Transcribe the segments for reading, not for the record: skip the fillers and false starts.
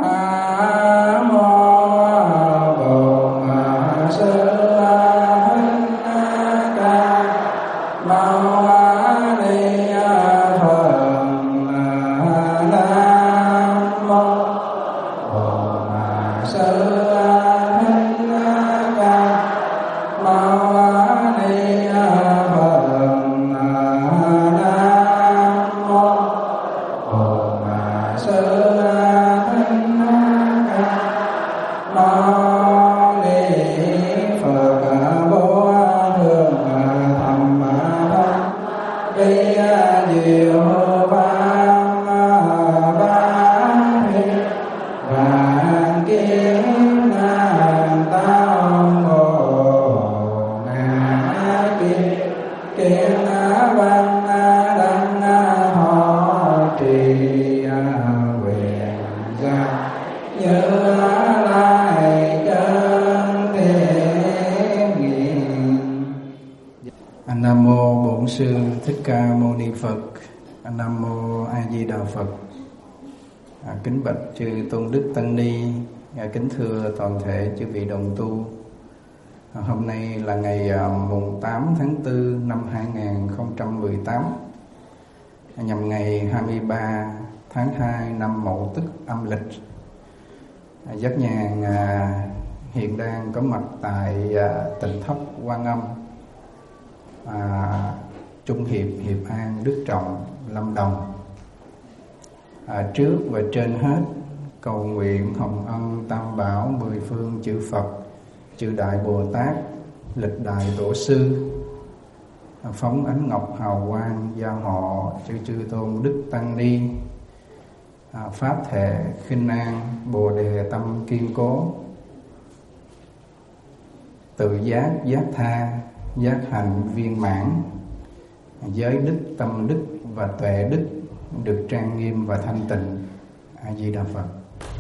Nam mô Bổn Sư Thích Ca Mâu Ni Phật. Nam mô A Di Đà Phật. Kính bạch chư tôn đức tăng ni, kính thưa toàn thể chư vị đồng tu. Hôm nay là ngày mùng 8 tháng 4 năm 2018, nhằm ngày 23 tháng 2 năm Mậu Tức âm lịch. Giác Nhàn hiện đang có mặt tại Tịnh Thất Quan Âm, Trung Hiệp, Hiệp An, Đức Trọng, Lâm Đồng. Trước và trên hết cầu nguyện hồng ân tam bảo, mười phương chư Phật, chư Đại Bồ Tát, lịch đại tổ sư, phóng ánh ngọc hào quang gia họ chư tôn đức tăng ni, pháp thể khinh an, bồ đề tâm kiên cố, tự giác giác tha, giác hạnh viên mãn, giới đức, tâm đức và tuệ đức được trang nghiêm và thanh tịnh. A Di Đà Phật.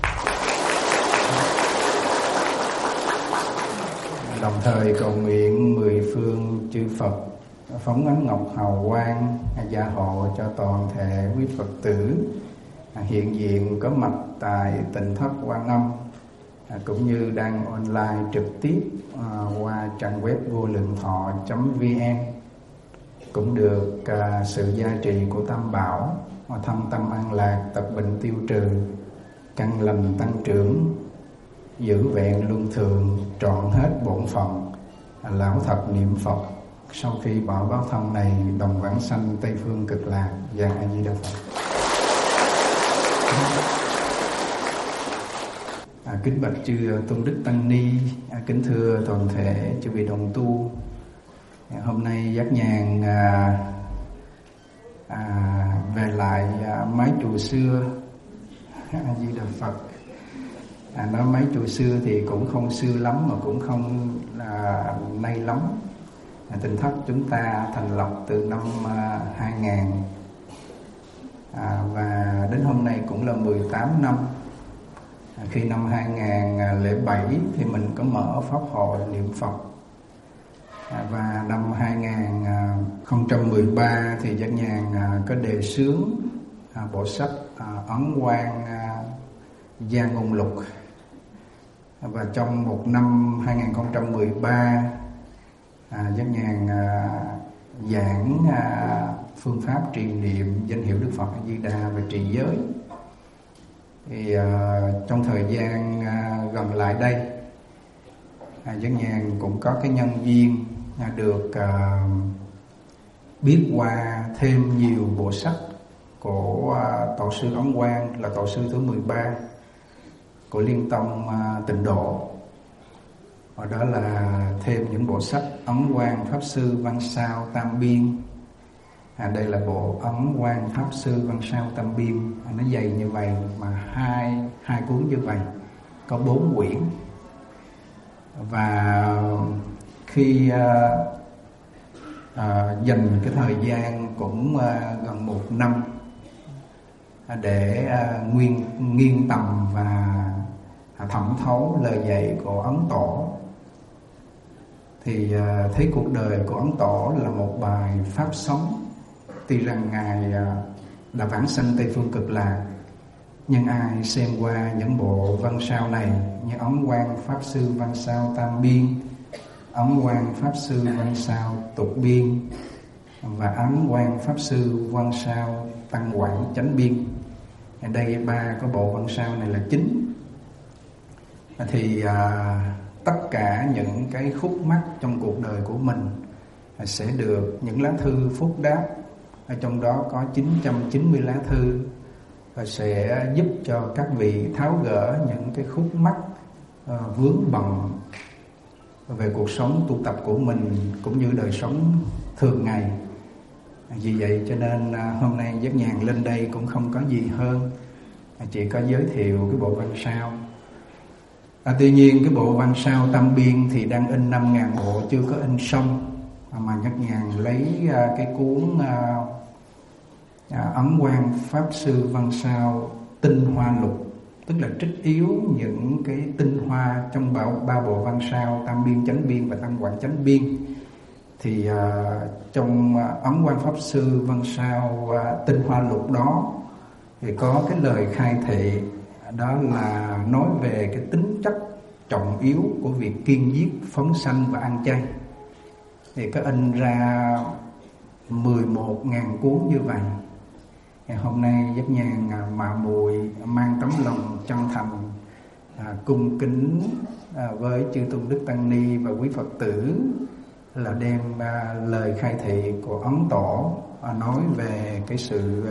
Đồng thời cầu nguyện mười phương chư Phật phóng ánh ngọc hào quang gia hộ cho toàn thể quý Phật tử hiện diện có mặt tại Tịnh Thất Quan Âm, cũng như đang online trực tiếp qua trang web vô lượng thọ.vn, cũng được sự gia trì của Tam Bảo, thâm tâm an lạc, tập bệnh tiêu trừ, căn lành tăng trưởng, giữ vẹn luân thường, trọn hết bổn phận, lão thật niệm Phật. Sau khi bỏ báo thân này, đồng vãng sanh Tây Phương Cực Lạc. Và A Di Đà Phật. Kính bạch chư tôn đức tăng ni, kính thưa toàn thể chư vị đồng tu. Hôm nay Giác Nhàn về lại mái chùa xưa. A Di Đà Phật. Nói mái chùa xưa thì cũng không xưa lắm mà cũng không nay lắm. Tịnh Thất chúng ta thành lập từ năm 2000 và đến hôm nay cũng là 18 năm. Khi năm 2007 thì mình có mở pháp hội niệm Phật, và năm 2013 thì Giác Nhàn có đề xướng bộ sách Ấn Quang Gia Ngôn Lục. Và trong một năm 2013, Giác Nhàn giảng phương pháp trì niệm danh hiệu Đức Phật A Di Đà và trì giới. Thì trong thời gian gần lại đây, Giác Nhàn cũng có cái nhân duyên được biết qua thêm nhiều bộ sách của tổ sư Ấn Quang, là tổ sư thứ 13 của Liên Tông Tịnh Độ. Và đó là thêm những bộ sách Ấn Quang Pháp Sư Văn Sao Tam Biên. Đây là bộ Ấn Quang Pháp Sư Văn Sao Tam Biên. Nó dày như vậy mà hai cuốn như vậy, có 4 quyển. Và khi dành cái thời gian cũng gần 1 năm để nghiên tầm và thẩm thấu lời dạy của Ấn Tổ, thì thấy cuộc đời của Ấn Tổ là một bài pháp sống. Tuy rằng Ngài đã vãng sanh Tây Phương Cực Lạc, nhân ai xem qua những bộ văn sao này như Ấn Quang Pháp Sư văn sao Tam Biên, Ấn Quang Pháp Sư văn sao Tục Biên và Ấn Quang Pháp Sư văn sao Tăng Quảng Chánh Biên. Ở đây ba cái bộ văn sao này là chính. Thì tất cả những cái khúc mắc trong cuộc đời của mình sẽ được những lá thư phúc đáp. Ở trong đó có 990 lá thư và sẽ giúp cho các vị tháo gỡ những cái khúc mắc vướng bận về cuộc sống tu tập của mình cũng như đời sống thường ngày. Vì vậy cho nên hôm nay Giác Nhàn lên đây cũng không có gì hơn, chỉ có giới thiệu cái bộ văn sao. Tuy nhiên cái bộ văn sao Tam Biên thì đang in 5.000 bộ, chưa có in xong, mà Giác Nhàn lấy cái cuốn Ấn Quang Pháp Sư văn sao Tinh Hoa Lục, tức là trích yếu những cái tinh hoa trong ba bộ văn sao Tam Biên Chánh Biên và Tăng Quảng Chánh Biên. Thì trong Ấn Quang Pháp Sư văn sao Tinh Hoa Lục đó thì có cái lời khai thị, đó là nói về cái tính chất trọng yếu của việc kiêng giết, phóng sanh và ăn chay. Thì có in ra 11.000 cuốn như vậy. Hôm nay Giác Nhàn mạ mùi mang tấm lòng chân thành cung kính với chư tôn đức tăng ni và quý Phật tử là đem lời khai thị của Ấn Tổ nói về cái sự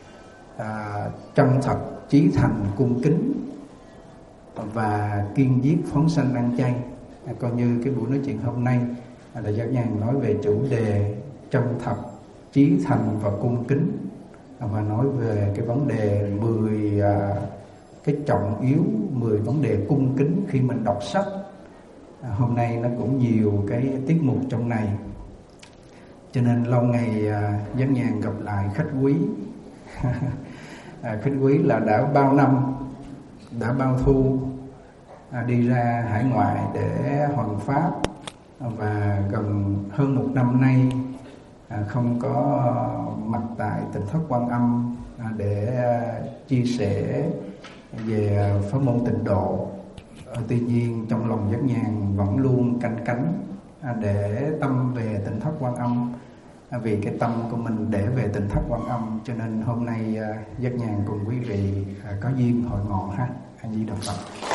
chân thật, chí thành, cung kính và kiêng giết, phóng sanh, ăn chay. Coi như cái buổi nói chuyện hôm nay là Giác Nhàn nói về chủ đề chân thật, chí thành và cung kính, và nói về cái vấn đề 10 cái trọng yếu, 10 vấn đề cung kính khi mình đọc sách. Hôm nay nó cũng nhiều cái tiết mục trong này, cho nên lâu ngày Giác Nhàn gặp lại khách quý. Khách quý là đã bao năm, đã bao thu đi ra hải ngoại để hoằng pháp, và gần hơn 1 năm nay không có mặt tại Tỉnh Thất Quan Âm để chia sẻ về pháp môn tịnh độ. Tuy nhiên trong lòng Giác Nhàn vẫn luôn canh cánh để tâm về Tỉnh Thất Quan Âm, vì cái tâm của mình để về Tỉnh Thất Quan Âm, cho nên hôm nay Giác Nhàn cùng quý vị có duyên hội ngộ ha. A Di Đà Phật.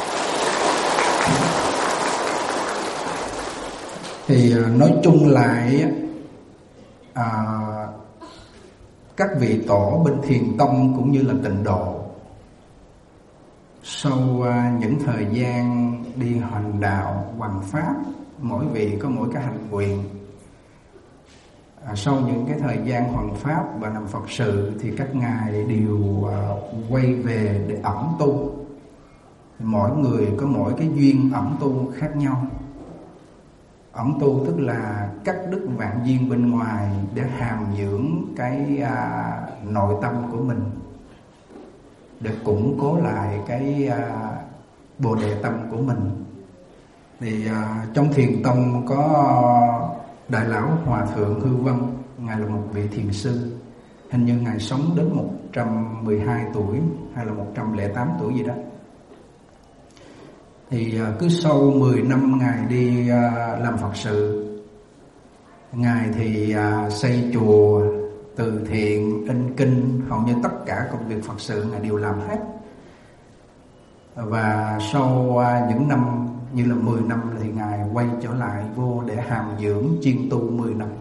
Thì nói chung lại các vị tổ bên Thiền Tông cũng như là Tịnh Độ, sau những thời gian đi hành đạo hoằng pháp, mỗi vị có mỗi cái hành nguyện. Sau những cái thời gian hoằng pháp và làm Phật sự thì các ngài đều quay về để ẩn tu. Mỗi người có mỗi cái duyên ẩn tu khác nhau. Ẩn tu tức là cắt đứt vạn duyên bên ngoài để hàm dưỡng cái nội tâm của mình, để củng cố lại cái bồ đề tâm của mình. Thì trong Thiền Tông có Đại Lão Hòa Thượng Hư Vân, ngài là một vị thiền sư, hình như ngài sống đến 112 tuổi hay là 108 tuổi gì đó. Thì cứ sau 10 năm ngài đi làm Phật sự, ngài thì xây chùa, từ thiện, in kinh, hầu như tất cả công việc Phật sự ngài đều làm hết. Và sau những năm như là 10 năm thì ngài quay trở lại vô để hàm dưỡng chuyên tu 10 năm.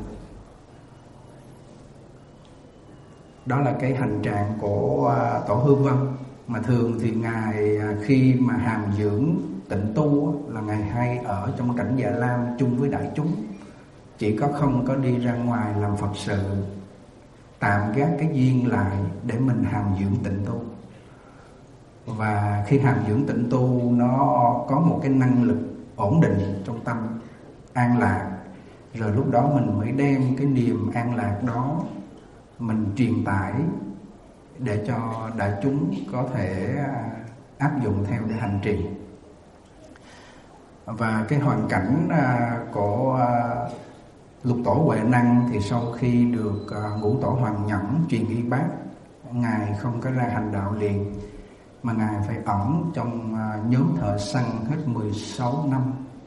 Đó là cái hành trạng của Tổ Hư Vân. Mà thường thì ngài khi mà hàm dưỡng tịnh tu là ngài hay ở trong cảnh Già Lam chung với đại chúng, chỉ có không có đi ra ngoài làm Phật sự, tạm gác cái duyên lại để mình hàm dưỡng tịnh tu. Và khi hàm dưỡng tịnh tu nó có một cái năng lực ổn định trong tâm, an lạc. Rồi lúc đó mình mới đem cái niềm an lạc đó mình truyền tải để cho đại chúng có thể áp dụng theo để hành trì. Và cái hoàn cảnh của Lục Tổ Huệ Năng thì sau khi được Ngũ Tổ Hoàng Nhẫn truyền y bác, ngài không có ra hành đạo liền, mà ngài phải ẩn trong nhóm thợ săn hết 16 năm,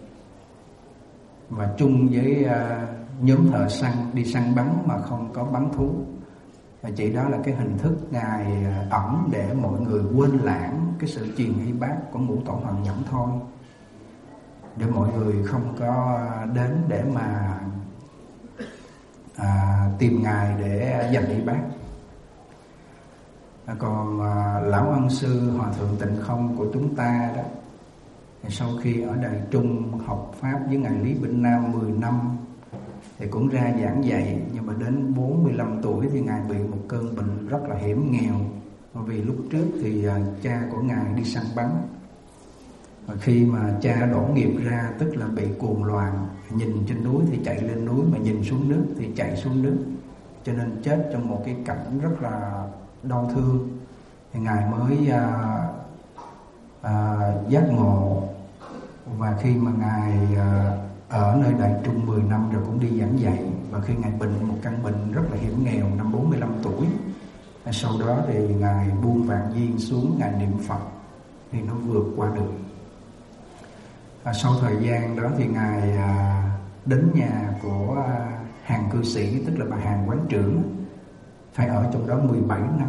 và chung với nhóm thợ săn đi săn bắn mà không có bắn thú. Và chỉ đó là cái hình thức ngài ẩn để mọi người quên lãng cái sự truyền y bát của Ngũ Tổ Hoàng Nhẫn thôi, để mọi người không có đến để mà tìm ngài để giành y bát. Còn lão ân sư Hòa thượng Tịnh Không của chúng ta đó, sau khi ở Đài Trung học pháp với ngài Lý Bỉnh Nam 10 năm thì cũng ra giảng dạy, nhưng mà đến 45 tuổi thì ngài bị một cơn bệnh rất là hiểm nghèo. Vì lúc trước thì cha của ngài đi săn bắn, và khi mà cha đổ nghiệp ra tức là bị cuồng loạn, nhìn trên núi thì chạy lên núi, mà nhìn xuống nước thì chạy xuống nước, cho nên chết trong một cái cảnh rất là đau thương. Thì ngài mới giác ngộ, và khi mà ngài ở nơi Đại Trung 10 năm rồi cũng đi giảng dạy, và khi ngài bệnh một căn bệnh rất là hiểm nghèo năm 45 tuổi, sau đó thì ngài buông vạn duyên xuống, ngài niệm Phật thì nó vượt qua được. Sau thời gian đó thì ngài đến nhà của hàng cư sĩ, tức là bà hàng quán trưởng, phải ở trong đó 17 năm.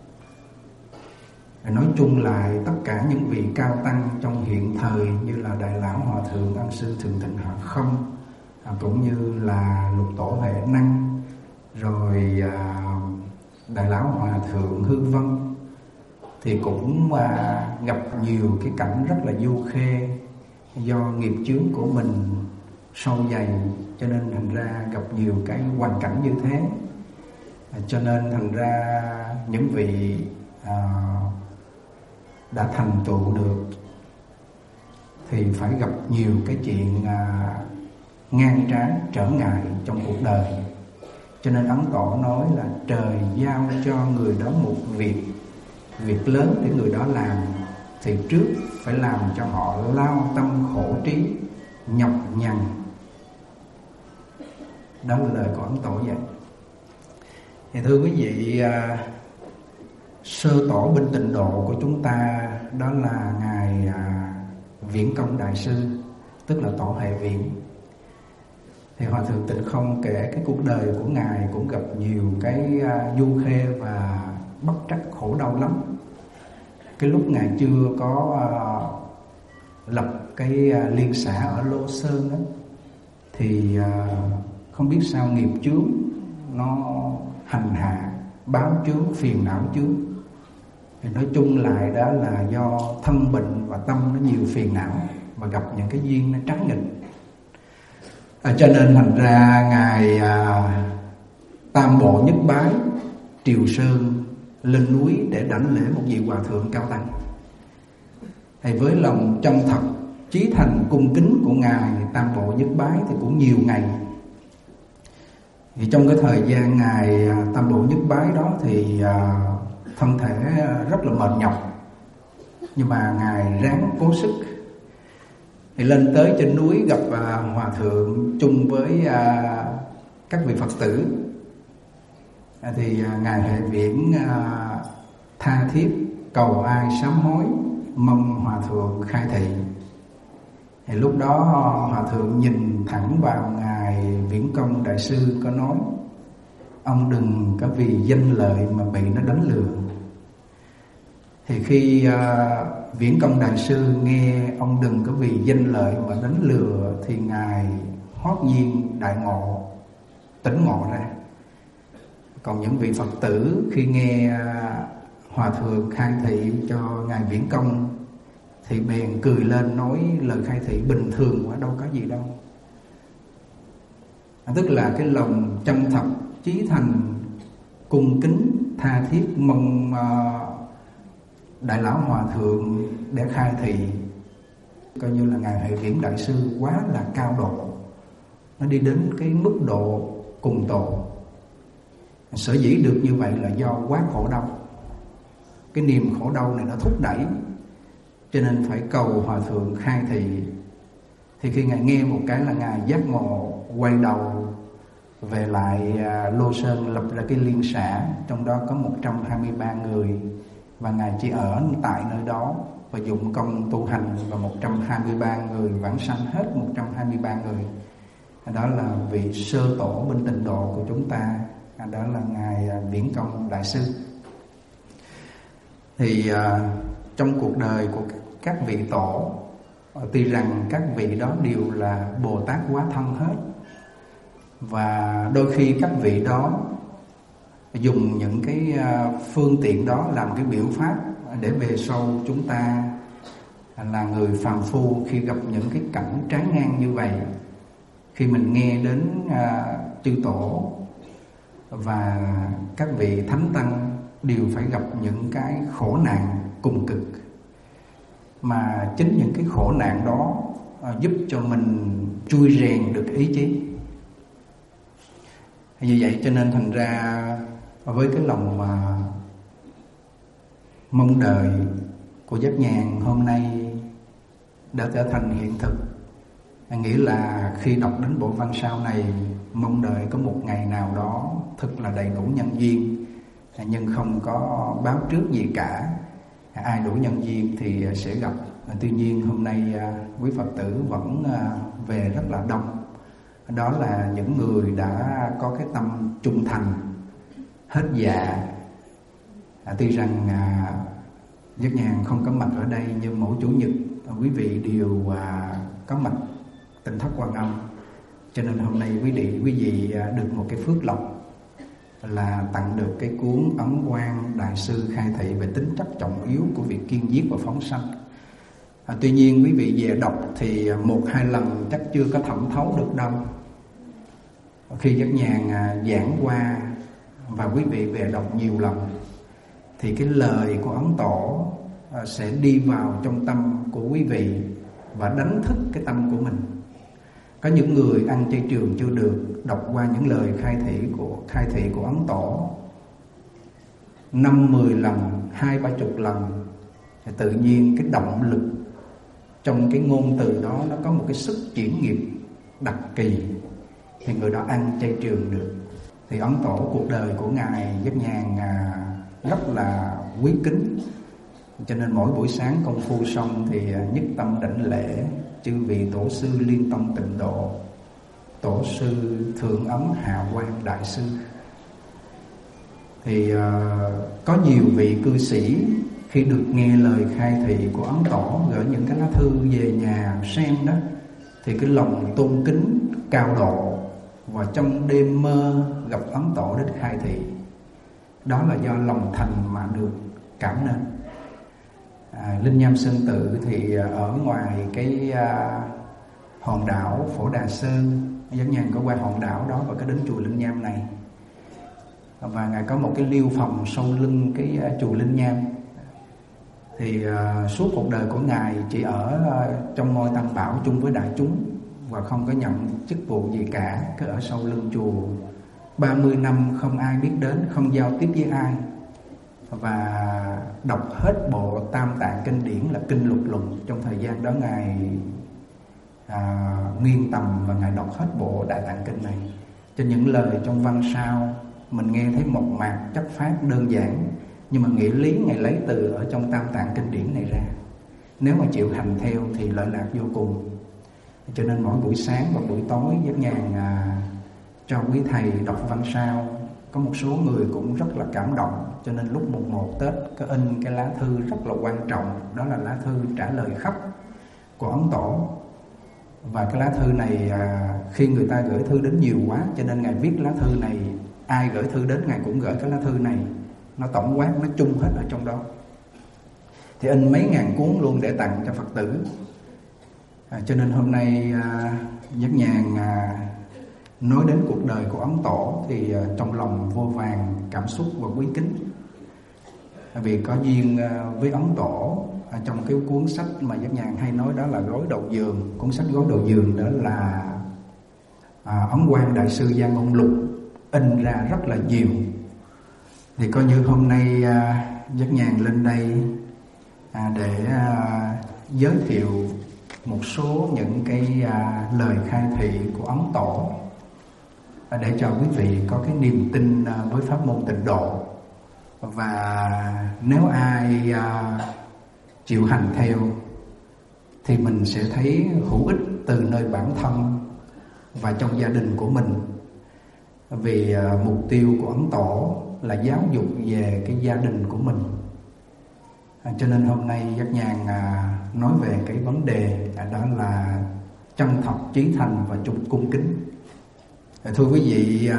Nói chung lại tất cả những vị cao tăng trong hiện thời như là Đại Lão Hòa Thượng Ân Sư Thượng Thịnh Hạ Không, cũng như là Lục Tổ Huệ Năng, rồi Đại Lão Hòa Thượng Hư Vân, thì cũng gặp nhiều cái cảnh rất là du khê. Do nghiệp chướng của mình sâu dày cho nên thành ra gặp nhiều cái hoàn cảnh như thế. Cho nên thành ra những vị đã thành tựu được thì phải gặp nhiều cái chuyện ngang trái trở ngại trong cuộc đời. Cho nên Ấn Tổ nói là trời giao cho người đó một việc lớn để người đó làm, thì trước phải làm cho họ lao tâm khổ trí, nhọc nhằn. Đó là lời của Ấn Tổ vậy. Thì thưa quý vị, sơ tổ bên Tịnh Độ của chúng ta đó là ngài Viễn Công Đại Sư, tức là Tổ Hệ Viễn. Thì Hòa thượng Tịnh Không kể cái cuộc đời của ngài cũng gặp nhiều cái du khê và bất trắc khổ đau lắm. Cái lúc ngài chưa có lập cái liên xã ở Lô Sơn đó, thì không biết sao nghiệp chướng nó hành hạ, báo chướng, phiền não chướng. Thì nói chung lại đó là do thân bệnh và tâm nó nhiều phiền não, và gặp những cái duyên nó trái nghịch. Cho nên thành ra ngài tam bộ nhất bái Triều Sơn lên núi để đảnh lễ một vị hòa thượng cao tăng. Thì với lòng chân thật, chí thành, cung kính của ngài tam bộ nhất bái thì cũng nhiều ngày. Thì trong cái thời gian ngài tam bộ nhất bái đó thì thân thể rất là mệt nhọc, nhưng mà ngài ráng cố sức. Thì lên tới trên núi gặp hòa thượng chung với các vị Phật tử. Thì ngài Hệ Viễn tha thiết cầu ai sám hối, mong hòa thượng khai thị. Thì lúc đó hòa thượng nhìn thẳng vào ngài Viễn Công Đại Sư có nói: ông đừng có vì danh lợi mà bị nó đánh lừa. Thì khi Viễn Công Đại Sư nghe ông đừng có vì danh lợi mà đánh lừa, thì ngài hót nhiên đại ngộ, tỉnh ngộ ra. Còn những vị Phật tử khi nghe hòa thượng khai thị cho ngài Viễn Công thì bèn cười lên, nói lời khai thị bình thường quá, đâu có gì đâu. Tức là cái lòng chân thật, chí thành, cung kính, tha thiết mong Đại Lão Hòa Thượng để khai thị. Coi như là ngài Hệ Viễn Đại Sư quá là cao độ, nó đi đến cái mức độ cùng độ. Sở dĩ được như vậy là do quá khổ đau. Cái niềm khổ đau này nó thúc đẩy, cho nên phải cầu hòa thượng khai thị. Thì khi ngài nghe một cái là ngài giác ngộ, quay đầu về lại Lô Sơn, lập ra cái liên xã, trong đó có 123 người và Ngài chỉ ở tại nơi đó và dụng công tu hành, và 123 người vãng sanh, hết 123 người. Đó là vị sơ tổ bên Tịnh Độ của chúng ta, đó là Ngài Viễn Công Đại Sư. Thì trong cuộc đời của các vị tổ, tuy rằng các vị đó đều là Bồ Tát hóa thân hết, và đôi khi các vị đó dùng những cái phương tiện đó làm cái biểu pháp để về sau chúng ta là người phàm phu, khi gặp những cái cảnh trái ngang như vậy, khi mình nghe đến chư tổ và các vị thánh tăng đều phải gặp những cái khổ nạn cùng cực, mà chính những cái khổ nạn đó giúp cho mình trui rèn được ý chí. Vì vậy cho nên thành ra với cái lòng mong đợi của Giác Nhàn hôm nay đã trở thành hiện thực. Nghĩa là khi đọc đến bộ văn sau này, mong đợi có một ngày nào đó thật là đầy đủ nhân duyên, nhưng không có báo trước gì cả. Ai đủ nhân duyên thì sẽ gặp. Tuy nhiên hôm nay quý Phật tử vẫn về rất là đông. Đó là những người đã có cái tâm trung thành, hết dạ. Tuy rằng Giác Nhàn không có mặt ở đây, nhưng mỗi Chủ nhật quý vị đều có mặt Tỉnh Thất Quan Âm. Cho nên hôm nay quý vị được một cái phước lộc là tặng được cái cuốn Ấn Quang Đại Sư khai thị về tính chất trọng yếu của việc kiên giết và phóng sanh. Tuy nhiên quý vị về đọc thì 1-2 lần chắc chưa có thẩm thấu được đâu. Khi Giác Nhàn giảng qua và quý vị về đọc nhiều lần thì cái lời của Ấn Tổ sẽ đi vào trong tâm của quý vị và đánh thức cái tâm của mình. Có những người ăn chay trường chưa được, đọc qua những lời khai thị của Ấn Tổ 5-10 lần, 20-30 lần, thì tự nhiên cái động lực trong cái ngôn từ đó nó có một cái sức chuyển nghiệp đặc kỳ, thì người đó ăn chay trường được. Thì Ấn Tổ, cuộc đời của Ngài Giác Nhàn rất là quý kính, cho nên mỗi buổi sáng công phu xong thì nhất tâm đảnh lễ chư vị tổ sư Liên Tông Tịnh Độ, tổ sư Thượng Ấn Hạ Quang Đại Sư. Thì có nhiều vị cư sĩ khi được nghe lời khai thị của Ấn Tổ gửi những cái lá thư về nhà xem đó, thì cái lòng tôn kính cao độ, và trong đêm mơ gặp Ấn Tổ đến khai thị. Đó là do lòng thành mà được cảm nên. Linh Nham Sơn Tự thì ở ngoài cái hòn đảo Phổ Đà Sơn. Giác Nhàn có qua hòn đảo đó và có đến chùa Linh Nham này, và Ngài có một cái liêu phòng sau lưng cái chùa Linh Nham. Thì suốt cuộc đời của Ngài chỉ ở trong ngôi Tam Bảo chung với đại chúng, và không có nhận chức vụ gì cả, cứ ở sau lưng chùa 30 năm không ai biết đến, không giao tiếp với ai, và đọc hết bộ Tam Tạng Kinh Điển là Kinh Lục Luận. Trong thời gian đó Ngài nghiên tầm và Ngài đọc hết bộ Đại Tạng Kinh này. Cho những lời trong văn sau mình nghe thấy mộc mạc chất phát đơn giản, nhưng mà nghĩa lý Ngài lấy từ ở trong Tam Tạng Kinh Điển này ra. Nếu mà chịu hành theo thì lợi lạc vô cùng. Cho nên mỗi buổi sáng và buổi tối Giác Nhàn cho quý thầy đọc văn sao. Có một số người cũng rất là cảm động, cho nên lúc mùng 1 Tết có in cái lá thư rất là quan trọng. Đó là lá thư trả lời khắp của Ấn Tổ. Và cái lá thư này khi người ta gửi thư đến nhiều quá, cho nên Ngài viết lá thư này, ai gửi thư đến Ngài cũng gửi cái lá thư này. Nó tổng quát, nó chung hết ở trong đó. Thì in mấy ngàn cuốn luôn để tặng cho Phật tử. Cho nên hôm nay Giác Nhàn nói đến cuộc đời của Ấn Tổ thì trong lòng vô vàn cảm xúc và quý kính. Vì có duyên với Ấn Tổ, trong cái cuốn sách mà Giác Nhàn hay nói đó là Gối Đầu Giường. Cuốn sách Gối Đầu Giường đó là Ấn Quang Đại Sư Gia Ngôn Lục in ra rất là nhiều. Thì coi như hôm nay Giác Nhàn lên đây để giới thiệu một số những cái lời khai thị của Ấn Tổ, để cho quý vị có cái niềm tin với pháp môn Tịnh Độ, Và nếu ai chịu hành theo thì mình sẽ thấy hữu ích từ nơi bản thân và trong gia đình của mình. Vì mục tiêu của Ấn Tổ là giáo dục về cái gia đình của mình. Cho nên hôm nay Giác Nhàn nói về cái vấn đề đó là chân thật, chí thành và cung kính. Thưa quý vị,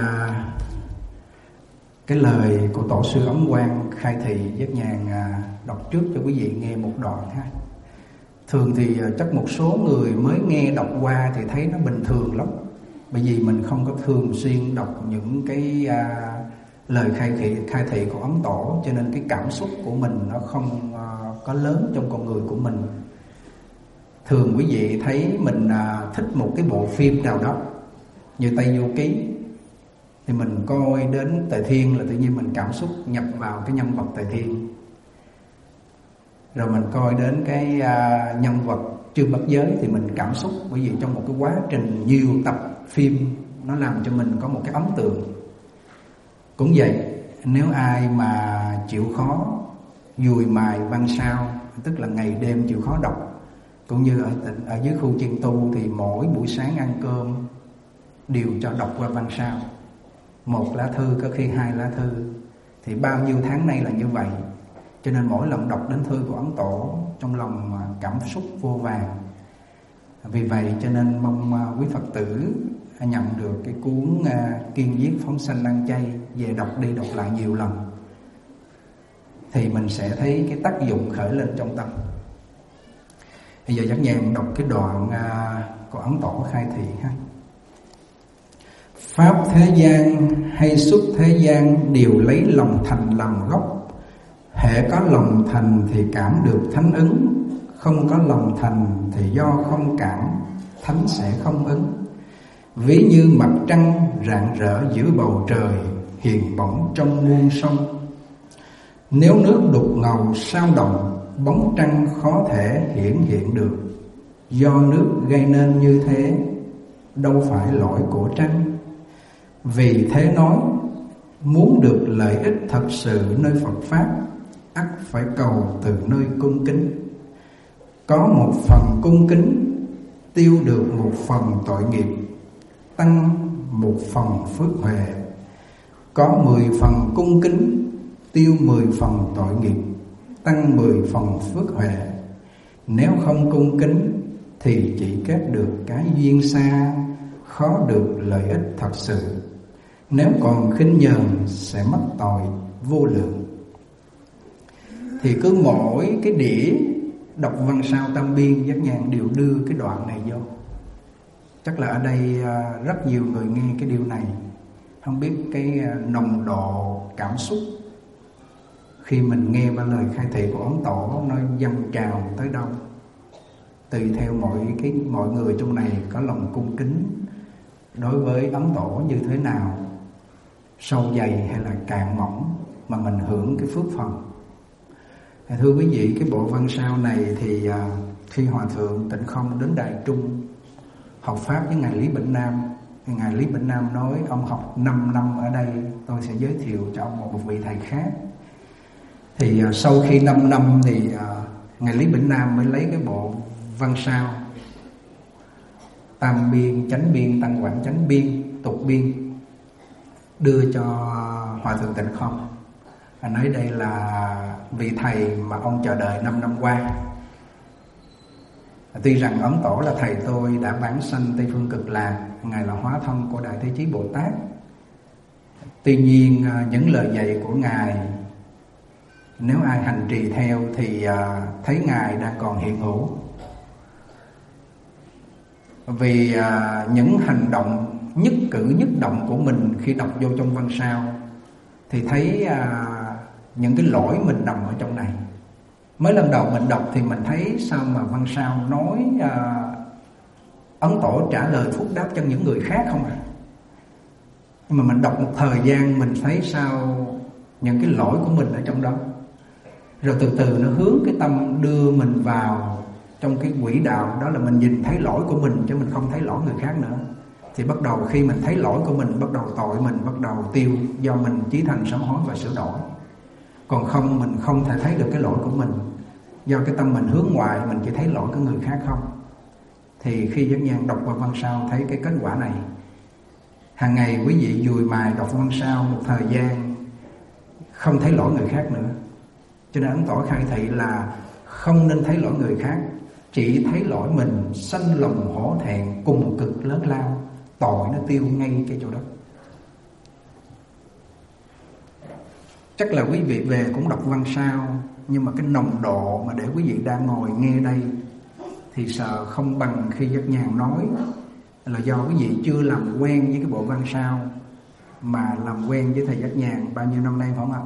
cái lời của Tổ sư Ấn Quang khai thị, Giác Nhàn đọc trước cho quý vị nghe một đoạn ha. Thường thì chắc một số người mới nghe đọc qua thì thấy nó bình thường lắm, bởi vì mình không có thường xuyên đọc những cái lời khai thị của Ấn Tổ, cho nên cái cảm xúc của mình nó không có lớn trong con người của mình. Thường quý vị thấy mình thích một cái bộ phim nào đó như Tây Du Ký, thì mình coi đến Tề Thiên là tự nhiên mình cảm xúc nhập vào cái nhân vật Tề Thiên. Rồi mình coi đến cái nhân vật Trương Bát Giới thì mình cảm xúc, bởi vì trong một cái quá trình nhiều tập phim nó làm cho mình có một cái ấn tượng. Cũng vậy, nếu ai mà chịu khó dùi mài văn sao, tức là ngày đêm chịu khó đọc, cũng như ở dưới khu chiên tu thì mỗi buổi sáng ăn cơm đều cho đọc qua văn sao, 1 lá thư, có khi 2 lá thư, thì bao nhiêu tháng nay là như vậy. Cho nên mỗi lần đọc đến thư của Ấn Tổ, trong lòng cảm xúc vô vàn. Vì vậy cho nên mong quý Phật tử nhận được cái cuốn Kiên Giết Phóng Sanh Ăn Chay về đọc đi đọc lại nhiều lần, thì mình sẽ thấy cái tác dụng khởi lên trong tâm. Bây giờ Giác Nhàn đọc cái đoạn của Ấn Tổ khai thị ha. Pháp thế gian hay xuất thế gian đều lấy lòng thành làm gốc. Hễ có lòng thành thì cảm được thánh ứng, không có lòng thành thì do không cảm, thánh sẽ không ứng. Ví như mặt trăng rạng rỡ giữa bầu trời, hiền bóng trong muôn sông. Nếu nước đục ngầu sao động, bóng trăng khó thể hiển hiện được. Do nước gây nên như thế, đâu phải lỗi của trăng. Vì thế nói, muốn được lợi ích thật sự nơi Phật Pháp, ắt phải cầu từ nơi cung kính. Có một phần cung kính, tiêu được một phần tội nghiệp, tăng một phần phước huệ. Có 10 phần cung kính, tiêu 10 phần tội nghiệp, tăng 10 phần phước huệ. Nếu không cung kính thì chỉ kết được cái duyên xa, khó được lợi ích thật sự. Nếu còn khinh nhờn sẽ mất tội vô lượng. Thì cứ mỗi cái đĩa đọc văn sao tam biên, Giác Nhàn đều đưa cái đoạn này vô. Chắc là ở đây rất nhiều người nghe cái điều này không biết cái nồng độ cảm xúc khi mình nghe ba lời khai thị của Ấn Tổ nó dâng trào tới đâu. Tùy theo mọi người trong này có lòng cung kính đối với Ấn Tổ như thế nào, sâu dày hay là cạn mỏng, mà mình hưởng cái phước phần. Thưa quý vị, cái bộ văn sao này thì khi Hòa Thượng Tịnh Không đến Đài Trung học Pháp với Ngài Lý Bỉnh Nam, thì Ngài Lý Bỉnh Nam nói ông học 5 năm ở đây, tôi sẽ giới thiệu cho ông một vị thầy khác. Thì sau khi 5 năm thì Ngài Lý Bỉnh Nam mới lấy cái bộ văn sao tam biên, chánh biên, tăng quảng chánh biên, tục biên đưa cho Hòa Thượng Tịnh Không. Nói đây là vị thầy mà ông chờ đợi 5 năm qua. Tuy rằng Ấn Tổ là thầy tôi đã vãng sanh Tây Phương Cực Lạc, Ngài là hóa thân của Đại Thế Chí Bồ Tát. Tuy nhiên những lời dạy của Ngài, nếu ai hành trì theo thì thấy Ngài đang còn hiện hữu. Vì những hành động nhất cử nhất động của mình khi đọc vô trong văn sao thì thấy những cái lỗi mình nằm ở trong này. Mới lần đầu mình đọc thì mình thấy sao mà văn sao nói Ấn Tổ trả lời phúc đáp cho những người khác không à. Nhưng mà mình đọc một thời gian mình thấy sao những cái lỗi của mình ở trong đó. Rồi từ từ nó hướng cái tâm đưa mình vào trong cái quỹ đạo, đó là mình nhìn thấy lỗi của mình chứ mình không thấy lỗi người khác nữa. Thì bắt đầu khi mình thấy lỗi của mình, bắt đầu tội mình bắt đầu tiêu, do mình chí thành sám hối và sửa đổi. Còn không, mình không thể thấy được cái lỗi của mình. Do cái tâm mình hướng ngoại, mình chỉ thấy lỗi của người khác không. Thì khi Giác Nhàn đọc vào văn sao thấy cái kết quả này. Hàng ngày quý vị dùi mài đọc văn sao một thời gian, không thấy lỗi người khác nữa. Cho nên Ấn Tổ khai thị là không nên thấy lỗi người khác, chỉ thấy lỗi mình, sanh lòng hổ thẹn, cùng cực lớn lao, tội nó tiêu ngay cái chỗ đó. Chắc là quý vị về cũng đọc văn sao, nhưng mà cái nồng độ mà để quý vị đang ngồi nghe đây thì sợ không bằng khi Giác Nhàn nói, là do quý vị chưa làm quen với cái bộ văn sao, mà làm quen với thầy Giác Nhàn bao nhiêu năm nay phải không ạ?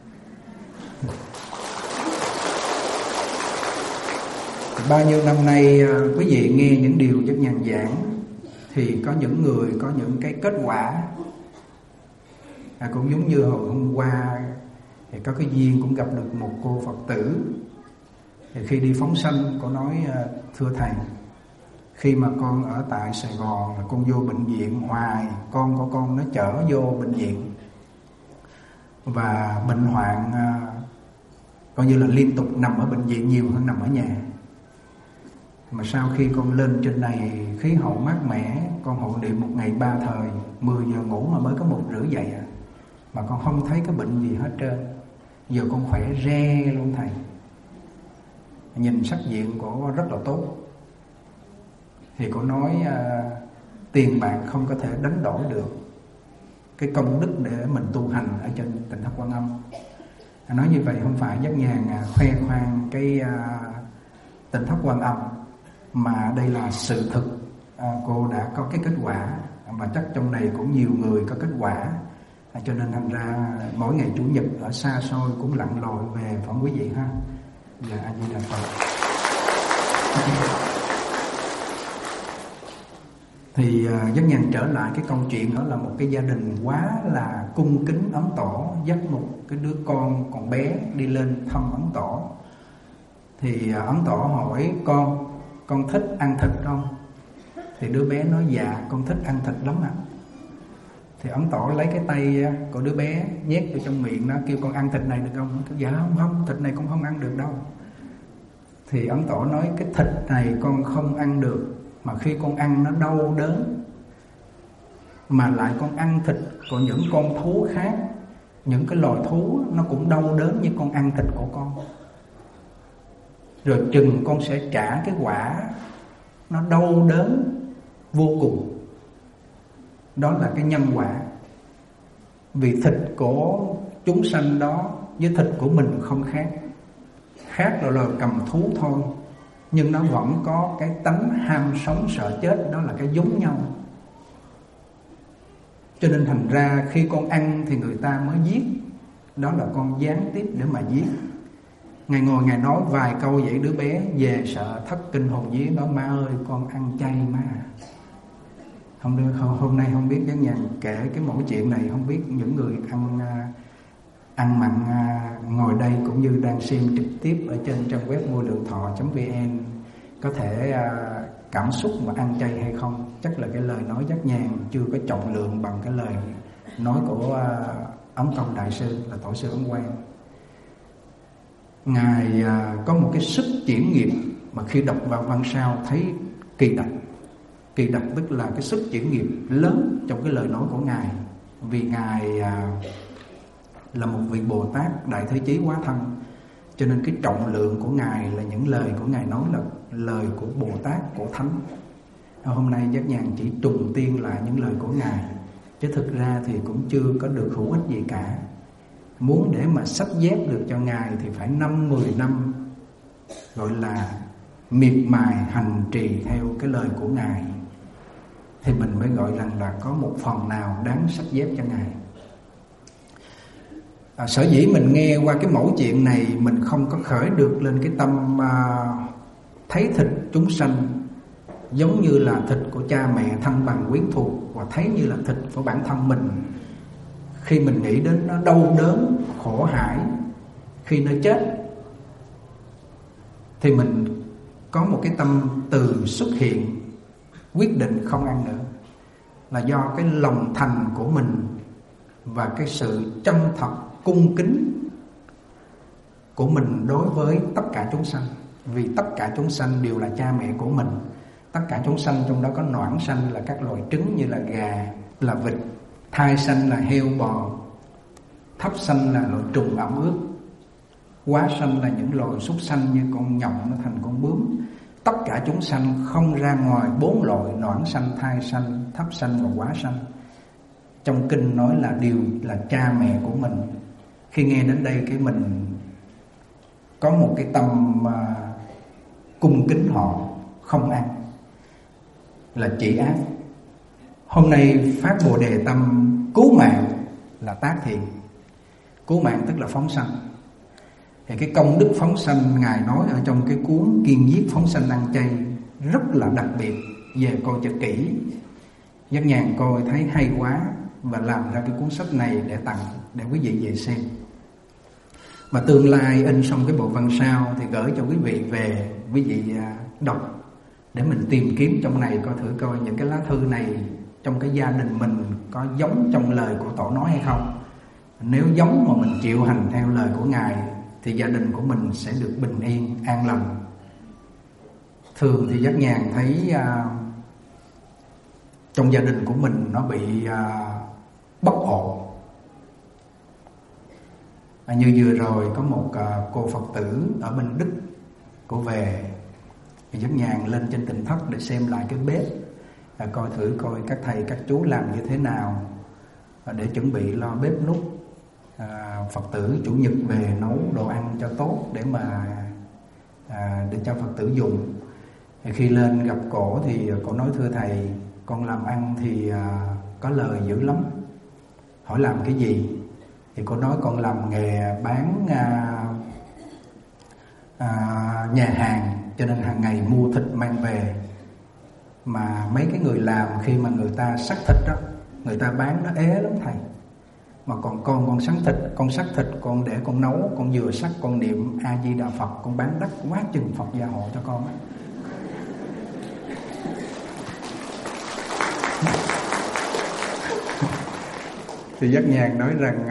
Bao nhiêu năm nay quý vị nghe những điều Giác Nhàn giảng, thì có những người có những cái kết quả. Cũng giống như hồi hôm qua thì có cái duyên cũng gặp được một cô Phật tử. Thì khi đi phóng sanh, cô nói: thưa thầy, khi mà con ở tại Sài Gòn là con vô bệnh viện hoài, con của con nó chở vô bệnh viện và bệnh hoạn coi như là liên tục nằm ở bệnh viện nhiều hơn nằm ở nhà. Mà sau khi con lên trên này, khí hậu mát mẻ, con hộ niệm một ngày 3 thời, 10 giờ ngủ mà mới có 1:30 dậy à, mà con không thấy cái bệnh gì hết trơn. Giờ con khỏe re luôn thầy. Nhìn sắc diện của rất là tốt. Thì cô nói tiền bạc không có thể đánh đổi được cái công đức để mình tu hành ở trên Tỉnh Thất Quan Âm. Nói như vậy không phải Giác Nhàn khoe khoang cái Tỉnh Thất Quan Âm, mà đây là sự thực. Cô đã có cái kết quả, mà chắc trong này cũng nhiều người có kết quả. Cho nên thành ra mỗi ngày Chủ nhật ở xa xôi cũng lặn lội về phỏng quý vị ha. Dạ, A Di Đà Phật. Thì Giác Nhàn trở lại cái câu chuyện đó là một cái gia đình quá là cung kính Ấn Tổ, dắt một cái đứa con còn bé đi lên thăm Ấn Tổ. Thì Ấn Tổ hỏi con thích ăn thịt không? Thì đứa bé nói dạ con thích ăn thịt lắm ạ. Thì Ấn Tổ lấy cái tay của đứa bé nhét vào trong miệng nó, kêu con ăn thịt này được không? Nó kêu dạ không, thịt này con không ăn được đâu. Thì Ấn Tổ nói cái thịt này con không ăn được, mà khi con ăn nó đau đớn, mà lại con ăn thịt của những con thú khác, những cái loài thú nó cũng đau đớn như con ăn thịt của con. Rồi chừng con sẽ trả cái quả nó đau đớn vô cùng. Đó là cái nhân quả. Vì thịt của chúng sanh đó với thịt của mình không khác. Khác là cầm thú thôi, nhưng nó vẫn có cái tánh ham sống sợ chết, đó là cái giống nhau. Cho nên thành ra khi con ăn thì người ta mới giết. Đó là con gián tiếp để mà giết. Ngài ngồi Ngài nói vài câu vậy, đứa bé về sợ thất kinh hồn vía, nói má ơi con ăn chay má. Hôm nay không biết Giác Nhàn kể cái mẫu chuyện này, không biết những người ăn mặn ngồi đây cũng như đang xem trực tiếp ở trên trang web vuaLương Thọ.vn có thể cảm xúc mà ăn chay hay không. Chắc là cái lời nói Giác Nhàn chưa có trọng lượng bằng cái lời nói của Ấn Tông Đại Sư là Tổ sư Ấn Quang. Ngài có một cái sức chuyển nghiệp mà khi đọc vào văn sao thấy kỳ đặc. Kỳ đặc tức là cái sức chuyển nghiệp lớn trong cái lời nói của Ngài. Vì Ngài là một vị Bồ Tát Đại Thế Chí hóa thân, cho nên cái trọng lượng của Ngài là những lời của Ngài nói là lời của Bồ Tát, của Thánh. Hôm nay Giác Nhàn chỉ trùng tiên lại những lời của Ngài, chứ thực ra thì cũng chưa có được hữu ích gì cả. Muốn để mà xách dép được cho Ngài thì phải 5-10 năm, gọi là miệt mài hành trì theo cái lời của Ngài, thì mình mới gọi rằng là có một phần nào đáng xách dép cho Ngài. Sở dĩ mình nghe qua cái mẫu chuyện này, mình không có khởi được lên cái tâm thấy thịt chúng sanh giống như là thịt của cha mẹ, thân bằng quyến thuộc, và thấy như là thịt của bản thân mình. Khi mình nghĩ đến nó đau đớn, khổ hãi khi nó chết, thì mình có một cái tâm từ xuất hiện, quyết định không ăn nữa. Là do cái lòng thành của mình và cái sự chân thật cung kính của mình đối với tất cả chúng sanh. Vì tất cả chúng sanh đều là cha mẹ của mình. Tất cả chúng sanh trong đó có noãn sanh là các loài trứng như là gà, là vịt, thai sanh là heo bò, thấp sanh là loài trùng ẩm ướt, quá sanh là những loài súc sanh như con nhộng nó thành con bướm. Tất cả chúng sanh không ra ngoài 4 loại noãn sanh, thai sanh, thấp sanh và quá sanh. Trong kinh nói là đều là cha mẹ của mình. Khi nghe đến đây cái mình có một cái tâm cung kính họ, không ăn, là chỉ ác. Hôm nay phát Bồ Đề tâm cứu mạng là tác thiện. Cứu mạng tức là phóng sanh. Thì cái công đức phóng sanh Ngài nói ở trong cái cuốn Kiên Giết Phóng Sanh Ăn Chay rất là đặc biệt. Về coi cho kỹ, Giác Nhàn coi thấy hay quá và làm ra cái cuốn sách này để tặng, để quý vị về xem. Mà tương lai in xong cái bộ văn sao thì gửi cho quý vị về, quý vị đọc để mình tìm kiếm trong này coi thử coi những cái lá thư này trong cái gia đình mình có giống trong lời của Tổ nói hay không. Nếu giống mà mình chịu hành theo lời của Ngài thì gia đình của mình sẽ được bình yên, an lành. Thường thì Giác Nhàn thấy trong gia đình của mình nó bị bất ổn. Như vừa rồi có một cô Phật tử ở bên Đức, cô về thì Giác Nhàn lên trên Tịnh Thất để xem lại cái bếp, coi thử coi các thầy các chú làm như thế nào để chuẩn bị lo bếp núc. Phật tử Chủ nhật về nấu đồ ăn cho tốt để mà để cho Phật tử dùng. Thì khi lên gặp cổ thì cổ nói: thưa thầy, con làm ăn thì có lời dữ lắm. Hỏi làm cái gì? Thì cô nói con làm nghề bán nhà hàng, cho nên hàng ngày mua thịt mang về. Mà mấy cái người làm khi mà người ta xắt thịt đó, người ta bán nó ế lắm thầy. Mà còn con xắt thịt con để con nấu, con vừa xắt con niệm A Di Đà Phật, con bán đắt quá chừng Phật gia hộ cho con á. Thì Giác Nhàn nói rằng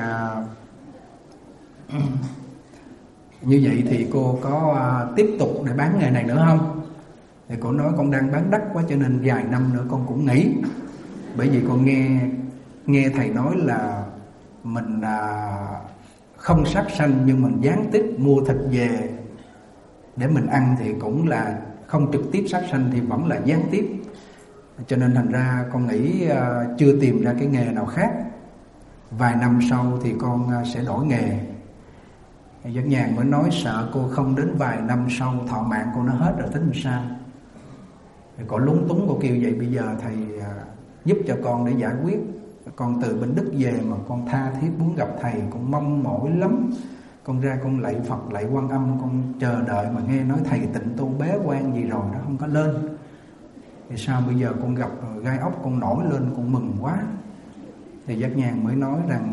như vậy thì cô có tiếp tục để bán nghề này nữa không? Thì cô nói con đang bán đắt quá cho nên vài năm nữa con cũng nghỉ. Bởi vì con nghe thầy nói là mình không sát sanh nhưng mình gián tiếp mua thịt về để mình ăn thì cũng là không trực tiếp sát sanh thì vẫn là gián tiếp. Cho nên thành ra con nghĩ chưa tìm ra cái nghề nào khác. Vài năm sau thì con sẽ đổi nghề. Giác Nhàn mới nói sợ cô không đến vài năm sau thọ mạng cô nó hết rồi tính sao. Thì cô lúng túng, cô kêu vậy bây giờ thầy giúp cho con để giải quyết. Con từ bên Đức về mà con tha thiết muốn gặp thầy, con mong mỏi lắm. Con ra con lạy Phật, lạy Quan Âm, con chờ đợi mà nghe nói thầy tịnh tu bế quan gì rồi nó không có lên. Thì sao bây giờ con gặp gai ốc con nổi lên, con mừng quá. Thì Giác Nhàn mới nói rằng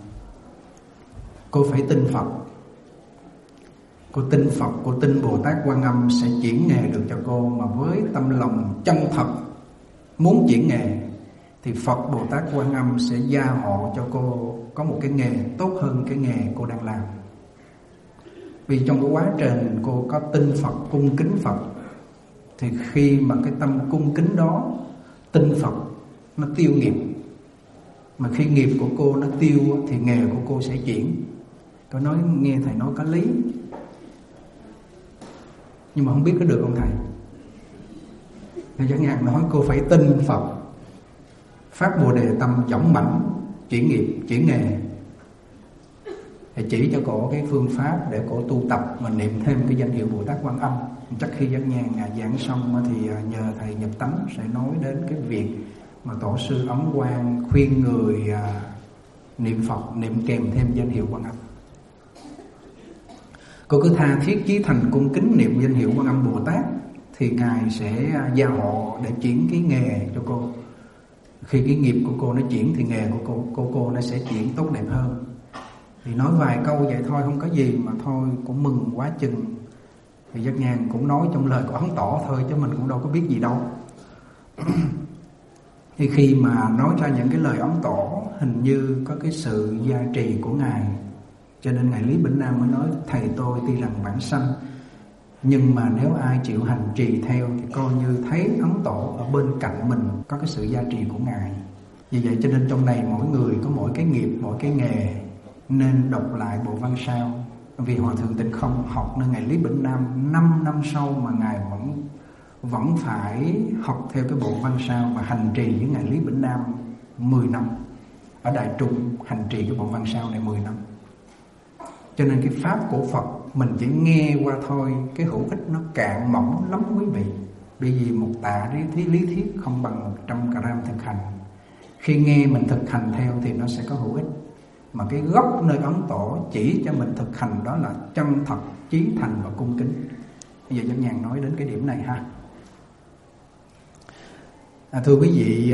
cô phải tin Phật. Cô tin Phật, cô tin Bồ Tát Quan Âm sẽ chuyển nghề được cho cô. Mà với tâm lòng chân thật muốn chuyển nghề thì Phật Bồ Tát Quan Âm sẽ gia hộ cho cô có một cái nghề tốt hơn cái nghề cô đang làm. Vì trong cái quá trình cô có tin Phật, cung kính Phật, thì khi mà cái tâm cung kính đó, tin Phật, nó tiêu nghiệp. Mà khi nghiệp của cô nó tiêu thì nghề của cô sẽ chuyển. Tôi nói nghe thầy nói có lý, nhưng mà không biết có được không thầy. Thầy Giác Nhàn nói cô phải tin Phật, phát Bồ Đề tâm dõng mãnh, chuyển nghiệp, chuyển nghề. Thầy chỉ cho cổ cái phương pháp để cổ tu tập mà niệm thêm cái danh hiệu Bồ Tát Quan Âm. Chắc khi Giác Nhàn giảng xong thì nhờ thầy Nhập Tánh sẽ nói đến cái việc mà tổ sư Ấn Quang khuyên người niệm Phật, niệm kèm thêm danh hiệu Quan Âm. Cô cứ tha thiết chí thành cung kính niệm danh hiệu Quan Âm Bồ Tát thì Ngài sẽ gia hộ để chuyển cái nghề cho cô. Khi cái nghiệp của cô nó chuyển thì nghề của cô nó sẽ chuyển tốt đẹp hơn. Thì nói vài câu vậy thôi, không có gì mà thôi cũng mừng quá chừng. Thì Giác Nhàn cũng nói trong lời của Ấn Tổ thôi chứ mình cũng đâu có biết gì đâu. Thì khi mà nói ra những cái lời Ấn Tổ, hình như có cái sự gia trì của Ngài, Cho nên Ngài Lý Bỉnh Nam mới nói thầy tôi tuy rằng vãng sanh, nhưng mà nếu ai chịu hành trì theo thì coi như thấy Ấn Tổ ở bên cạnh mình, có cái sự gia trì của Ngài. Vì vậy cho nên trong này mỗi người có mỗi cái nghiệp, mỗi cái nghề, nên đọc lại bộ văn sao. Vì Hòa Thượng Tịnh Không học nơi Ngài Lý Bỉnh Nam 5 năm sau mà Ngài vẫn phải học theo cái bộ văn sao và hành trì với Ngài Lý Bỉnh Nam 10 năm. Ở Đại Trung hành trì cái bộ văn sao này 10 năm. Cho nên cái pháp của Phật mình chỉ nghe qua thôi, cái hữu ích nó cạn mỏng lắm quý vị. Bởi vì một tạ lý thuyết không bằng 100 gram thực hành. Khi nghe mình thực hành theo thì nó sẽ có hữu ích. Mà cái gốc nơi Ấn Tổ chỉ cho mình thực hành đó là chân thật, chí thành và cung kính. Bây giờ Giác Nhàn nói đến cái điểm này ha. Thưa quý vị,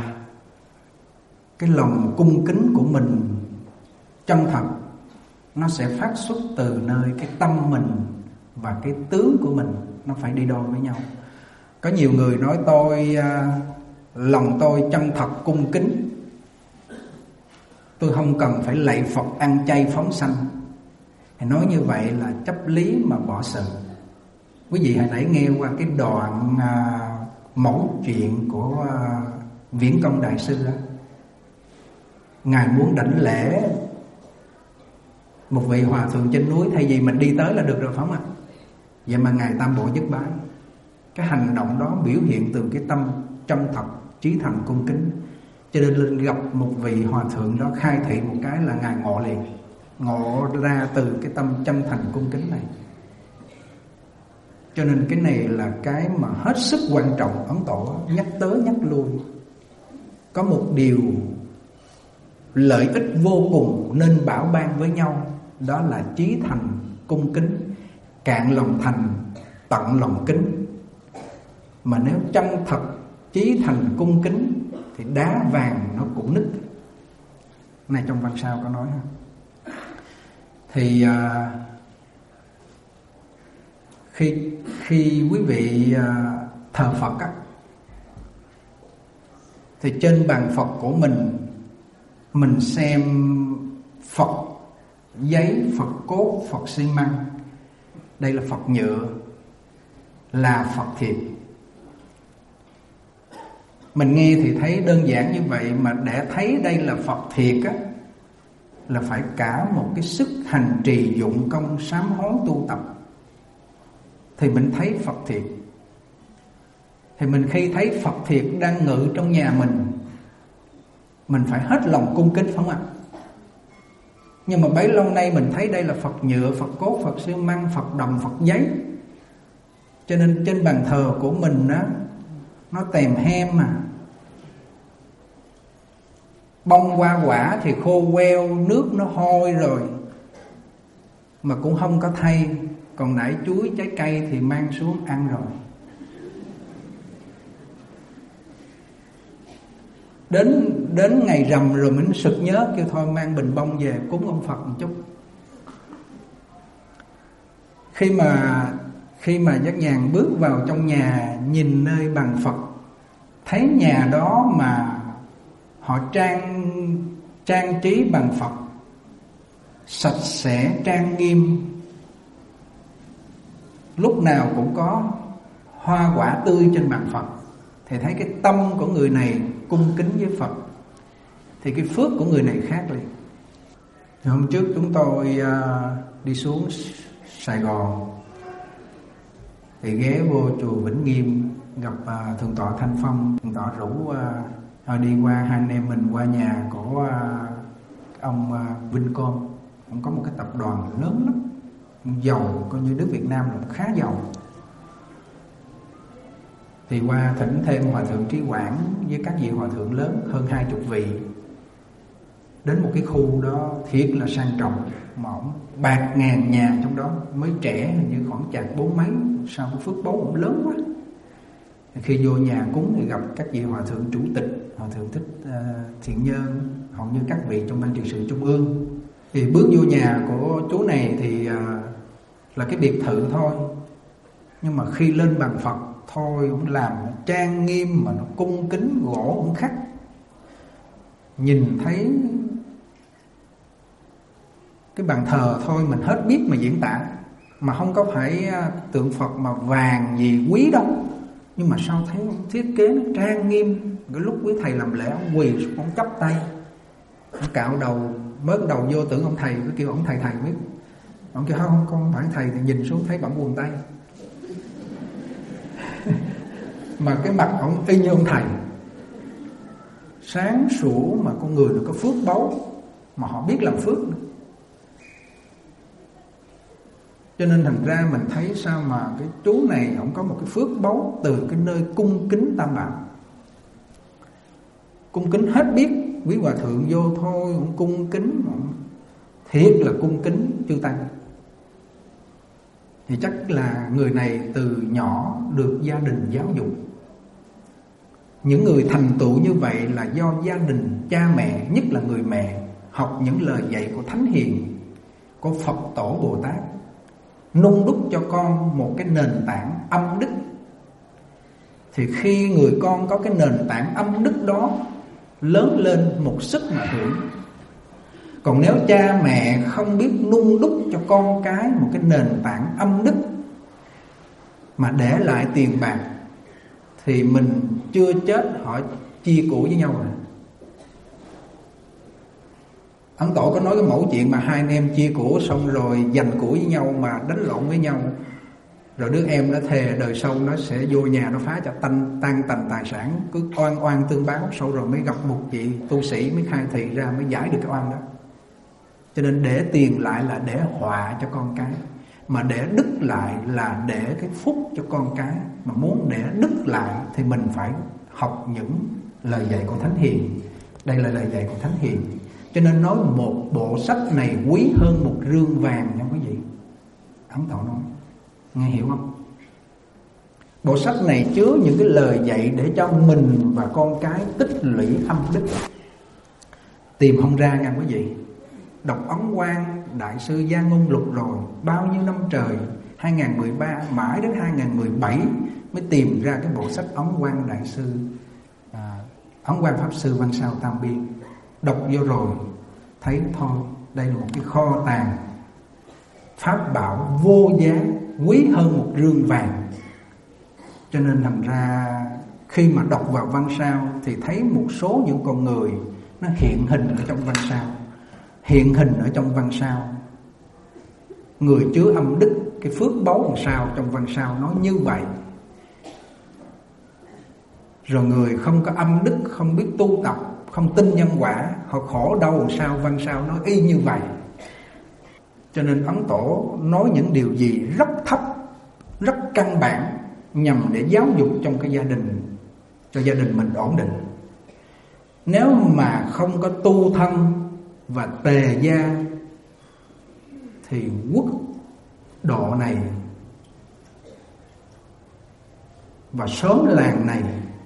cái lòng cung kính của mình chân thật nó sẽ phát xuất từ nơi cái tâm mình và cái tướng của mình, nó phải đi đôi với nhau. Có nhiều người nói lòng tôi chân thật cung kính, tôi không cần phải lạy Phật ăn chay phóng sanh. Thì nói như vậy là chấp lý mà bỏ sự. Quý vị hãy nghe qua cái đoạn mẫu chuyện của Viễn Công Đại Sư đó. Ngài muốn đảnh lễ một vị hòa thượng trên núi, thay vì mình đi tới là được rồi phải không ạ? Vậy mà Ngài tam bộ nhất bái. Cái hành động đó biểu hiện từ cái tâm chân thật, chí thành, cung kính. Cho nên lên gặp một vị hòa thượng đó, khai thị một cái là Ngài ngộ liền. Ngộ ra từ cái tâm chân thành cung kính này. Cho nên cái này là cái mà hết sức quan trọng. Ấn Tổ nhắc tới nhắc lui. Có một điều lợi ích vô cùng nên bảo ban với nhau, đó là chí thành cung kính, cạn lòng thành tận lòng kính. Mà nếu chân thật chí thành cung kính thì đá vàng nó cũng nứt. Này trong văn sao có nói ha. Thì khi quý vị thờ Phật á, thì trên bàn Phật của mình xem Phật giấy, Phật cốt, Phật xi măng. Đây là Phật nhựa, là Phật thiệt. Mình nghe thì thấy đơn giản như vậy, mà để thấy đây là Phật thiệt á, là phải cả một cái sức hành trì dụng công sám hối tu tập thì mình thấy Phật thiệt. Thì mình khi thấy Phật thiệt đang ngự trong nhà mình phải hết lòng cung kính phải không ạ? Nhưng mà bấy lâu nay mình thấy đây là Phật nhựa, Phật cốt, Phật xi măng, Phật đồng, Phật giấy. Cho nên trên bàn thờ của mình á, nó tèm hem mà. Bông hoa quả thì khô queo, nước nó hôi rồi mà cũng không có thay. Còn nãy chuối, trái cây thì mang xuống ăn rồi. Đến ngày rằm rồi mình sực nhớ, kêu thôi mang bình bông về cúng ông Phật một chút. Khi mà Giác Nhàn bước vào trong nhà, nhìn nơi bàn Phật, thấy nhà đó mà họ trang trí bàn Phật sạch sẽ trang nghiêm, lúc nào cũng có hoa quả tươi trên bàn Phật, thì thấy cái tâm của người này cung kính với Phật, thì cái phước của người này khác liền. Thì hôm trước chúng tôi đi xuống Sài Gòn thì ghé vô chùa Vĩnh Nghiêm, gặp Thượng tọa Thanh Phong. Thượng tọa rủ đi qua, hai anh em mình qua nhà của ông Vincom. Ông có một cái tập đoàn lớn lắm, giàu, coi như nước Việt Nam là khá giàu. Thì qua thỉnh thêm Hòa Thượng Trí Quảng với các vị Hòa Thượng lớn hơn 20 vị. Đến một cái khu đó thiệt là sang trọng, mà ông bạc ngàn nhà trong đó, mới trẻ hình như khoảng chạc 40 mấy, sao cái phước báu cũng lớn quá. Khi vô nhà cúng thì gặp các vị Hòa Thượng chủ tịch, Hòa Thượng Thích Thiện Nhân, hầu như các vị trong ban trị sự trung ương. Thì bước vô nhà của chú này thì là cái biệt thự thôi, nhưng mà khi lên bàn Phật thôi cũng làm trang nghiêm mà nó cung kính, gỗ cũng khắc. Nhìn thấy cái bàn thờ thôi mình hết biết mà diễn tả, mà không có phải tượng Phật mà vàng gì quý đâu, nhưng mà sao thấy ông thiết kế nó trang nghiêm. Cái lúc quý thầy làm lễ ông quỳ xuống, ông chắp tay, ông cạo đầu, mới đầu vô tưởng ông thầy, cứ kêu ông thầy biết. Ông kêu không, con phải thầy, thì nhìn xuống thấy bẩm quần tay. Mà cái mặt ông y như ông thầy, sáng sủa, mà con người được có phước báu, mà họ biết làm phước nữa. Cho nên thành ra mình thấy sao mà cái chú này ông có một cái phước báu từ cái nơi cung kính Tam Bảo. Cung kính hết biết, quý hòa thượng vô thôi cũng cung kính, thiệt là cung kính chư tăng. Thì chắc là người này từ nhỏ được gia đình giáo dục. Những người thành tựu như vậy là do gia đình, cha mẹ, nhất là người mẹ, học những lời dạy của Thánh Hiền, của Phật Tổ Bồ Tát, nung đúc cho con một cái nền tảng âm đức. Thì khi người con có cái nền tảng âm đức đó, lớn lên một sức mà hưởng. Còn nếu cha mẹ không biết nung đúc cho con cái một cái nền tảng âm đức, mà để lại tiền bạc, thì mình chưa chết họ chia của với nhau rồi. Ấn Tổ có nói cái mẫu chuyện mà hai anh em chia của xong rồi giành của với nhau mà đánh lộn với nhau. Rồi đứa em nó thề đời sau nó sẽ vô nhà nó phá cho tan tành tài sản, cứ oan oan tương báo. Sau rồi mới gặp một vị tu sĩ mới khai thị ra, mới giải được cái oan đó. Cho nên để tiền lại là để họa cho con cái, mà để đức lại là để cái phúc cho con cái. Mà muốn để đức lại thì mình phải học những lời dạy của Thánh Hiền. Đây là lời dạy của Thánh Hiền. Cho nên nói một bộ sách này quý hơn một rương vàng nha quý vị. Ấn Tổ nói, nghe hiểu không? Bộ sách này chứa những cái lời dạy để cho mình và con cái tích lũy âm đức. Tìm không ra nha quý vị. Đọc Ấn Quang Đại sư Giang Ngôn Lục rồi bao nhiêu năm trời, 2013 mãi đến 2017 mới tìm ra cái bộ sách Ấn Quang Đại sư, Ấn Quang Pháp Sư Văn Sao Tam Biên. Đọc vô rồi thấy thôi, đây là một cái kho tàng pháp bảo vô giá, quý hơn một rương vàng. Cho nên thành ra khi mà đọc vào văn sao thì thấy một số những con người nó hiện hình ở trong văn sao. Hiện hình ở trong văn sao, người chứa âm đức, cái phước báu làm sao trong văn sao nói như vậy. Rồi người không có âm đức, không biết tu tập, không tin nhân quả, họ khổ đau làm sao văn sao nói y như vậy. Cho nên Ấn Tổ nói những điều gì rất thấp, rất căn bản, nhằm để giáo dục trong cái gia đình, cho gia đình mình ổn định. Nếu mà không có tu thân và tề gia thì quốc độ này và xóm làng này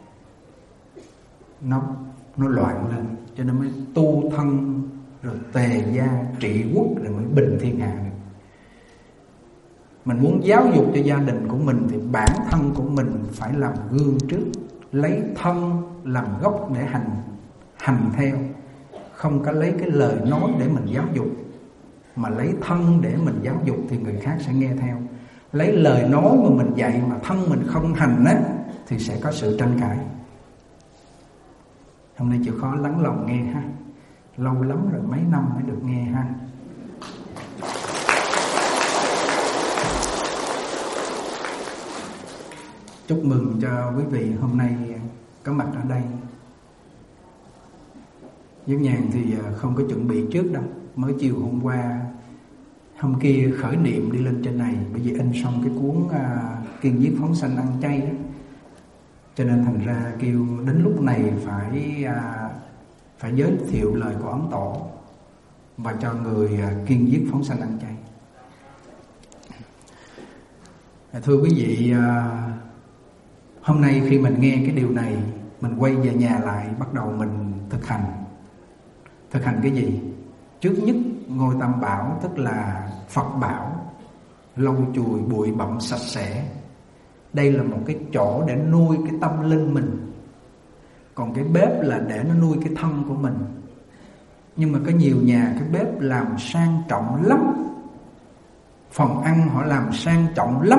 nó loạn lên. Cho nên mới tu thân rồi tề gia trị quốc rồi mới bình thiên hạ được. Mình muốn giáo dục cho gia đình của mình thì bản thân của mình phải làm gương trước, lấy thân làm gốc để hành theo. Không có lấy cái lời nói để mình giáo dục, mà lấy thân để mình giáo dục thì người khác sẽ nghe theo. Lấy lời nói mà mình dạy mà thân mình không hành á, thì sẽ có sự tranh cãi. Hôm nay chịu khó lắng lòng nghe ha. Lâu lắm rồi, mấy năm mới được nghe ha. Chúc mừng cho quý vị hôm nay có mặt ở đây. Với Nhàn thì không có chuẩn bị trước đâu. Mới chiều hôm kia khởi niệm đi lên trên này, bởi vì in xong cái cuốn Kiên Giết Phóng Sanh Ăn Chay đó. Cho nên thành ra kêu đến lúc này phải giới thiệu lời của Ấn Tổ và cho người kiên giết phóng sanh ăn chay. Thưa quý vị, hôm nay khi mình nghe cái điều này, mình quay về nhà lại bắt đầu mình thực hành. Thực hành cái gì? Trước nhất ngôi Tam Bảo, tức là Phật Bảo, lau chùi bụi bặm sạch sẽ. Đây là một cái chỗ để nuôi cái tâm linh mình. Còn cái bếp là để nó nuôi cái thân của mình. Nhưng mà có nhiều nhà cái bếp làm sang trọng lắm, phòng ăn họ làm sang trọng lắm,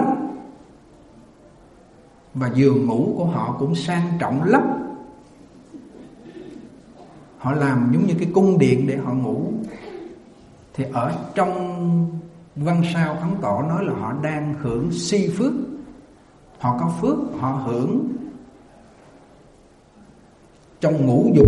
và giường ngủ của họ cũng sang trọng lắm. Họ làm giống như cái cung điện để họ ngủ. Thì ở trong văn sao Ấn Tổ nói là họ đang hưởng si phước. Họ có phước, họ hưởng trong ngũ dục.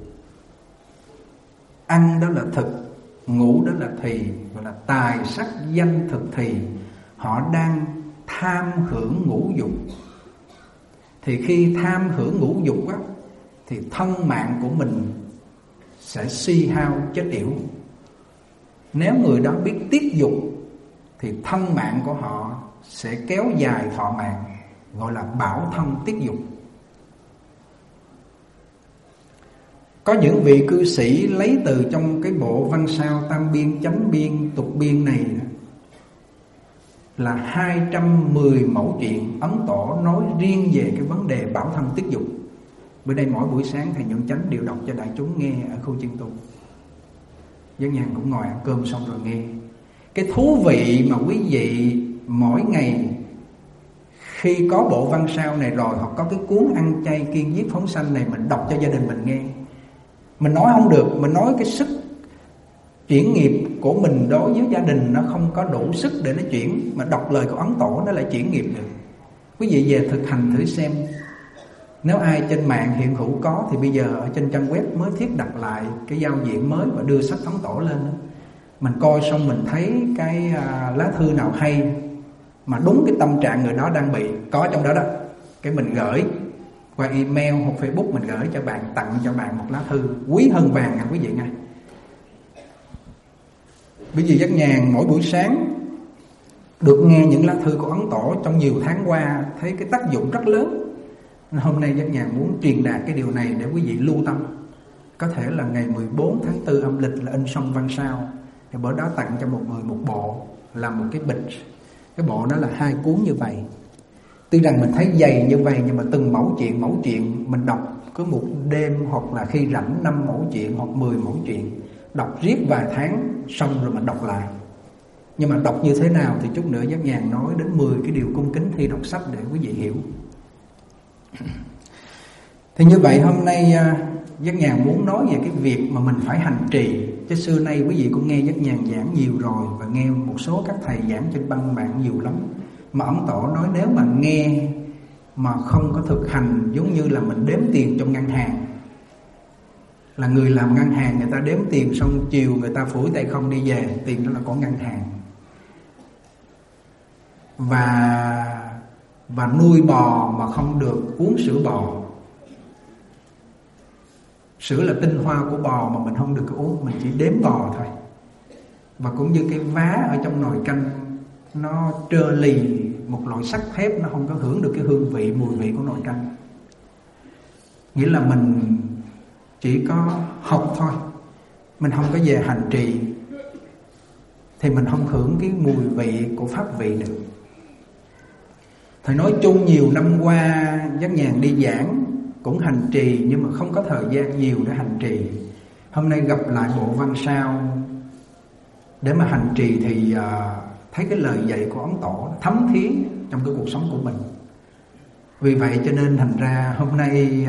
Ăn đó là thực, ngủ đó là thì, gọi là tài sắc danh thực thì. Họ đang tham hưởng ngũ dục. Thì khi tham hưởng ngũ dục á, thì thân mạng của mình sẽ suy hao chết yểu. Nếu người đó biết tiết dục thì thân mạng của họ sẽ kéo dài thọ mạng, gọi là bảo thân tiết dục. Có những vị cư sĩ lấy từ trong cái bộ văn sao tam biên, chánh biên, tục biên này là 210 mẫu chuyện Ấn Tổ nói riêng về cái vấn đề bảo thân tiết dục. Bữa đây mỗi buổi sáng thầy Nhuận Chánh đều đọc cho đại chúng nghe ở khu chiên tu. Dân nhàn cũng ngồi ăn cơm xong rồi nghe. Cái thú vị mà quý vị mỗi ngày khi có bộ văn sao này rồi, hoặc có cái cuốn ăn chay kiêng giết phóng sanh này, mình đọc cho gia đình mình nghe. Mình nói không được, mình nói cái sức chuyển nghiệp của mình đối với gia đình nó không có đủ sức để nó chuyển, mà đọc lời của Ấn Tổ nó lại chuyển nghiệp được. Quý vị về thực hành thử xem. Nếu ai trên mạng hiện hữu có thì bây giờ ở trên trang web mới thiết đặt lại cái giao diện mới và đưa sách Ấn Tổ lên đó. Mình coi xong mình thấy cái lá thư nào hay mà đúng cái tâm trạng người đó đang bị, có trong đó đó, cái mình gửi qua email hoặc Facebook, mình gửi cho bạn, tặng cho bạn một lá thư quý hơn vàng nha quý vị nha. Bởi vì Giác Nhàn mỗi buổi sáng được nghe những lá thư của Ấn Tổ trong nhiều tháng qua, thấy cái tác dụng rất lớn. Hôm nay Giác Nhàn muốn truyền đạt cái điều này để quý vị lưu tâm. Có thể là ngày 14 tháng 4 âm lịch là in xong văn sao, thì bữa đó tặng cho một người một bộ, làm một cái bịch. Cái bộ đó là 2 cuốn như vậy. Tuy rằng mình thấy dày như vậy, nhưng mà từng mẫu chuyện mình đọc cứ một đêm, hoặc là khi rảnh 5 mẫu chuyện hoặc 10 mẫu chuyện, đọc riết vài tháng xong rồi mình đọc lại. Nhưng mà đọc như thế nào thì chút nữa Giác Nhàn nói đến 10 cái điều cung kính khi đọc sách để quý vị hiểu. Thì như vậy hôm nay Giác Nhàn muốn nói về cái việc mà mình phải hành trì. Chứ xưa nay quý vị cũng nghe Giác Nhàn giảng nhiều rồi, và nghe một số các thầy giảng trên băng mạng nhiều lắm. Mà Ấn Tổ nói nếu mà nghe mà không có thực hành, giống như là mình đếm tiền trong ngân hàng. Là người làm ngân hàng, người ta đếm tiền xong chiều người ta phủi tay không đi về, tiền đó là của ngân hàng. Và nuôi bò mà không được uống sữa bò. Sữa là tinh hoa của bò mà mình không được uống, mình chỉ đếm bò thôi. Và cũng như cái vá ở trong nồi canh nó trơ lì, một loại sắt thép, nó không có hưởng được cái hương vị, mùi vị của nồi canh. Nghĩa là mình chỉ có học thôi, mình không có về hành trì thì mình không hưởng cái mùi vị của pháp vị được. Thầy nói chung nhiều năm qua Giác Nhàn đi giảng cũng hành trì, nhưng mà không có thời gian nhiều để hành trì. Hôm nay gặp lại bộ văn sao để mà hành trì thì thấy cái lời dạy của Ấn Tổ thấm thía trong cái cuộc sống của mình. Vì vậy cho nên thành ra hôm nay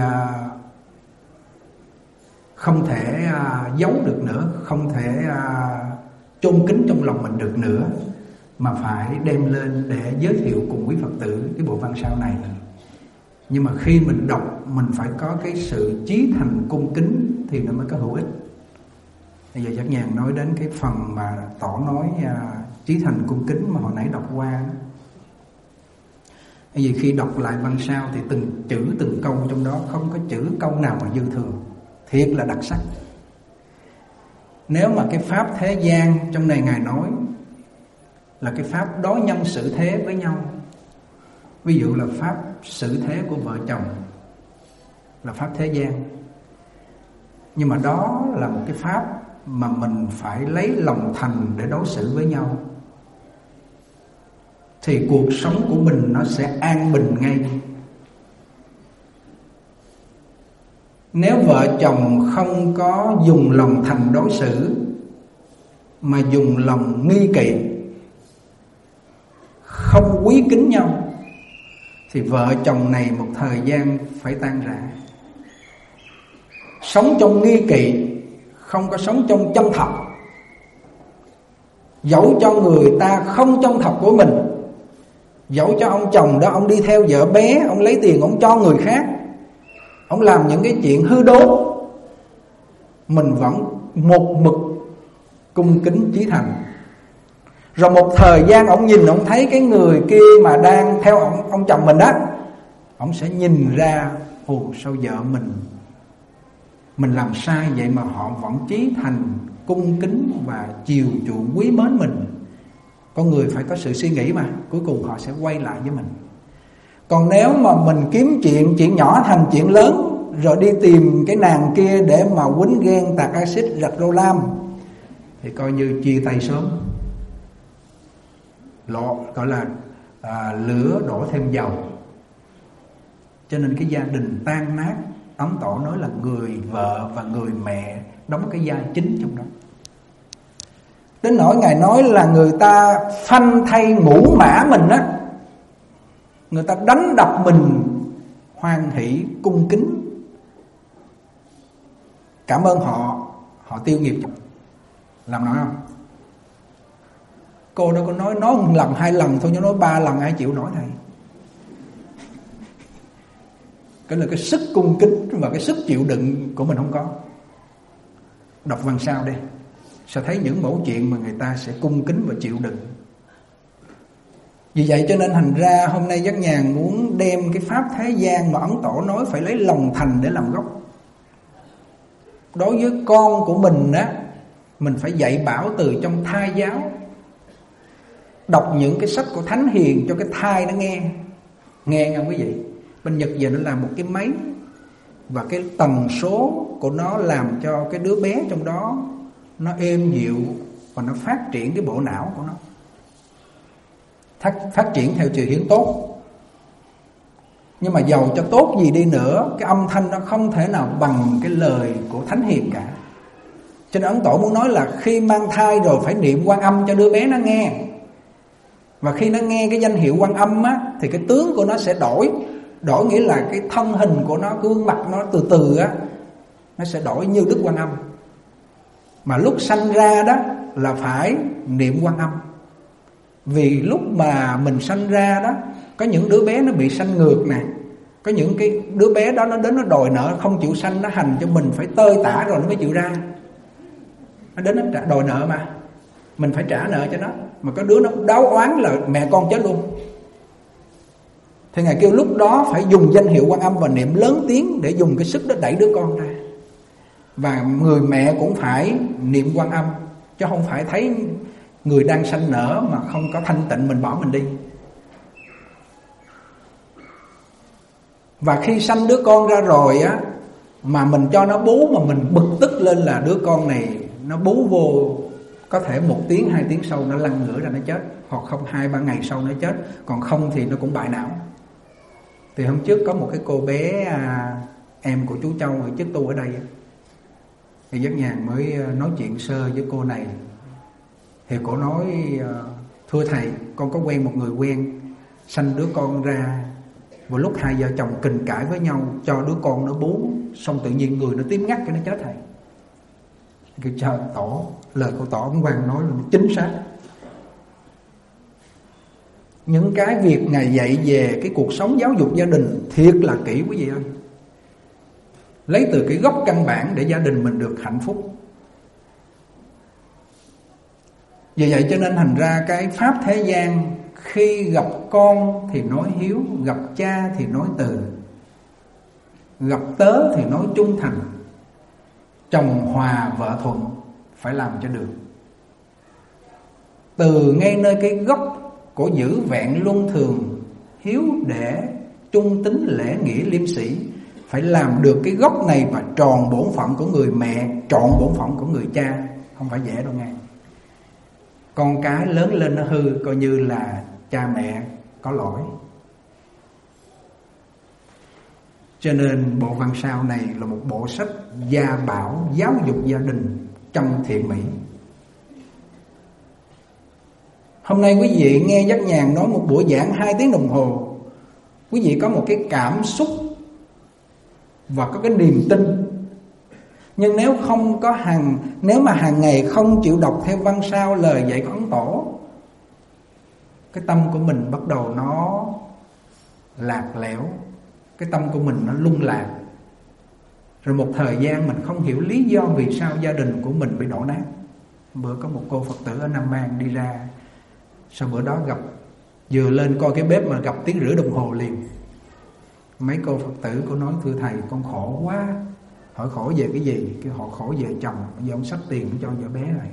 không thể giấu được nữa, không thể chôn kín trong lòng mình được nữa, mà phải đem lên để giới thiệu cùng quý Phật tử cái bộ văn sao này. Nhưng mà khi mình đọc, mình phải có cái sự chí thành cung kính thì nó mới có hữu ích. Bây giờ Giác Nhàn nói đến cái phần mà Tổ nói chí thành cung kính mà hồi nãy đọc qua. Bởi vì khi đọc lại văn sao thì từng chữ từng câu trong đó không có chữ câu nào mà dư thừa, thiệt là đặc sắc. Nếu mà cái pháp thế gian trong này Ngài nói là cái pháp đối nhân xử thế với nhau, ví dụ là pháp xử thế của vợ chồng là pháp thế gian, nhưng mà đó là một cái pháp mà mình phải lấy lòng thành để đối xử với nhau, thì cuộc sống của mình nó sẽ an bình ngay. Nếu vợ chồng không có dùng lòng thành đối xử mà dùng lòng nghi kỵ, không quý kính nhau, thì vợ chồng này một thời gian phải tan rã. Sống trong nghi kỵ, không có sống trong chân thật. Dẫu cho người ta không chân thật của mình, dẫu cho ông chồng đó ông đi theo vợ bé, ông lấy tiền ông cho người khác, ông làm những cái chuyện hư đốn, mình vẫn một mực cung kính chí thành. Rồi một thời gian ông nhìn, ông thấy cái người kia mà đang theo ông chồng mình đó, ông sẽ nhìn ra, ồ sao vợ mình làm sai vậy mà họ vẫn chí thành, cung kính và chiều chuộng quý mến mình. Con người phải có sự suy nghĩ mà, cuối cùng họ sẽ quay lại với mình. Còn nếu mà mình kiếm chuyện nhỏ thành chuyện lớn, rồi đi tìm cái nàng kia để mà quýnh ghen, tạt axit, rạch rô lam, thì coi như chia tay sớm. Gọi là lửa đổ thêm dầu. Cho nên cái gia đình tan nát, Ấn Tổ nói là người vợ và người mẹ đóng cái vai chính trong đó. Đến nỗi Ngài nói là người ta phanh thay ngũ mã mình á, người ta đánh đập mình hoan hỷ cung kính, cảm ơn họ tiêu nghiệp. Làm nổi không? Cô đâu có nói một lần 2 lần thôi, nhưng nói 3 lần ai chịu nổi thầy. Cái là cái sức cung kính và cái sức chịu đựng của mình không có. Đọc văn sau đi, sẽ thấy những mẫu chuyện mà người ta sẽ cung kính và chịu đựng. Vì vậy cho nên thành ra hôm nay Giác Nhàn muốn đem cái pháp thế gian mà Ấn Tổ nói phải lấy lòng thành để làm gốc. Đối với con của mình á, mình phải dạy bảo từ trong thai giáo. Đọc những cái sách của Thánh Hiền cho cái thai nó nghe. Nghe không quý vị? Bên Nhật giờ nó là một cái máy, và cái tần số của nó làm cho cái đứa bé trong đó nó êm dịu, và nó phát triển cái bộ não của nó, phát triển theo chiều hướng tốt. Nhưng mà dầu cho tốt gì đi nữa, cái âm thanh nó không thể nào bằng cái lời của Thánh Hiền cả. Cho nên Ấn Tổ muốn nói là khi mang thai rồi phải niệm Quan Âm cho đứa bé nó nghe. Và khi nó nghe cái danh hiệu Quan Âm á, thì cái tướng của nó sẽ đổi nghĩa là cái thân hình của nó, gương mặt nó từ từ á, nó sẽ đổi như Đức Quan Âm. Mà lúc sanh ra đó là phải niệm Quan Âm. Vì lúc mà mình sanh ra đó, có những đứa bé nó bị sanh ngược nè, có những cái đứa bé đó nó đến nó đòi nợ không chịu sanh, nó hành cho mình phải tơi tả rồi nó mới chịu ra. Nó đến nó đòi nợ mà mình phải trả nợ cho nó. Mà có đứa nó đáo oán là mẹ con chết luôn, thì Ngài kêu lúc đó phải dùng danh hiệu Quan Âm và niệm lớn tiếng để dùng cái sức đó đẩy đứa con ra. Và người mẹ cũng phải niệm Quan Âm, chứ không phải thấy người đang sanh nở mà không có thanh tịnh mình bỏ mình đi. Và khi sanh đứa con ra rồi á, mà mình cho nó bú mà mình bực tức lên là đứa con này nó bú vô, có thể 1 tiếng 2 tiếng sau nó lăn ngửa ra nó chết, hoặc không 2-3 ngày sau nó chết, còn không thì nó cũng bại não. Thì hôm trước có một cái cô bé em của chú Châu ở chức tu ở đây, thì Giác Nhàn mới nói chuyện sơ với cô này. Thì cô nói thưa thầy, con có quen một người quen, sanh đứa con ra, một lúc 2 vợ chồng kình cãi với nhau, cho đứa con nó bú, xong tự nhiên người nó tím ngắt cái nó chết thầy. Kêu trời Tổ, lời của Tổ ông Quang nói là chính xác. Những cái việc Ngài dạy về cái cuộc sống giáo dục gia đình thiệt là kỹ quý vị ơi. Lấy từ cái gốc căn bản để gia đình mình được hạnh phúc. Vì vậy cho nên thành ra cái pháp thế gian, khi gặp con thì nói hiếu, gặp cha thì nói từ, gặp tớ thì nói trung thành, chồng hòa vợ thuận, phải làm cho được. Từ ngay nơi cái gốc của giữ vẹn luân thường, hiếu để, trung tín lễ nghĩa liêm sĩ, phải làm được cái gốc này và tròn bổn phận của người mẹ, trọn bổn phận của người cha, không phải dễ đâu nghe. Con cái lớn lên nó hư, coi như là cha mẹ có lỗi. Cho nên bộ văn sao này là một bộ sách gia bảo giáo dục gia đình trong thiện mỹ. Hôm nay quý vị nghe Giác Nhàn nói một buổi giảng 2 tiếng đồng hồ, quý vị có một cái cảm xúc và có cái niềm tin. Nhưng nếu mà hàng ngày không chịu đọc theo văn sao lời dạy của Ấn Tổ, cái tâm của mình bắt đầu nó lạc lẽo, cái tâm của mình nó lung lạc. Rồi một thời gian mình không hiểu lý do vì sao gia đình của mình bị đổ nát. Bữa có một cô Phật tử ở Nam An đi ra, sau bữa đó vừa lên coi cái bếp mà gặp tiếng rưỡi đồng hồ liền. Mấy cô Phật tử cô nói: thưa thầy, con khổ quá. Hỏi khổ về cái gì? Cái họ khổ về chồng, bây giờ ông xách tiền cho vợ bé rồi.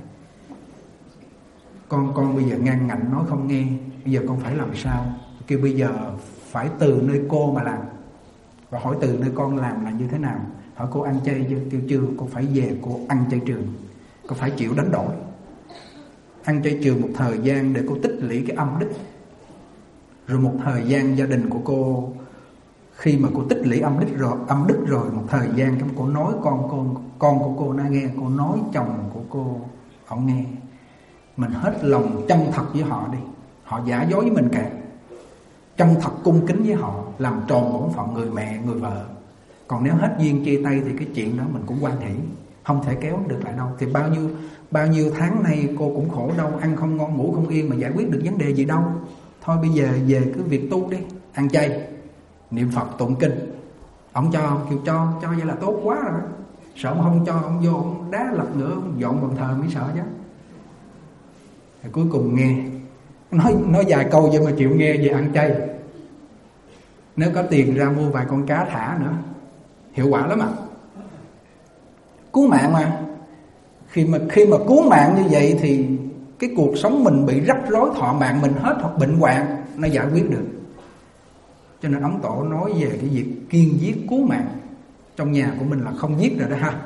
Con bây giờ ngang ngạnh nói không nghe, bây giờ con phải làm sao? Kêu bây giờ phải từ nơi cô mà làm. Và hỏi từ nơi con làm là như thế nào? Hỏi cô ăn chay chưa? Kêu chưa. Cô phải về cô ăn chay trường. Cô phải chịu đánh đổi. Ăn chay trường một thời gian để cô tích lũy cái âm đức. Rồi một thời gian gia đình của cô, khi mà cô tích lũy âm đức rồi một thời gian cô nói con của cô nó nghe, cô nói chồng của cô họ nghe. Mình hết lòng chân thật với họ đi. Họ giả dối với mình cả. Chân thật cung kính với họ, làm tròn bổn phận người mẹ, người vợ. Còn nếu hết duyên chia tay thì cái chuyện đó mình cũng hoan hỷ, không thể kéo được lại đâu. Thì bao nhiêu tháng nay cô cũng khổ đâu, ăn không ngon ngủ không yên mà giải quyết được vấn đề gì đâu. Thôi bây giờ về cứ việc tu đi, ăn chay, niệm Phật, tụng kinh. Ông cho, kêu cho vậy là tốt quá rồi. Sợ ông không cho, ông vô ông đá lật nữa, ông dọn bàn thờ mới sợ chứ. Thì cuối cùng nghe nói vài câu vậy mà chịu nghe về ăn chay. Nếu có tiền ra mua vài con cá thả nữa, hiệu quả lắm ạ. Cứu mạng mà. Khi mà cứu mạng như vậy thì cái cuộc sống mình bị rắc rối, thọ mạng mình hết hoặc bệnh hoạn nó giải quyết được. Cho nên Ấn Tổ nói về cái việc kiên giết cứu mạng. Trong nhà của mình là không giết rồi đó ha.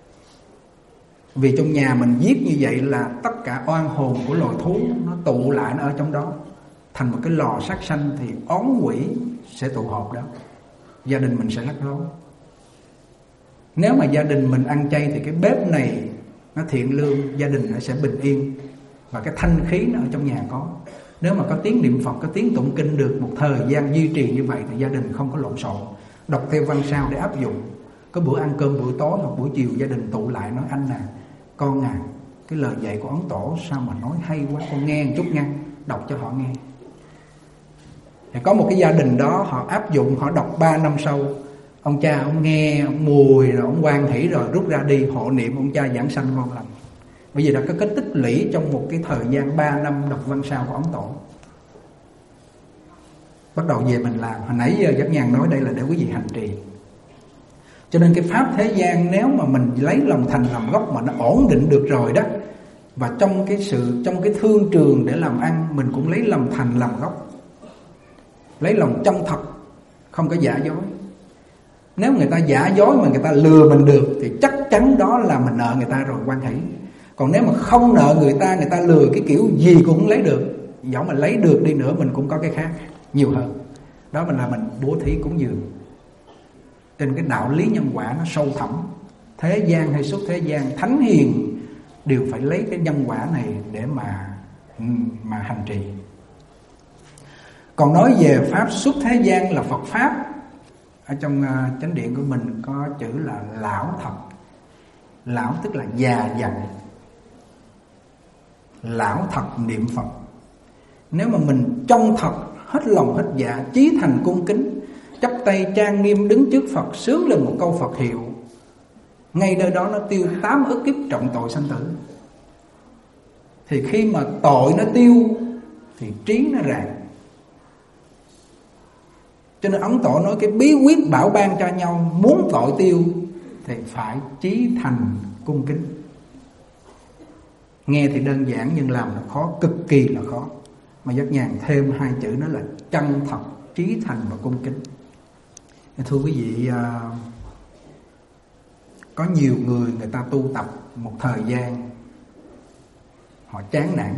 Vì trong nhà mình giết như vậy là tất cả oan hồn của loài thú nó tụ lại, nó ở trong đó thành một cái lò sát sanh, thì oán quỷ sẽ tụ họp đó. Gia đình mình sẽ rắc rối. Nếu mà gia đình mình ăn chay thì cái bếp này nó thiện lương, gia đình nó sẽ bình yên, và cái thanh khí nó ở trong nhà có. Nếu mà có tiếng niệm Phật, có tiếng tụng kinh được một thời gian duy trì như vậy thì gia đình không có lộn xộn. Đọc theo văn sao để áp dụng. Có bữa ăn cơm buổi tối hoặc buổi chiều gia đình tụ lại nói: anh à, con à, cái lời dạy của Ấn Tổ sao mà nói hay quá, con nghe một chút nha. Đọc cho họ nghe. Thì có một cái gia đình đó họ áp dụng, họ đọc 3 năm sau, ông cha ông nghe ông mùi rồi ông hoan hỷ rồi rút ra đi hộ niệm ông cha giảng sanh ngon lành. Bởi vì đã có cái tích lũy trong một cái thời gian 3 năm đọc văn sao của Ấn Tổ. Bắt đầu về mình làm. Hồi nãy giờ Giác Nhàn nói đây là để quý vị hành trì. Cho nên cái pháp thế gian nếu mà mình lấy lòng thành làm gốc mà nó ổn định được rồi đó, và trong cái thương trường để làm ăn mình cũng lấy lòng thành làm gốc, lấy lòng chân thật, không có giả dối. Nếu người ta giả dối mà người ta lừa mình được thì chắc chắn đó là mình nợ người ta rồi, hoan hỷ. Còn nếu mà không nợ người ta lừa cái kiểu gì cũng không lấy được, dẫu mà lấy được đi nữa mình cũng có cái khác nhiều hơn. Đó là mình bố thí cúng dường. Trên cái đạo lý nhân quả nó sâu thẳm. Thế gian hay xuất thế gian, thánh hiền đều phải lấy cái nhân quả này để mà hành trì. Còn nói về pháp xuất thế gian là Phật pháp, ở trong chánh điện của mình có chữ là lão thật. Lão tức là già dặn. Lão thật niệm Phật. Nếu mà mình trong thật, hết lòng hết dạ, chí thành cung kính, chắp tay trang nghiêm đứng trước Phật, sướng lên một câu Phật hiệu, ngay nơi đó nó tiêu 8 ức kiếp trọng tội sanh tử. Thì khi mà tội nó tiêu thì trí nó rạng. Cho nên Ấn Tổ nói cái bí quyết bảo ban cho nhau, muốn tội tiêu thì phải chí thành cung kính. Nghe thì đơn giản nhưng làm là khó, cực kỳ là khó. Mà Giác Nhàn thêm 2 chữ đó là chân thật, trí thành và cung kính. Thưa quý vị, có nhiều người ta tu tập một thời gian, họ chán nản,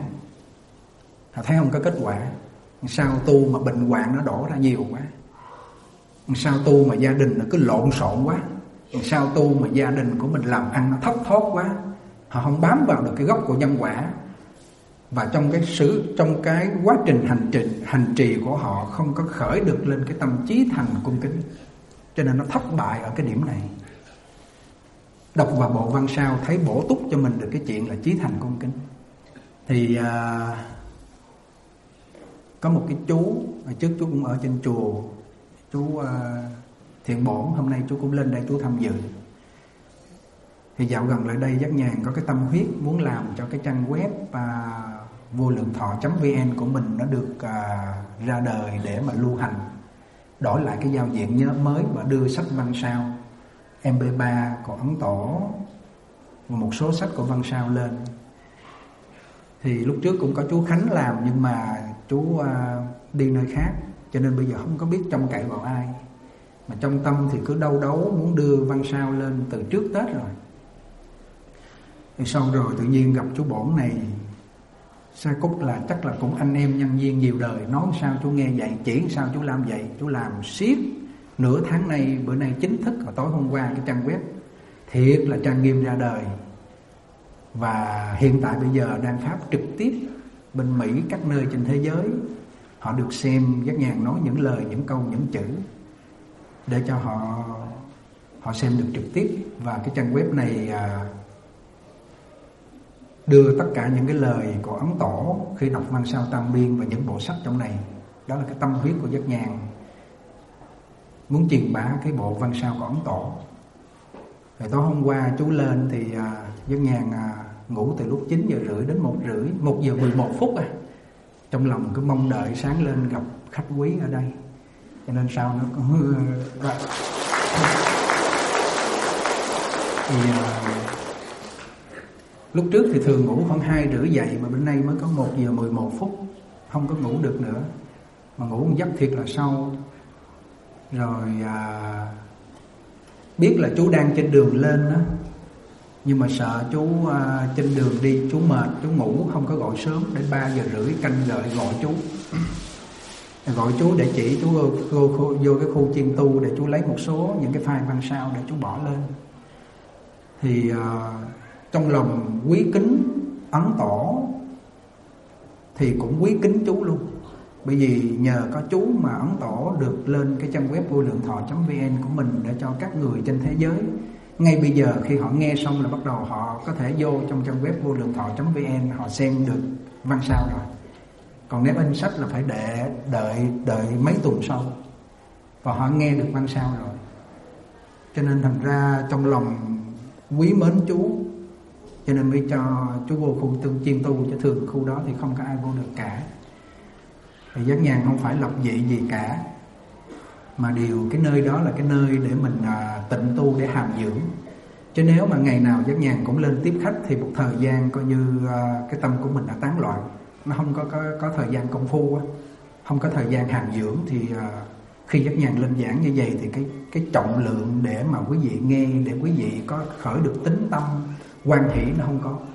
họ thấy không có kết quả. Sao tu mà bệnh hoạn nó đổ ra nhiều quá. Sao tu mà gia đình nó cứ lộn xộn quá, sao tu mà gia đình của mình làm ăn nó thất thoát quá. Họ không bám vào được cái gốc của nhân quả, và trong cái quá trình hành trì của họ không có khởi được lên cái tâm chí thành cung kính, cho nên nó thất bại ở cái điểm này. Đọc vào bộ Văn Sao thấy bổ túc cho mình được cái chuyện là chí thành cung kính. Thì có một cái chú, trước chú cũng ở trên chùa, chú Thiện Bổn, hôm nay chú cũng lên đây chú tham dự. Thì dạo gần lại đây Giác Nhàn có cái tâm huyết muốn làm cho cái trang web vô lượng thọ.vn của mình nó được ra đời để mà lưu hành, đổi lại cái giao diện nhớ mới và đưa sách Văn Sao MP3 của Ấn Tổ và một số sách của Văn Sao lên. Thì lúc trước cũng có chú Khánh làm, nhưng mà chú đi nơi khác, cho nên bây giờ không có biết trông cậy vào ai. Mà trong tâm thì cứ đấu muốn đưa Văn Sao lên từ trước Tết rồi. Thì xong rồi tự nhiên gặp chú Bổn này, Sa Cúc là chắc là cũng anh em nhân viên nhiều đời, nói sao chú nghe vậy, chỉ sao chú làm vậy. Chú làm siết nửa tháng nay, bữa nay chính thức, và tối hôm qua cái trang web thiệt là trang nghiêm ra đời. Và hiện tại bây giờ đang phát trực tiếp bên Mỹ, các nơi trên thế giới. Họ được xem Giác Nhàn nói những lời, những câu, những chữ để cho họ xem được trực tiếp. Và cái trang web này đưa tất cả những cái lời của Ấn Tổ khi đọc Văn Sao Tam Biên và những bộ sách trong này. Đó là cái tâm huyết của Giác Nhàn, muốn truyền bá cái bộ Văn Sao của Ấn Tổ. Rồi tối hôm qua chú lên thì Giác Nhàn ngủ từ lúc 9 giờ rưỡi đến 1 giờ 11 phút trong lòng cứ mong đợi sáng lên gặp khách quý ở đây, cho nên sao nó cũng thì lúc trước thì thường ngủ khoảng 2 rưỡi dậy, mà bữa nay mới có 1 giờ 11 phút, không có ngủ được nữa, mà ngủ một giấc thiệt là sâu. Rồi biết là chú đang trên đường lên đó, nhưng mà sợ chú trên đường đi chú mệt, chú ngủ không có gọi sớm, đến 3 giờ rưỡi canh đợi gọi chú. Gọi chú để chỉ chú vô cái khu chiên tu để chú lấy một số những cái file Văn Sao để chú bỏ lên. Thì trong lòng quý kính Ấn Tổ thì cũng quý kính chú luôn. Bởi vì nhờ có chú mà Ấn Tổ được lên cái trang web vô lượng thọ.vn của mình, để cho các người trên thế giới ngay bây giờ khi họ nghe xong là bắt đầu họ có thể vô trong trang web vô lượng thọ.vn họ xem được Văn Sao rồi. Còn nếu in sách là phải đợi mấy tuần sau, và họ nghe được Văn Sao rồi. Cho nên thành ra trong lòng quý mến chú, cho nên mới cho chú vô khu chiên tu, cho thường khu đó thì không có ai vô được cả. Thì Giác Nhàn không phải lập dị gì cả, mà điều cái nơi đó là cái nơi để mình tịnh tu, để hàm dưỡng. Chứ nếu mà ngày nào Giác Nhàn cũng lên tiếp khách thì một thời gian coi như cái tâm của mình đã tán loạn, nó không có thời gian công phu, không có thời gian hàm dưỡng. Thì khi Giác Nhàn lên giảng như vậy thì cái trọng lượng để mà quý vị nghe, để quý vị có khởi được tính tâm hoan hỷ nó không có.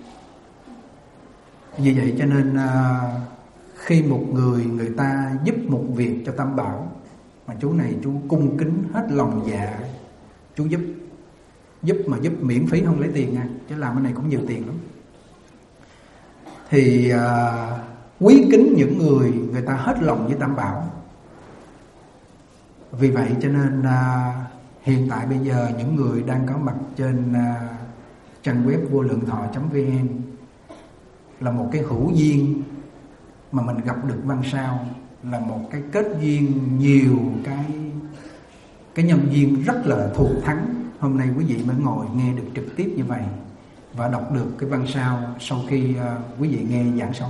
Vì vậy cho nên khi một người ta giúp một việc cho Tam Bảo, mà chú này chú cung kính hết lòng dạ, chú giúp miễn phí, không lấy tiền nha, chứ làm cái này cũng nhiều tiền lắm. Thì quý kính những người ta hết lòng với Tam Bảo. Vì vậy cho nên hiện tại bây giờ những người đang có mặt trên trang web vô lượng thọ.vn là một cái hữu duyên mà mình gặp được Văn Sao, là một cái kết duyên nhiều cái nhân duyên rất là thù thắng. Hôm nay quý vị mới ngồi nghe được trực tiếp như vậy và đọc được cái Văn Sao sau khi quý vị nghe giảng xong.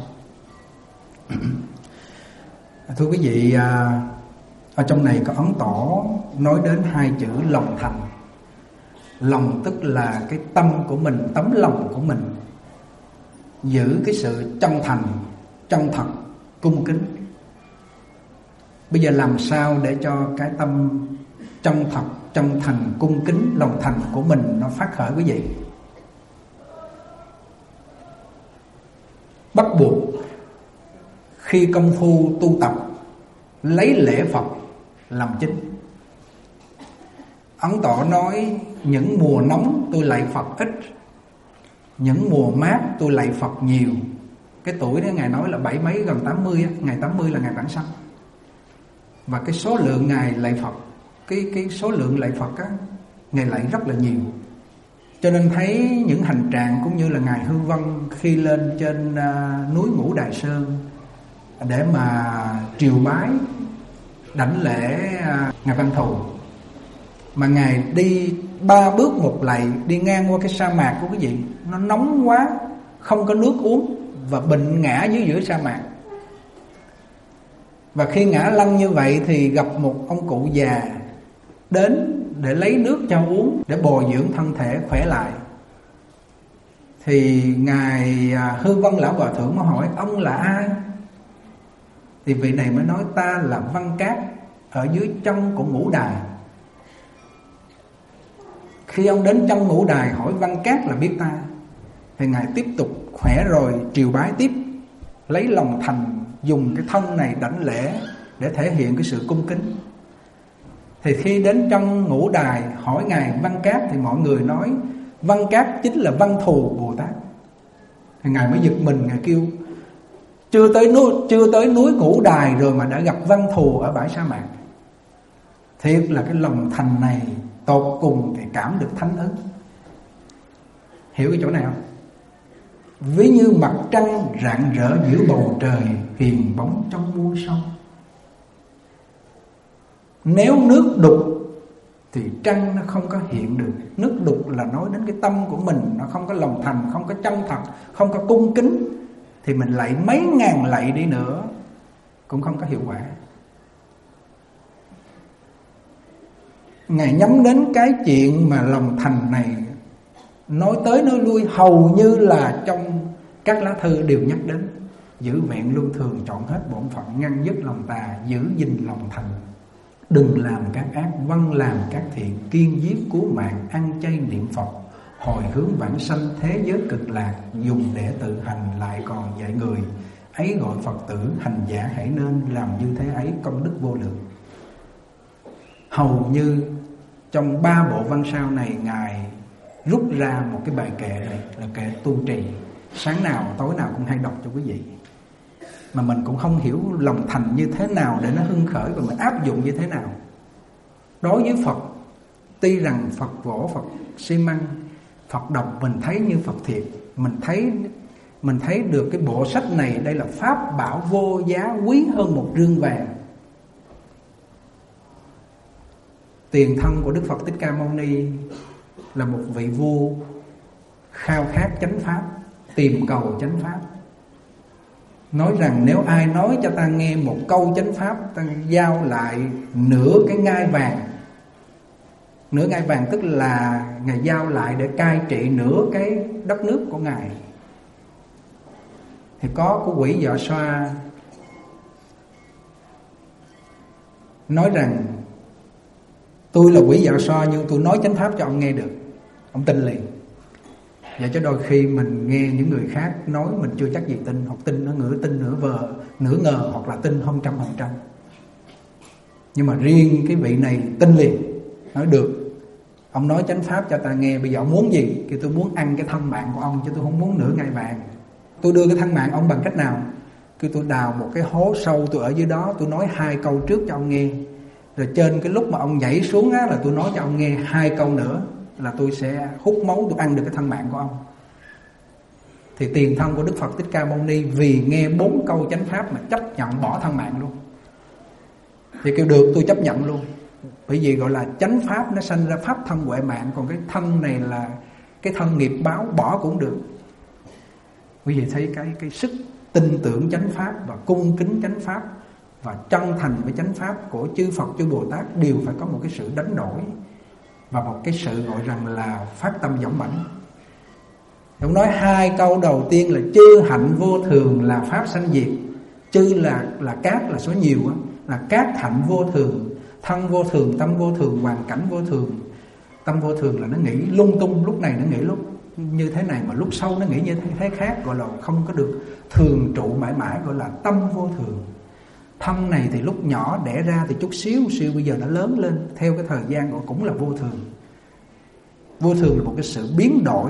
Thưa quý vị, ở trong này có Ấn Tổ nói đến 2 chữ lòng thành. Lòng tức là cái tâm của mình, tấm lòng của mình, giữ cái sự chân thành, chân thật, cung kính. Bây giờ làm sao để cho cái tâm chân thật, chân thành, cung kính, lòng thành của mình nó phát khởi quý vị? Bắt buộc khi công phu tu tập lấy lễ Phật làm chính. Ấn Tổ nói những mùa nóng tôi lạy Phật ít, những mùa mát tôi lạy Phật nhiều. Cái tuổi đó Ngài nói là 70 mấy gần 80 á, ngày 80 là Ngài vãng sanh. Và cái số lượng Ngài lạy Phật, cái số lượng lạy Phật á, Ngài lạy rất là nhiều. Cho nên thấy những hành trạng cũng như là Ngài Hư Vân khi lên trên núi Ngũ Đài Sơn để mà triều bái đảnh lễ Ngài Văn Thù, mà Ngài đi 3 bước một lạy, đi ngang qua cái sa mạc của cái gì, nó nóng quá, không có nước uống và bệnh ngã dưới giữa sa mạc. Và khi ngã lăn như vậy thì gặp một ông cụ già đến để lấy nước cho uống, để bồi dưỡng thân thể khỏe lại. Thì Ngài Hư Vân Lão Hòa Thượng mới hỏi ông là ai? Thì vị này mới nói ta là Văn Cát ở dưới chân của Ngũ Đài. Khi ông đến chân Ngũ Đài hỏi Văn Cát là biết ta. Thì Ngài tiếp tục khỏe rồi triều bái tiếp, lấy lòng thành dùng cái thân này đảnh lễ để thể hiện cái sự cung kính. Thì khi đến chân Ngũ Đài hỏi Ngài Văn Cát thì mọi người nói Văn Cát chính là Văn Thù Bồ Tát. Thì Ngài mới giật mình, Ngài kêu chưa tới núi Ngũ Đài rồi mà đã gặp Văn Thù ở bãi sa mạc. Thiệt là cái lòng thành này tột cùng thì cảm được thánh ứng. Hiểu cái chỗ này không? Ví như mặt trăng rạng rỡ giữa bầu trời, hiền bóng trong muôn sông. Nếu nước đục thì trăng nó không có hiện được. Nước đục là nói đến cái tâm của mình, nó không có lòng thành, không có chân thật, không có cung kính, thì mình lạy mấy ngàn lạy đi nữa cũng không có hiệu quả. Ngài nhắm đến cái chuyện mà lòng thành này, nói tới nói lui hầu như là trong các lá thư đều nhắc đến. Giữ vẹn luân thường, chọn hết bổn phận, ngăn dứt lòng tà, giữ gìn lòng thành. Đừng làm các ác, vâng làm các thiện, kiên giết cứu mạng, ăn chay niệm Phật, hồi hướng vãng sanh thế giới cực lạc, dùng để tự hành lại còn dạy người. Ấy gọi Phật tử, hành giả hãy nên làm như thế ấy, công đức vô lượng. Hầu như trong 3 bộ văn sao này, Ngài rút ra một cái bài kệ này là kệ tu trì. Sáng nào tối nào cũng hay đọc cho quý vị. Mà mình cũng không hiểu lòng thành như thế nào để nó hưng khởi, và mình áp dụng như thế nào. Đối với Phật, tuy rằng Phật gỗ, Phật xi măng, Phật đồng mình thấy như Phật thiệt. Mình thấy được cái bộ sách này, đây là pháp bảo vô giá, quý hơn một rương vàng. Tiền thân của Đức Phật Thích Ca Mâu Ni là một vị vua khao khát chánh pháp, tìm cầu chánh pháp. Nói rằng nếu ai nói cho ta nghe một câu chánh pháp, ta giao lại nửa cái ngai vàng. Nửa ngai vàng tức là Ngài giao lại để cai trị nửa cái đất nước của Ngài. Thì có của quỷ Dạ Xoa nói rằng tôi là quỷ Dạ Xoa nhưng tôi nói chánh pháp cho ông nghe được. Ông tin liền. Vậy cho đôi khi mình nghe những người khác nói mình chưa chắc gì tin, hoặc tin nó nửa tin nửa ngờ, hoặc là tin 100%. Nhưng mà riêng cái vị này tin liền, nói được. Ông nói chánh pháp cho ta nghe, bây giờ ông muốn gì? Thì tôi muốn ăn cái thân mạng của ông, chứ tôi không muốn nửa ngai vàng. Tôi đưa cái thân mạng ông bằng cách nào? Cứ tôi đào một cái hố sâu, tôi ở dưới đó, tôi nói 2 câu trước cho ông nghe. Rồi trên cái lúc mà ông nhảy xuống á, là tôi nói cho ông nghe 2 câu nữa, là tôi sẽ hút máu, tôi ăn được cái thân mạng của ông. Thì tiền thân của Đức Phật Thích Ca Mâu Ni vì nghe 4 câu chánh pháp mà chấp nhận bỏ thân mạng luôn. Thì kêu được, tôi chấp nhận luôn. Bởi vì gọi là chánh pháp nó sanh ra pháp thân huệ mạng, còn cái thân này là cái thân nghiệp báo, bỏ cũng được. Quý vị thấy cái sức tin tưởng chánh pháp và cung kính chánh pháp và chân thành với chánh pháp của chư Phật chư Bồ Tát đều phải có một cái sự đánh đổi và một cái sự gọi rằng là phát tâm dũng mãnh. Ông nói 2 câu đầu tiên là chư hạnh vô thường là pháp sanh diệt. Chư là cát, là số nhiều á, là cát hạnh vô thường, thân vô thường, tâm vô thường, hoàn cảnh vô thường. Tâm vô thường là nó nghĩ lung tung, lúc này nó nghĩ lúc như thế này mà lúc sau nó nghĩ như thế khác, gọi là không có được thường trụ mãi mãi, gọi là tâm vô thường. Thân này thì lúc nhỏ đẻ ra thì chút xíu bây giờ nó lớn lên theo cái thời gian của cũng là vô thường. Vô thường là một cái sự biến đổi,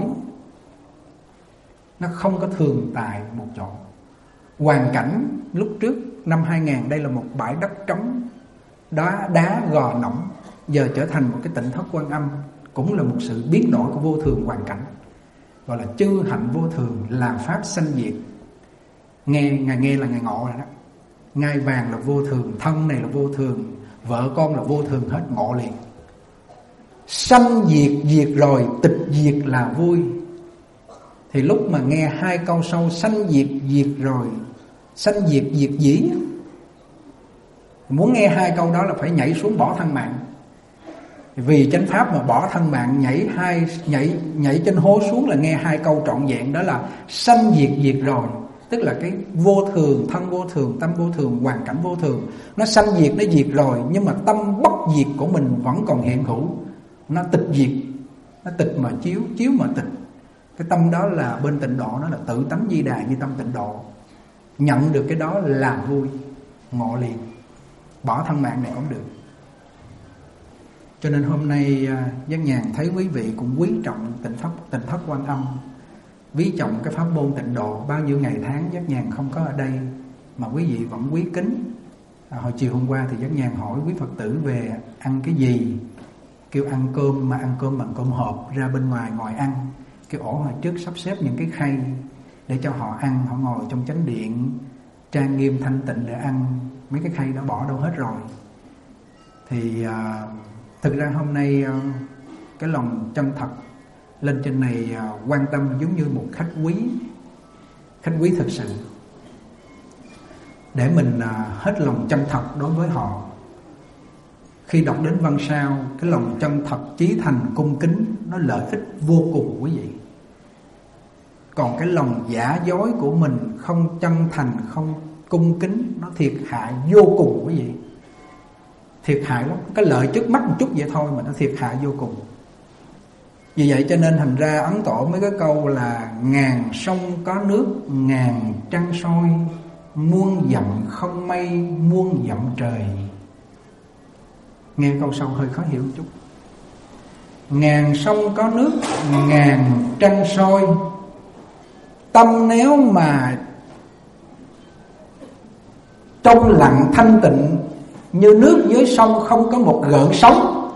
nó không có thường tại một chỗ. Hoàn cảnh lúc trước năm 2000 đây là một bãi đất trống, đá gò nõng, giờ trở thành một cái Tịnh Thất Quan Âm, cũng là một sự biến đổi của vô thường hoàn cảnh, gọi là chư hạnh vô thường, là pháp sanh diệt. Ngài nghe là Ngài ngộ rồi đó. Ngai vàng là vô thường, thân này là vô thường, vợ con là vô thường, hết ngộ liền. Sanh diệt, diệt rồi, tịch diệt là vui. Thì lúc mà nghe hai câu sau sanh diệt, diệt rồi, sanh diệt, diệt dĩ, muốn nghe hai câu đó là phải nhảy xuống bỏ thân mạng. Vì chánh pháp mà bỏ thân mạng, nhảy trên hố xuống là nghe hai câu trọn vẹn, đó là sanh diệt, diệt rồi. Tức là cái vô thường, thân vô thường, tâm vô thường, hoàn cảnh vô thường, nó sanh diệt, nó diệt rồi, nhưng mà tâm bất diệt của mình vẫn còn hiện hữu. Nó tịch diệt, nó tịch mà chiếu, chiếu mà tịch. Cái tâm đó là bên tịnh độ, nó là tự tánh di đà như tâm tịnh độ. Nhận được cái đó là vui, ngộ liền. Bỏ thân mạng này cũng được. Cho nên hôm nay Giác Nhàn thấy quý vị cũng quý trọng Tịnh Thất Quan Âm, quý trọng cái pháp môn tịnh độ. Bao nhiêu ngày tháng Giác Nhàn không có ở đây mà quý vị vẫn quý kính. Hồi chiều hôm qua thì Giác Nhàn hỏi quý Phật tử về ăn cái gì, kêu ăn cơm, mà ăn cơm bằng cơm hộp, ra bên ngoài ngồi ăn. Cái ổ hồi trước sắp xếp những cái khay để cho họ ăn, họ ngồi trong chánh điện trang nghiêm thanh tịnh để ăn. Mấy cái khay đó bỏ đâu hết rồi. Thì thực ra hôm nay cái lòng chân thật lên trên này quan tâm giống như một khách quý thực sự, để mình hết lòng chân thật đối với họ. Khi đọc đến văn sao, cái lòng chân thật, chí thành, cung kính, nó lợi ích vô cùng quý vị. Còn cái lòng giả dối của mình, không chân thành, không cung kính, nó thiệt hại vô cùng quý vị. Thiệt hại lắm. Cái lợi trước mắt một chút vậy thôi mà nó thiệt hại vô cùng. Vì vậy cho nên thành ra Ấn Tổ mấy cái câu là ngàn sông có nước, ngàn trăng soi, muôn dặm không mây, muôn dặm trời. Nghe câu sau hơi khó hiểu một chút. Ngàn sông có nước, ngàn trăng soi. Tâm nếu mà trong lặng thanh tịnh như nước dưới sông, không có một gợn sóng,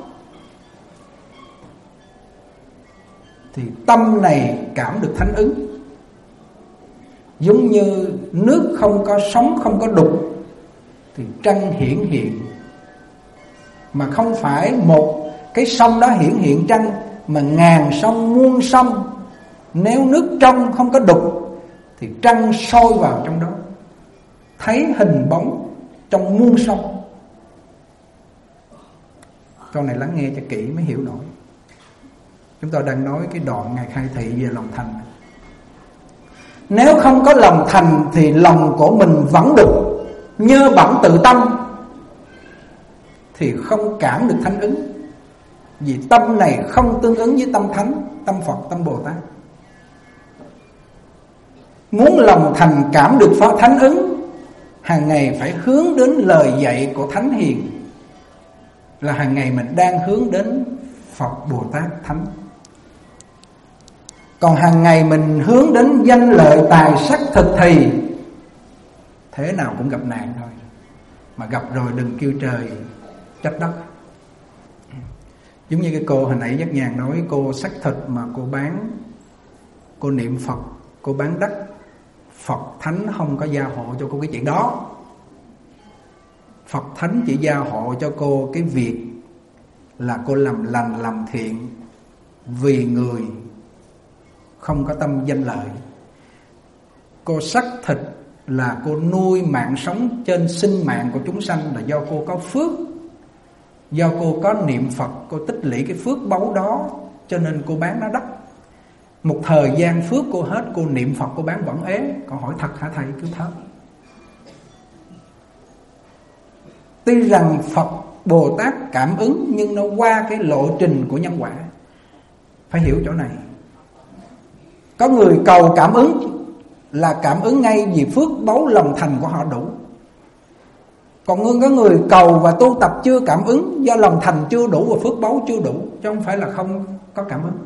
thì tâm này cảm được thánh ứng. Giống như nước không có sóng, không có đục, thì trăng hiển hiện. Mà không phải một cái sông đó hiển hiện trăng, mà ngàn sông muôn sông. Nếu nước trong không có đục thì trăng soi vào trong đó, thấy hình bóng trong muôn sông. Câu này lắng nghe cho kỹ mới hiểu nổi. Chúng ta đang nói cái đoạn Ngài khai thị về lòng thành. Nếu không có lòng thành thì lòng của mình vẫn đục, nhơ bẩn tự tâm, thì không cảm được thánh ứng. Vì tâm này không tương ứng với tâm thánh, tâm Phật, tâm Bồ Tát. Muốn lòng thành cảm được pháp thánh ứng, hàng ngày phải hướng đến lời dạy của Thánh Hiền, là hàng ngày mình đang hướng đến Phật, Bồ Tát, Thánh. Còn hàng ngày mình hướng đến danh lợi tài sắc thực thì thế nào cũng gặp nạn thôi. Mà gặp rồi đừng kêu trời trách đất. Giống như cái cô hồi nãy Giác Nhàn nói, cô sắc thịt mà cô bán, cô niệm Phật, cô bán đất. Phật Thánh không có gia hộ cho cô cái chuyện đó. Phật Thánh chỉ gia hộ cho cô cái việc là cô làm lành làm thiện vì người, không có tâm danh lợi. Cô sắc thịt là cô nuôi mạng sống trên sinh mạng của chúng sanh, là do cô có phước, do cô có niệm Phật, cô tích lũy cái phước báu đó, cho nên cô bán nó đắt. Một thời gian phước cô hết, cô niệm Phật cô bán vẫn ế. Con hỏi thật hả thầy? Cứ thật. Tuy rằng Phật Bồ Tát cảm ứng, nhưng nó qua cái lộ trình của nhân quả. Phải hiểu chỗ này. Có người cầu cảm ứng là cảm ứng ngay vì phước báu lòng thành của họ đủ. Còn có người cầu và tu tập chưa cảm ứng, do lòng thành chưa đủ và phước báu chưa đủ, chứ không phải là không có cảm ứng.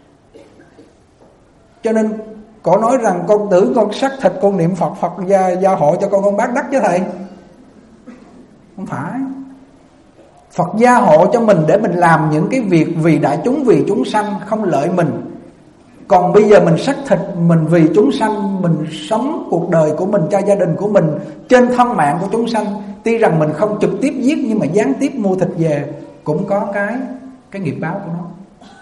Cho nên cổ nói rằng con tưởng con xác thịt con niệm Phật, Phật gia hộ cho con bát đắc chứ thầy. Không phải. Phật gia hộ cho mình để mình làm những cái việc vì đại chúng, vì chúng sanh, không lợi mình. Còn bây giờ mình xác thịt, mình vì chúng sanh, mình sống cuộc đời của mình cho gia đình của mình trên thân mạng của chúng sanh. Tuy rằng mình không trực tiếp giết nhưng mà gián tiếp mua thịt về cũng có cái nghiệp báo của nó.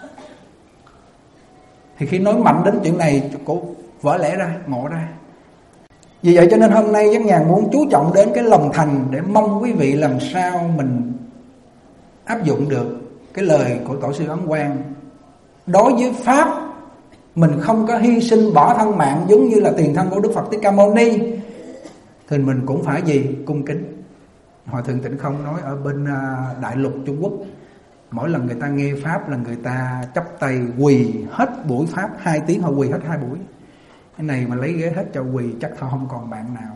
Thì khi nói mạnh đến chuyện này, cô vỡ lẽ ra, ngộ ra. Vì vậy cho nên hôm nay Giác Nhàn muốn chú trọng đến cái lòng thành, để mong quý vị làm sao mình áp dụng được cái lời của Tổ sư Ấn Quang. Đối với Pháp, mình không có hy sinh bỏ thân mạng giống như là tiền thân của Đức Phật Thích Ca Mâu Ni, thì mình cũng phải gì? Cung kính. Hòa Thượng Tịnh Không nói ở bên Đại Lục Trung Quốc, mỗi lần người ta nghe Pháp là người ta chắp tay quỳ hết buổi Pháp, 2 tiếng họ quỳ hết 2 buổi. Cái này mà lấy ghế hết cho quỳ chắc họ không còn bạn nào.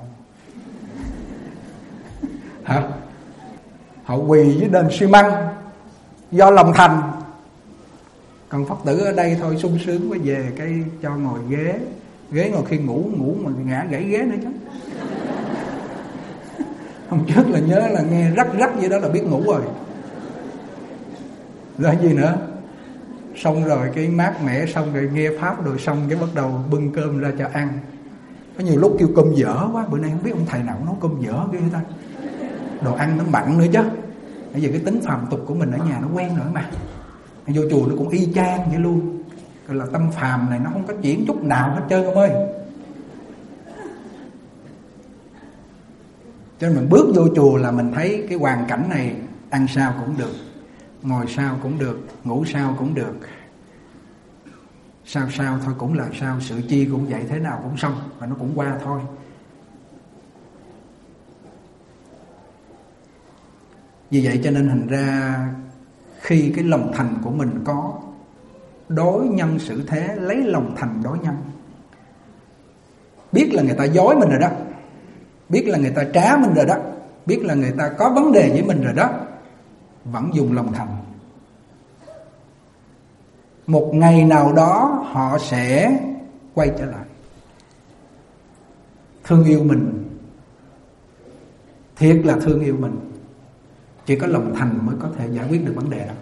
Hả? Họ quỳ với đền xi măng do lòng thành. Còn Phật tử ở đây thôi sung sướng quá, về cái cho ngồi ghế ngồi khi ngủ mà ngã gãy ghế nữa chứ. Hôm trước là nhớ là nghe rắc vậy đó là biết ngủ rồi. Rồi gì nữa? Xong rồi cái mát mẻ, xong rồi nghe Pháp rồi xong cái bắt đầu bưng cơm ra cho ăn. Có nhiều lúc kêu cơm dở quá, bữa nay không biết ông thầy nào nấu cơm dở ghê ta. Đồ ăn nó mặn nữa chứ. Bây giờ cái tính phàm tục của mình ở nhà nó quen rồi mà. Vô chùa nó cũng y chang vậy luôn. Gọi là tâm phàm này nó không có chuyển chút nào hết trơn ông ơi. Cho nên mình bước vô chùa là mình thấy cái hoàn cảnh này, ăn sao cũng được, ngồi sao cũng được, ngủ sao cũng được, sao thôi cũng là sao, sự chi cũng vậy, thế nào cũng xong và nó cũng qua thôi. Vì vậy cho nên thành ra khi cái lòng thành của mình có, đối nhân xử thế lấy lòng thành đối nhân. Biết là người ta dối mình rồi đó, biết là người ta trá mình rồi đó, biết là người ta có vấn đề với mình rồi đó, vẫn dùng lòng thành. Một ngày nào đó họ sẽ quay trở lại thương yêu mình, thiệt là thương yêu mình. Chỉ có lòng thành mới có thể giải quyết được vấn đề đó.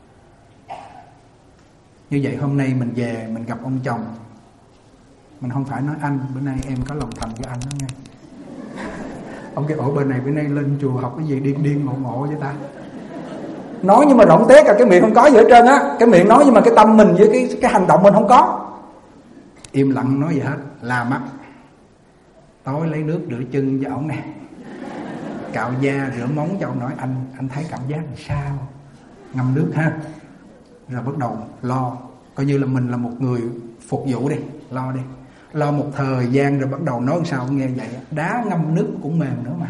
Như vậy hôm nay mình về mình gặp ông chồng, mình không phải nói anh bữa nay em có lòng thành với anh đó nghe. Ông kêu ổ bên này bữa nay lên chùa học cái gì điên ngộ với ta. Nói nhưng mà rộng té cả cái miệng không có gì hết trơn á. Cái miệng nói nhưng mà cái tâm mình với cái hành động mình không có. Im lặng nói gì hết, la mắt. Tối lấy nước rửa chân cho ổng nè, cạo da rửa móng cho ông, nói anh thấy cảm giác làm sao, ngâm nước ha. Rồi bắt đầu lo, coi như là mình là một người phục vụ đi, lo đi. Lo một thời gian rồi bắt đầu nói sao ông nghe vậy. Đá ngâm nước cũng mềm nữa mà.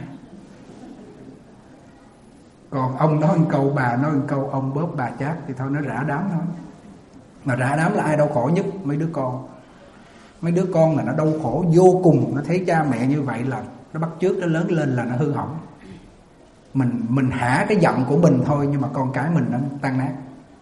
Còn ông nói một câu, bà nói một câu, ông bóp bà chát thì thôi nó rã đám thôi. Mà rã đám là ai đau khổ nhất? Mấy đứa con. Mấy đứa con là nó đau khổ vô cùng. Nó thấy cha mẹ như vậy là nó bắt chước, nó lớn lên là nó hư hỏng. Mình hả cái giận của mình thôi, nhưng mà con cái mình nó tan nát.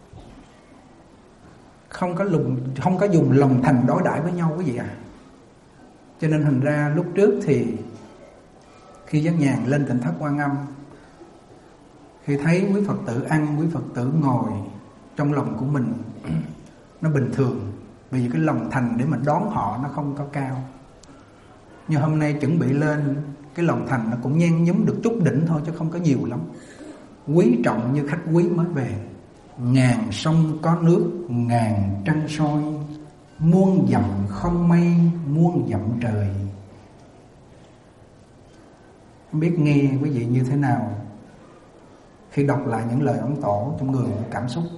Không có dùng lòng thành đối đãi với nhau quý vị à. Cho nên thành ra lúc trước thì khi Giác Nhàn lên Tịnh Thất Quan Âm, khi thấy quý Phật tử ăn, quý Phật tử ngồi, trong lòng của mình nó bình thường. Bởi vì cái lòng thành để mình đón họ nó không có cao. Nhưng hôm nay chuẩn bị lên, cái lòng thành nó cũng nhen nhúm được chút đỉnh thôi chứ không có nhiều lắm. Quý trọng như khách quý mới về. Ngàn sông có nước, ngàn trăng soi, muôn dặm không mây, muôn dặm trời. Không biết nghe quý vị như thế nào khi đọc lại những lời Ấn Tổ trong người cảm xúc.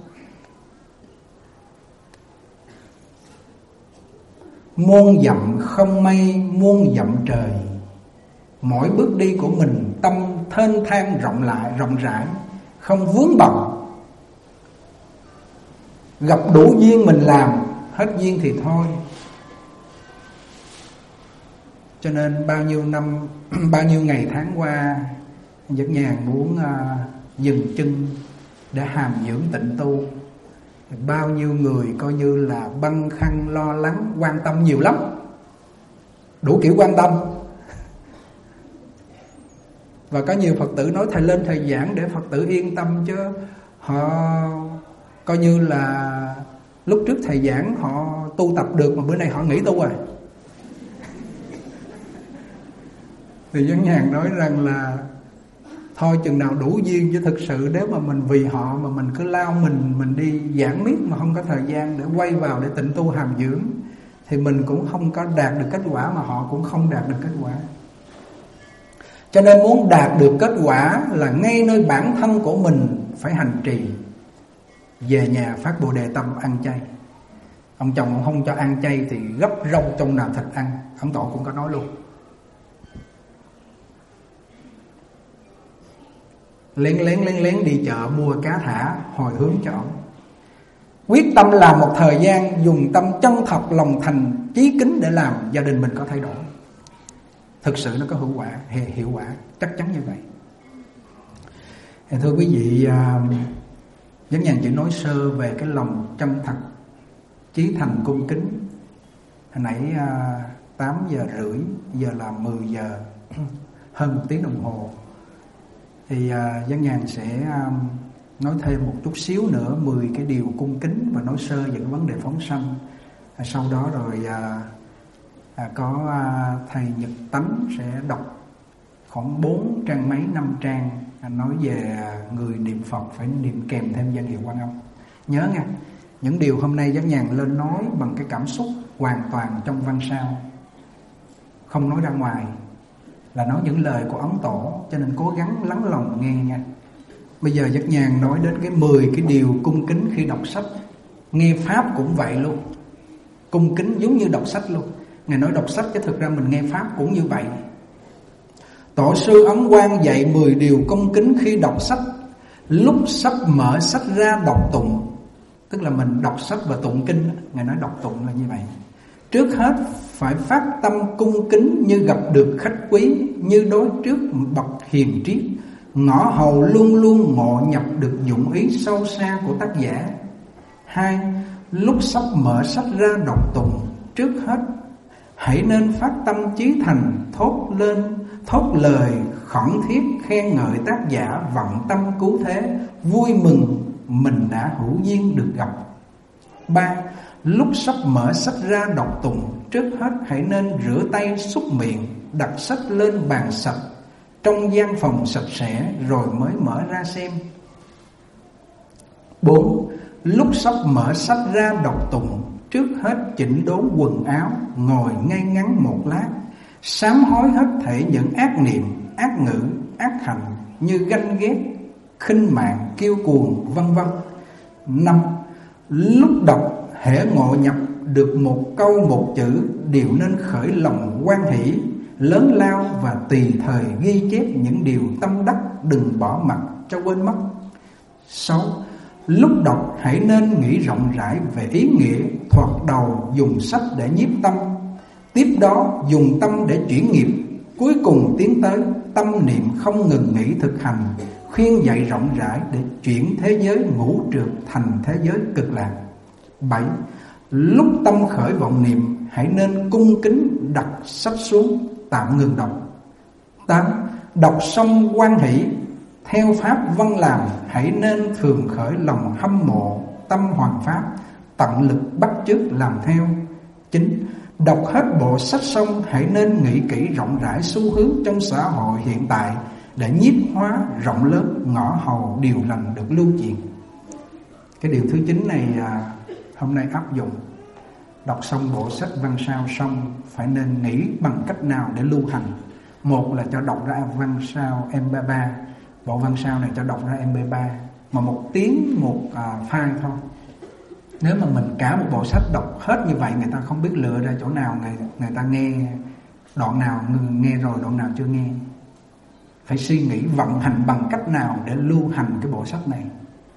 Muôn dặm không mây, muôn dặm trời. Mỗi bước đi của mình tâm thênh thang rộng rãi, không vướng bận. Gặp đủ duyên mình làm, hết duyên thì thôi. Cho nên bao nhiêu năm, bao nhiêu ngày tháng qua, Giác Nhàn muốn dừng chân để hàm dưỡng tịnh tu. Bao nhiêu người coi như là băn khoăn lo lắng, quan tâm nhiều lắm, đủ kiểu quan tâm. Và có nhiều Phật tử nói thầy lên thầy giảng để Phật tử yên tâm, chứ họ coi như là lúc trước thầy giảng họ tu tập được, mà bữa nay họ nghỉ tu rồi. Thì Giác Nhàn nói rằng là thôi chừng nào đủ duyên, chứ thực sự nếu mà mình vì họ mà mình cứ lao mình đi giảng miết mà không có thời gian để quay vào để tịnh tu hàm dưỡng, thì mình cũng không có đạt được kết quả, mà họ cũng không đạt được kết quả. Cho nên muốn đạt được kết quả là ngay nơi bản thân của mình phải hành trì, về nhà phát Bồ Đề tâm ăn chay. Ông chồng ông không cho ăn chay thì gấp rau trong nào thịt ăn, ông Tổ cũng có nói luôn. Lén đi chợ mua cá thả hồi hướng cho ông. Quyết tâm làm một thời gian, dùng tâm chân thật, lòng thành, chí kính để làm, gia đình mình có thay đổi. Thực sự nó có hiệu quả, chắc chắn như vậy. Thưa quý vị, Giác Nhàn chỉ nói sơ về cái lòng chân thật, chí thành, cung kính. Hồi nãy 8 giờ rưỡi, giờ là 10 giờ, hơn 1 tiếng đồng hồ. Thì Giác Nhàn sẽ nói thêm một chút xíu nữa 10 cái điều cung kính và nói sơ về cái vấn đề phóng sanh. Sau đó rồi có thầy Nhật Tánh sẽ đọc khoảng 4 trang mấy 5 trang nói về người niệm Phật phải niệm kèm thêm danh hiệu Quan Âm. Nhớ nha, những điều hôm nay Giác Nhàn lên nói bằng cái cảm xúc hoàn toàn trong văn sao, không nói ra ngoài, là nói những lời của Ấn Tổ, cho nên cố gắng lắng lòng nghe nha. Bây giờ Giác Nhàn nói đến cái 10 cái điều cung kính khi đọc sách. Nghe Pháp cũng vậy luôn, cung kính giống như đọc sách luôn. Ngài nói đọc sách chứ thực ra mình nghe Pháp cũng như vậy. Tổ sư Ấn Quang dạy 10 điều cung kính khi đọc sách. Lúc sắp mở sách ra đọc tụng, tức là mình đọc sách và tụng kinh. Ngài nói đọc tụng là như vậy. Trước hết phải phát tâm cung kính như gặp được khách quý, như đối trước bậc hiền triết. Ngõ hầu luôn luôn ngộ nhập được dụng ý sâu xa của tác giả. 2. Lúc sắp mở sách ra đọc tụng, trước hết hãy nên phát tâm chí thành, thốt lời khẩn thiết khen ngợi tác giả, vọng tâm cứu thế, vui mừng mình đã hữu duyên được gặp. 3. Lúc sắp mở sách ra đọc tụng, trước hết hãy nên rửa tay súc miệng, đặt sách lên bàn sạch, trong gian phòng sạch sẽ rồi mới mở ra xem. 4. Lúc sắp mở sách ra đọc tụng, trước hết chỉnh đốn quần áo, ngồi ngay ngắn một lát, sám hối hết thảy những ác niệm, ác ngữ, ác hành như ganh ghét, khinh mạng, kiêu cuồng, vân vân. 5. Lúc đọc hễ ngộ nhập được một câu một chữ, đều nên khởi lòng hoan hỷ, lớn lao và tùy thời ghi chép những điều tâm đắc, đừng bỏ mặc cho quên mất. 6. Lúc đọc hãy nên nghĩ rộng rãi về ý nghĩa, thoạt đầu dùng sách để nhiếp tâm, tiếp đó dùng tâm để chuyển nghiệp, cuối cùng tiến tới tâm niệm không ngừng nghỉ thực hành, khuyên dạy rộng rãi để chuyển thế giới ngũ trượt thành thế giới cực lạc. 7. Lúc tâm khởi vọng niệm, hãy nên cung kính đặt sách xuống, tạm ngừng đọc. 8. Đọc xong hoan hỷ, theo pháp văn làm, hãy nên thường khởi lòng hâm mộ, tâm hoàn pháp, tận lực bắt chước làm theo. 9. Đọc hết bộ sách xong, hãy nên nghĩ kỹ rộng rãi xu hướng trong xã hội hiện tại để nhiếp hóa rộng lớn, ngõ hầu điều lành được lưu truyền. Cái điều thứ 9 này hôm nay áp dụng. Đọc xong bộ sách văn sao xong, phải nên nghĩ bằng cách nào để lưu hành. Một là cho đọc ra văn sao MP3, bộ văn sao này cho đọc ra MP3, mà 1 tiếng một file thôi. Nếu mà mình cả một bộ sách đọc hết như vậy, người ta không biết lựa ra chỗ nào người ta nghe đoạn nào nghe rồi, đoạn nào chưa nghe. Phải suy nghĩ vận hành bằng cách nào để lưu hành cái bộ sách này,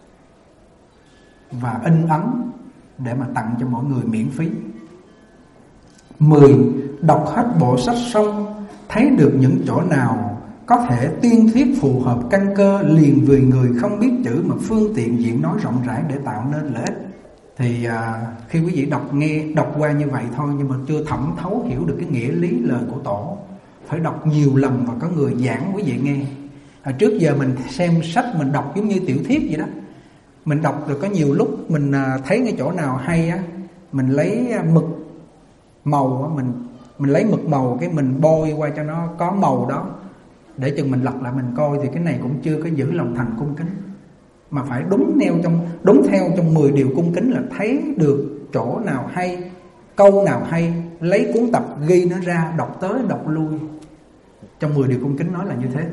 và in ấn để mà tặng cho mỗi người miễn phí. 10. Đọc hết bộ sách xong, thấy được những chỗ nào có thể tuyên thuyết phù hợp căn cơ liền vì người không biết chữ mà phương tiện diễn nói rộng rãi để tạo nên lợi ích. Thì khi quý vị đọc qua như vậy thôi, nhưng mà chưa thẩm thấu hiểu được cái nghĩa lý lời của Tổ. Phải đọc nhiều lần và có người giảng quý vị nghe. Trước giờ mình xem sách mình đọc giống như tiểu thuyết vậy đó. Mình đọc rồi có nhiều lúc mình thấy cái chỗ nào hay á, mình lấy mực màu á, mình lấy mực màu cái mình bôi qua cho nó có màu đó, để chừng mình lật lại mình coi thì cái này cũng chưa có giữ lòng thành cung kính. Mà phải đúng theo trong 10 điều cung kính là thấy được chỗ nào hay, câu nào hay, lấy cuốn tập ghi nó ra, đọc tới đọc lui. Trong 10 điều cung kính nói là như thế.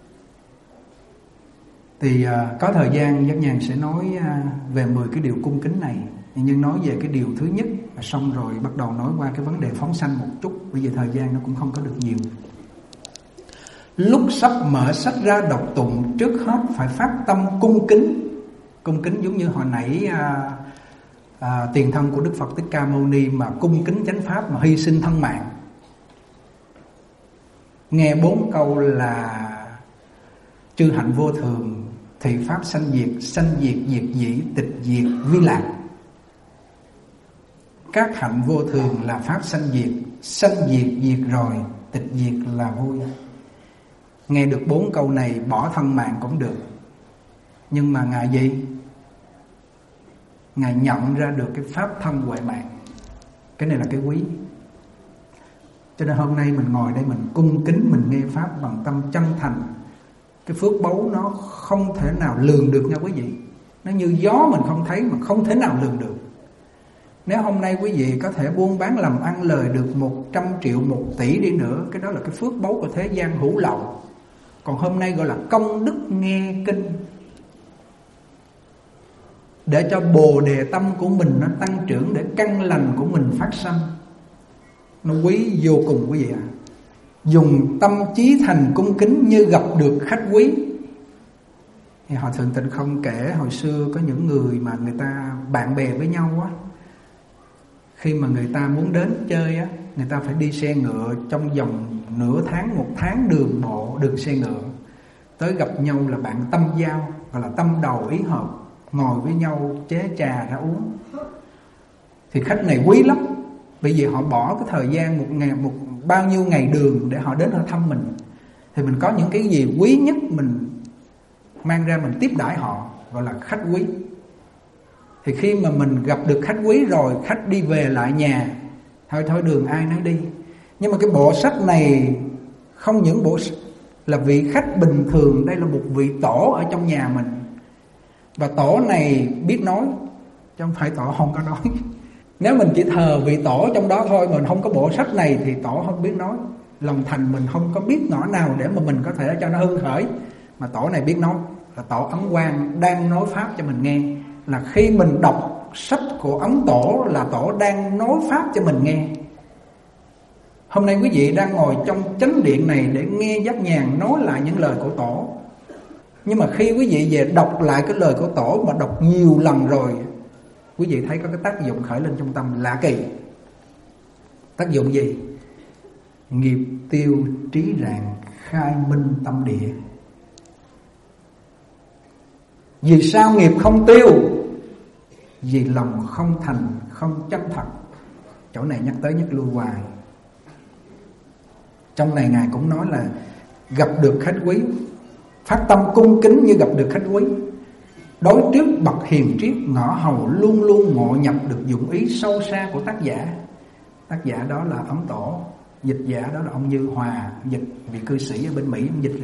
Thì có thời gian Giác Nhàn sẽ nói về 10 cái điều cung kính này. Nhưng nói về cái điều thứ nhất, xong rồi bắt đầu nói qua cái vấn đề phóng sanh một chút. Bởi vì thời gian nó cũng không có được nhiều. Lúc sắp mở sách ra đọc tụng, trước hết phải phát tâm cung kính. Cung kính giống như hồi nãy tiền thân của Đức Phật Thích Ca Mâu Ni mà cung kính chánh pháp mà hy sinh thân mạng. Nghe 4 câu là chư hạnh vô thường, thị pháp sanh diệt, diệt dĩ, tịch diệt, vi lạc. Các hạnh vô thường là pháp sanh diệt, diệt rồi, tịch diệt là vui. Nghe được 4 câu này bỏ thân mạng cũng được. Nhưng mà Ngài gì? Ngài nhận ra được cái pháp thân huệ mạng. Cái này là cái quý. Cho nên hôm nay mình ngồi đây mình cung kính, mình nghe pháp bằng tâm chân thành. Cái phước báu nó không thể nào lường được nha quý vị. Nó như gió mình không thấy mà không thể nào lường được. Nếu hôm nay quý vị có thể buôn bán làm ăn lời được 100 triệu, 1 tỷ đi nữa, cái đó là cái phước báu của thế gian hữu lậu. Còn hôm nay gọi là công đức nghe kinh, để cho bồ đề tâm của mình nó tăng trưởng, để căn lành của mình phát sanh. Nó quý vô cùng quý vị ạ. Dùng tâm trí thành cung kính như gặp được khách quý. Thì Hòa Thượng Tịnh Không kể hồi xưa có những người mà người ta bạn bè với nhau á, khi mà người ta muốn đến chơi á, người ta phải đi xe ngựa trong vòng nửa tháng, 1 tháng đường bộ, đường xe ngựa. Tới gặp nhau là bạn tâm giao, gọi là tâm đầu ý hợp, ngồi với nhau chế trà ra uống. Thì khách này quý lắm, bởi vì họ bỏ cái thời gian bao nhiêu ngày đường để họ đến họ thăm mình. Thì mình có những cái gì quý nhất mình mang ra mình tiếp đãi họ, gọi là khách quý. Thì khi mà mình gặp được khách quý rồi, khách đi về lại nhà, thôi đường ai nấy đi. Nhưng mà cái bộ sách này không những bộ là vị khách bình thường, đây là một vị tổ ở trong nhà mình. Và tổ này biết nói, chứ không phải tổ không có nói. Nếu mình chỉ thờ vị tổ trong đó thôi, mình không có bộ sách này thì tổ không biết nói. Lòng thành mình không có biết ngõ nào để mà mình có thể cho nó hưng khởi. Mà tổ này biết nói, là tổ Ấn Quang đang nói pháp cho mình nghe. Là khi mình đọc sách của Ấn Tổ là tổ đang nói pháp cho mình nghe. Hôm nay quý vị đang ngồi trong chánh điện này để nghe Giác Nhàn nói lại những lời của tổ. Nhưng mà khi quý vị về đọc lại cái lời của tổ mà đọc nhiều lần rồi, quý vị thấy có cái tác dụng khởi lên trong tâm lạ kỳ. Tác dụng gì? Nghiệp tiêu trí rạng, khai minh tâm địa. Vì sao nghiệp không tiêu? Vì lòng không thành, không chân thật. Chỗ này nhắc tới nhắc lui hoài. Trong này Ngài cũng nói là gặp được khách quý, phát tâm cung kính như gặp được khách quý. Đối trước bậc hiền triết, ngõ hầu luôn luôn ngộ nhập được dụng ý sâu xa của tác giả. Tác giả đó là Ấn Tổ, dịch giả đó là ông Như Hòa, dịch vị cư sĩ ở bên Mỹ ông dịch ra.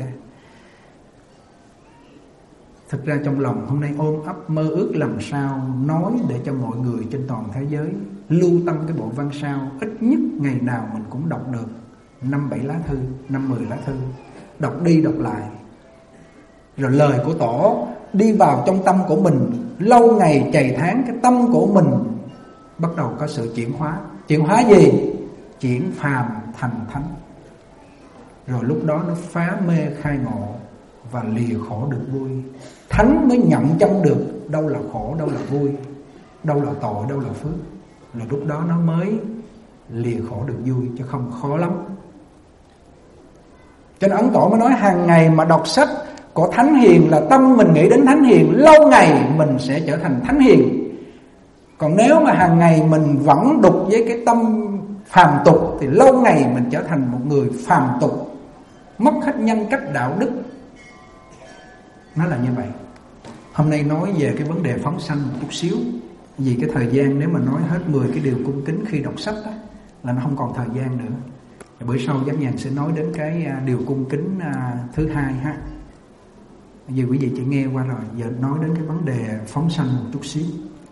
Thực ra trong lòng hôm nay ôm ấp mơ ước làm sao nói để cho mọi người trên toàn thế giới lưu tâm cái bộ văn sao. Ít nhất ngày nào mình cũng đọc được 5-7 lá thư, 5-10 lá thư. Đọc đi đọc lại. Rồi lời của tổ đi vào trong tâm của mình. Lâu ngày chày tháng cái tâm của mình bắt đầu có sự chuyển hóa. Chuyển hóa gì? Chuyển phàm thành thánh. Rồi lúc đó nó phá mê khai ngộ và lìa khổ được vui. Thánh mới nhận chân được đâu là khổ, đâu là vui, đâu là tội, đâu là phước. Rồi lúc đó nó mới lìa khổ được vui, chứ không khó lắm. Cho nên Ấn Tổ mới nói hàng ngày mà đọc sách của Thánh Hiền là tâm mình nghĩ đến Thánh Hiền, lâu ngày mình sẽ trở thành Thánh Hiền. Còn nếu mà hàng ngày mình vẫn đục với cái tâm phàm tục thì lâu ngày mình trở thành một người phàm tục, mất hết nhân cách đạo đức. Nó là như vậy. Hôm nay nói về cái vấn đề phóng sanh một chút xíu, vì cái thời gian nếu mà nói hết 10 cái điều cung kính khi đọc sách đó, là nó không còn thời gian nữa. Bữa sau Giác Nhàn sẽ nói đến cái điều cung kính thứ hai ha. Vì quý vị chỉ nghe qua rồi, giờ nói đến cái vấn đề phóng sanh một chút xíu.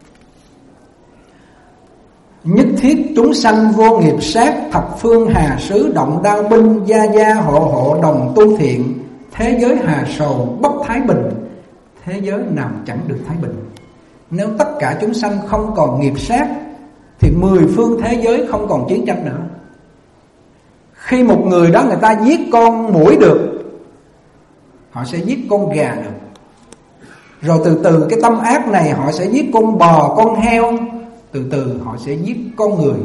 Nhất thiết chúng sanh vô nghiệp sát, thập phương hà xứ động đao binh, gia gia hộ hộ đồng tu thiện, thế giới hà sầu bất thái bình, thế giới nào chẳng được thái bình. Nếu tất cả chúng sanh không còn nghiệp sát thì 10 phương thế giới không còn chiến tranh nữa. Khi một người đó người ta giết con muỗi được, họ sẽ giết con gà được. Rồi từ từ cái tâm ác này họ sẽ giết con bò, con heo. Từ từ họ sẽ giết con người.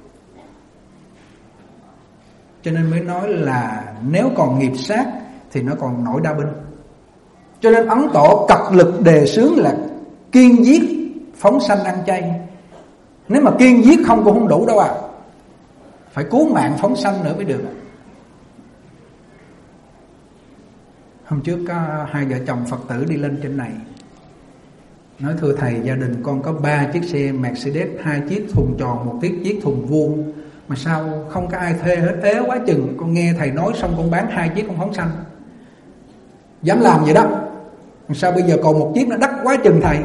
Cho nên mới nói là nếu còn nghiệp sát thì nó còn nổi đao binh. Cho nên Ấn Tổ cật lực đề xướng là kiêng giết, phóng sanh ăn chay. Nếu mà kiêng giết không cũng không đủ đâu à, phải cứu mạng phóng sanh nữa mới được. Hôm trước có 2 vợ chồng Phật tử đi lên trên này, nói thưa thầy, gia đình con có 3 chiếc xe Mercedes, 2 chiếc thùng tròn, 1 chiếc thùng vuông, mà sao không có ai thuê hết, ế quá chừng. Con nghe thầy nói xong con bán 2 chiếc con phóng sanh. Dám làm vậy đó. Sao bây giờ còn 1 chiếc nó đắt quá chừng thầy.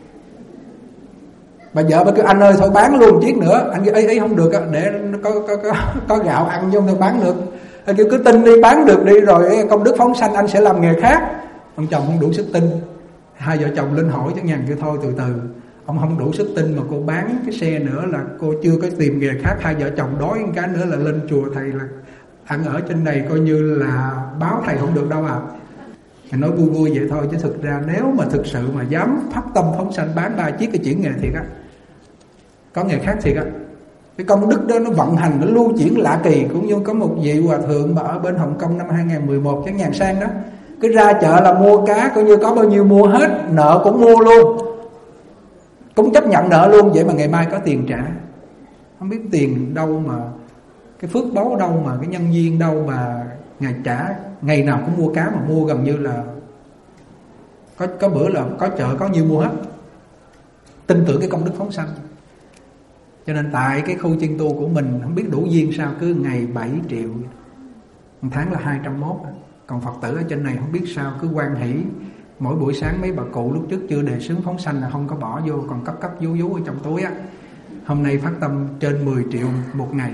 Bà vợ bà kêu anh ơi thôi bán luôn 1 chiếc nữa. Anh kêu ấy không được, để có gạo ăn chứ không thôi bán được. Anh kêu cứ tin đi, bán được đi rồi công đức phóng sanh anh sẽ làm nghề khác. Ông chồng không đủ sức tin. 2 vợ chồng lên hỏi Giác Nhàn kêu thôi từ từ, ông không đủ sức tin mà cô bán cái xe nữa là cô chưa có tìm nghề khác. 2 vợ chồng đói một cái nữa là lên chùa thầy là ăn ở trên này coi như là báo thầy không được đâu à. Thầy nói vui vui vậy thôi, chứ thực ra nếu mà thực sự mà dám phát tâm phóng sanh bán 3 chiếc cái chuyển nghề thiệt á, có nghề khác thiệt á. Cái công đức đó nó vận hành, nó lưu chuyển lạ kỳ. Cũng như có một vị hòa thượng mà ở bên Hồng Kông năm 2011 Giác Nhàn sang đó, cứ ra chợ là mua cá, coi như có bao nhiêu mua hết, nợ cũng mua luôn, cũng chấp nhận nợ luôn. Vậy mà ngày mai có tiền trả. Không biết tiền đâu mà, cái phước báu đâu mà, cái nhân duyên đâu mà ngày trả, ngày nào cũng mua cá, mà mua gần như là có bữa là có chợ có nhiêu mua hết. Tin tưởng cái công đức phóng sanh. Cho nên tại cái khu chiên tu của mình không biết đủ duyên sao, cứ ngày 7 triệu, một tháng là 201. Còn Phật tử ở trên này không biết sao cứ hoan hỷ. Mỗi buổi sáng mấy bà cụ lúc trước chưa đề xướng phóng sanh là không có bỏ vô, còn cấp vú ở trong túi á. Hôm nay phát tâm trên 10 triệu một ngày,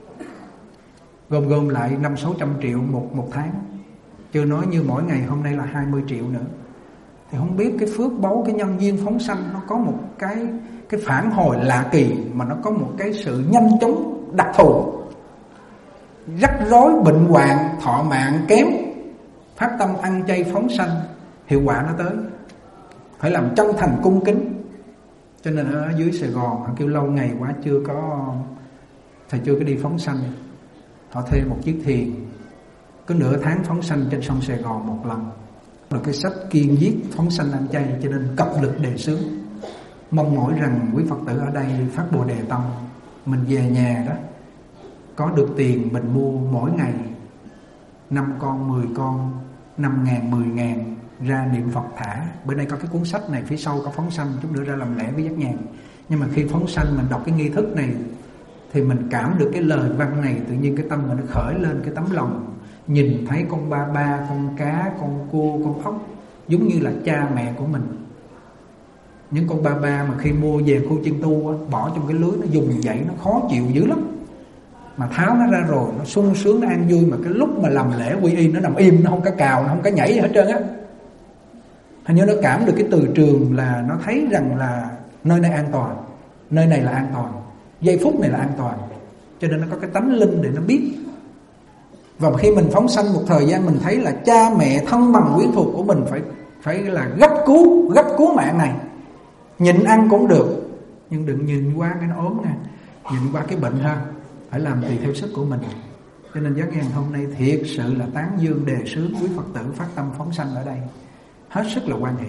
gom lại 500-600 triệu một tháng. Chưa nói như mỗi ngày hôm nay là 20 triệu nữa. Thì không biết cái phước báu, cái nhân duyên phóng sanh nó có một cái phản hồi lạ kỳ, mà nó có một cái sự nhanh chóng đặc thù. Rắc rối, bệnh hoạn, thọ mạng kém, phát tâm ăn chay phóng sanh, hiệu quả nó tới. Phải làm chân thành cung kính. Cho nên ở dưới Sài Gòn họ kêu lâu ngày quá chưa có, thầy chưa có đi phóng sanh. Họ thuê một chiếc thuyền, cứ nửa tháng phóng sanh trên sông Sài Gòn một lần. Rồi cái sách kiêng giết phóng sanh ăn chay, cho nên cập lực đề xướng. Mong mỏi rằng quý Phật tử ở đây phát Bồ Đề tâm, mình về nhà đó có được tiền mình mua mỗi ngày 5 con, 10 con, 5.000, 10.000 ra niệm Phật thả. Bữa nay có cái cuốn sách này, phía sau có phóng sanh, chút nữa ra làm lễ với Giác Nhàn. Nhưng mà khi phóng sanh mình đọc cái nghi thức này thì mình cảm được cái lời văn này, tự nhiên cái tâm mình nó khởi lên cái tấm lòng. Nhìn thấy con ba, con cá, con cua, con ốc giống như là cha mẹ của mình. Những con ba mà khi mua về khu chiên tu bỏ trong cái lưới, nó dùng vậy nó khó chịu dữ lắm. Mà tháo nó ra rồi nó sung sướng, nó an vui. Mà cái lúc mà làm lễ quy y nó nằm im, nó không có cào, nó không có nhảy gì hết trơn á. Hình như nó cảm được cái từ trường, là nó thấy rằng là nơi này an toàn, nơi này là an toàn, giây phút này là an toàn. Cho nên nó có cái tánh linh để nó biết. Và khi mình phóng sanh một thời gian, mình thấy là cha mẹ thân bằng quyến thuộc của mình phải là gấp cứu mạng này. Nhịn ăn cũng được, nhưng đừng nhìn qua cái nó ốm nè, nhìn qua cái bệnh ha. Phải làm tùy theo sức của mình. Cho nên Giác Ngàn hôm nay thiệt sự là tán dương đề xướng quý Phật tử phát tâm phóng sanh ở đây, hết sức là hoan hỷ.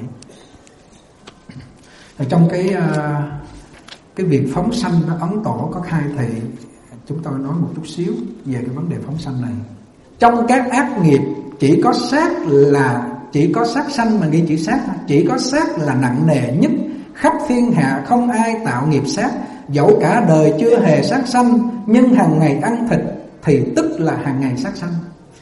Ở trong cái việc phóng sanh đó, Ấn Tổ có khai thị, chúng tôi nói một chút xíu về cái vấn đề phóng sanh này. Trong các ác nghiệp chỉ có sát sanh mà ghi chữ sát, chỉ có sát là nặng nề nhất, khắp thiên hạ không ai tạo nghiệp sát. Dẫu cả đời chưa hề sát sanh, nhưng hàng ngày ăn thịt thì tức là hàng ngày sát sanh.